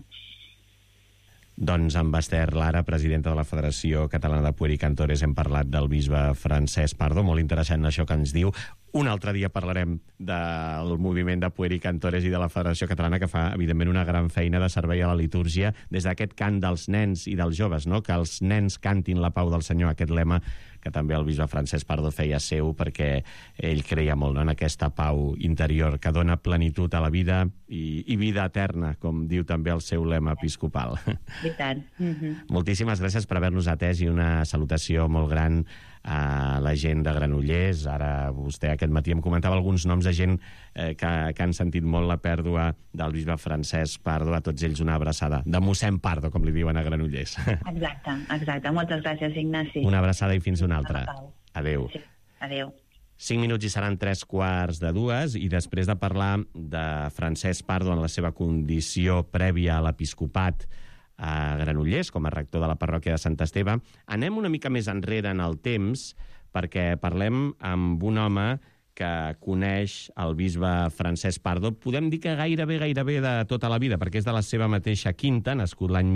Doncs amb Esther Lara, presidenta de la Federació Catalana de Puericantores, hem parlat del bisbe Francesc Pardo. Molt interessant això que ens diu. Un altre dia parlarem del moviment de Puericantores i de la Federació Catalana, que fa, evidentment, una gran feina de servei a la litúrgia des d'aquest cant dels nens i dels joves, no? Que els nens cantin la pau del Senyor, aquest lema que també el bisbe Francesc Pardo feia seu, perquè ell creia molt, no?, en aquesta pau interior que dona plenitud a la vida i vida eterna, com diu també el seu lema episcopal. I tant. Moltíssimes gràcies per haver-nos atès i una salutació molt gran a la gent de Granollers. Ara vostè aquest matí em comentava alguns noms de gent que han sentit molt la pèrdua del bisbe Francesc Pardo. A tots ells una abraçada. De mossèn Pardo, com li diuen a Granollers. Exacte. Moltes gràcies, Ignasi. Una abraçada i fins una altra. Adéu. Sí. Adéu. 5 minuts i seran 3:45, i després de parlar de Francesc Pardo en la seva condició prèvia a l'episcopat a Granollers, com a rector de la parròquia de Sant Esteve, anem una mica més enrere en el temps, perquè parlem amb un home que coneix el bisbe Francesc Pardo, podem dir que gairebé de tota la vida, perquè és de la seva mateixa quinta, nascut l'any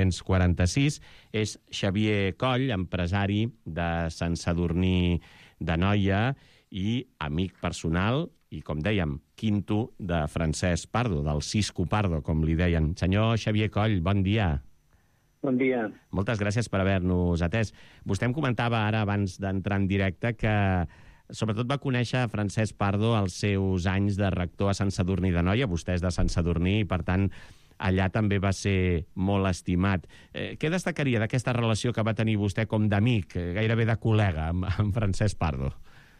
1946, és Xavier Coll, empresari de Sant Sadurní d'Anoia i amic personal, i, com dèiem, quinto de Francesc Pardo, del Cisco Pardo, com li deien. Senyor Xavier Coll, bon dia. Bon dia. Moltes gràcies per haver-nos atès. Vostè em comentava ara, abans d'entrar en directe, que sobretot va conèixer Francesc Pardo als seus anys de rector a Sant Sadurní d'Anoia. Vostè és de Sant Sadurní i, per tant, allà també va ser molt estimat. Què destacaria d'aquesta relació que va tenir vostè com d'amic, gairebé de col·lega, amb Francesc Pardo?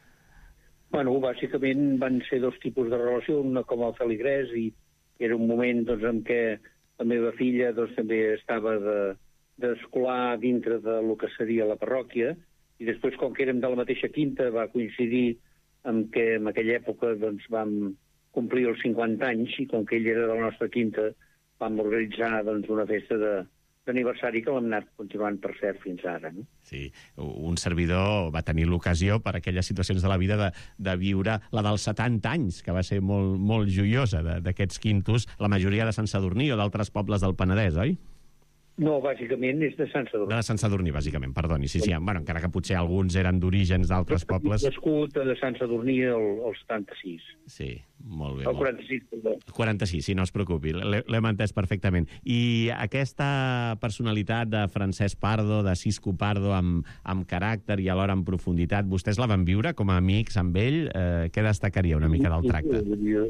Bueno, bàsicament van ser dos tipus de relació, una com a feligrès, i era un moment en què la meva filla també estava d'escolar dintre del que seria la parròquia, i després, com que érem de la mateixa quinta, va coincidir amb que en aquella època vam complir els 50 anys, i com que ell era de la nostra quinta, vam organitzar una festa d'aniversari que l'hem anat continuant, per cert, fins ara. No? Sí, un servidor va tenir l'ocasió, per aquelles situacions de la vida, de viure la dels 70 anys, que va ser molt, molt joiosa, d'aquests quintos, la majoria de Sant Sadurní o d'altres pobles del Penedès, oi? No, bàsicament és de Sant Sadurní. De Sant Sadurní, bàsicament, perdoni. Sí, bueno, encara que potser alguns eren d'orígens d'altres pobles. Nascut de Sant Sadurní el 76. Sí, molt bé. El 46, perdó. 46, sí, no es preocupi, l'hem entès perfectament. I aquesta personalitat de Francesc Pardo, de Cisco Pardo, amb caràcter i alhora amb profunditat, vostès la van viure com a amics amb ell? Què destacaria una mica del tracte?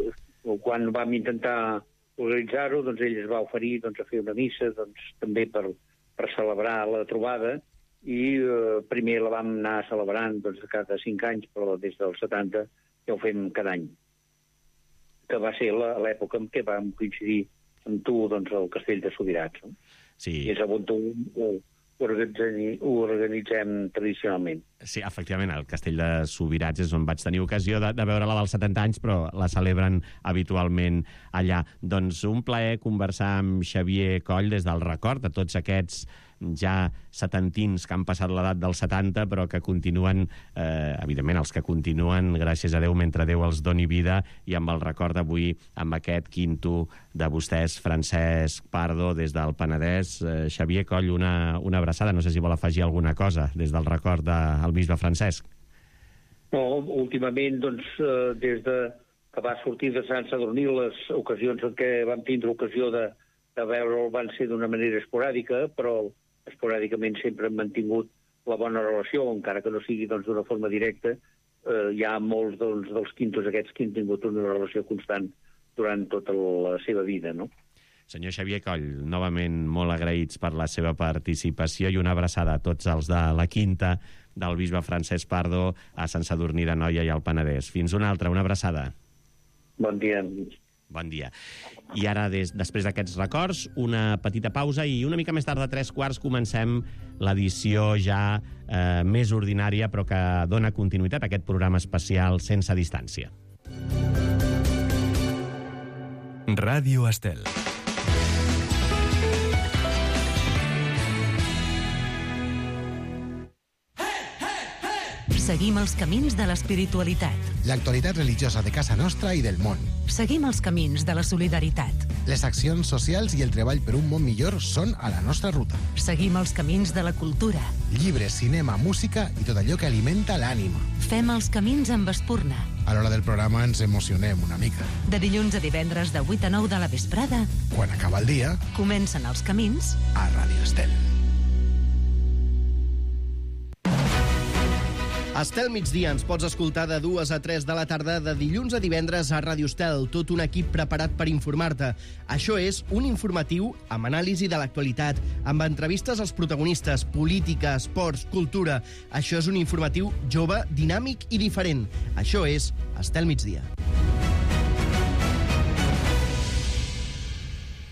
Quan vam intentar organitzar-ho, ell es va oferir a fer una missa també per celebrar la trobada, i primer la vam anar celebrant cada 5 anys, però des dels 70 ja ho fem cada any, que va ser l'època en què vam coincidir amb tu doncs, el Castell de Subirats. No? Sí. I és on ho organitzem tradicionalment. Sí, efectivament, el Castell de Subirats és on vaig tenir ocasió de veure-la dels 70 anys, però la celebren habitualment allà. Doncs un plaer conversar amb Xavier Coll des del record de tots aquests ja setantins que han passat l'edat dels 70, però que continuen, evidentment, els que continuen, gràcies a Déu, mentre Déu els doni vida, i amb el record d'avui, amb aquest quinto de vostès, Francesc Pardo, des del Penedès. Xavier Coll, una abraçada. No sé si vol afegir alguna cosa des del record del bisbe Francesc. No, últimament, doncs, des de que va sortir de Sant Sadurní, les ocasions en què vam tindre ocasió de veure'l van ser d'una manera esporàdica, però esporàdicament sempre hem mantingut la bona relació, encara que no sigui d'una forma directa. Hi ha molts dels quintos aquests que han tingut una relació constant durant tota la seva vida, no? Senyor Xavier Coll, novament molt agraïts per la seva participació i una abraçada a tots els de la quinta del bisbe Francesc Pardo a Sant Sadurní d'Anoia i al Penedès. Fins una altra, una abraçada. Bon dia. Bon dia. I ara, després d'aquests records, una petita pausa i una mica més tard de 3:15 comencem l'edició ja més ordinària, però que dona continuïtat a aquest programa especial Sense Distància. Ràdio Estel. Seguim els camins de l'espiritualitat. L'actualitat religiosa de casa nostra i del món. Seguim els camins de la solidaritat. Les accions socials i el treball per un món millor són a la nostra ruta. Seguim els camins de la cultura. Llibres, cinema, música i tot allò que alimenta l'ànima. Fem els camins amb espurna. A l'hora del programa ens emocionem una mica. De dilluns a divendres de 8 a 9 de la vesprada. Quan acaba el dia, comencen els camins a Ràdio Estel. Estel Migdia ens pots escoltar de 2 a 3 de la tarda de dilluns a divendres a Ràdio Estel, tot un equip preparat per informar-te. Això és un informatiu amb anàlisi de l'actualitat, amb entrevistes als protagonistes, política, esports, cultura. Això és un informatiu jove, dinàmic i diferent. Això és Estel Migdia.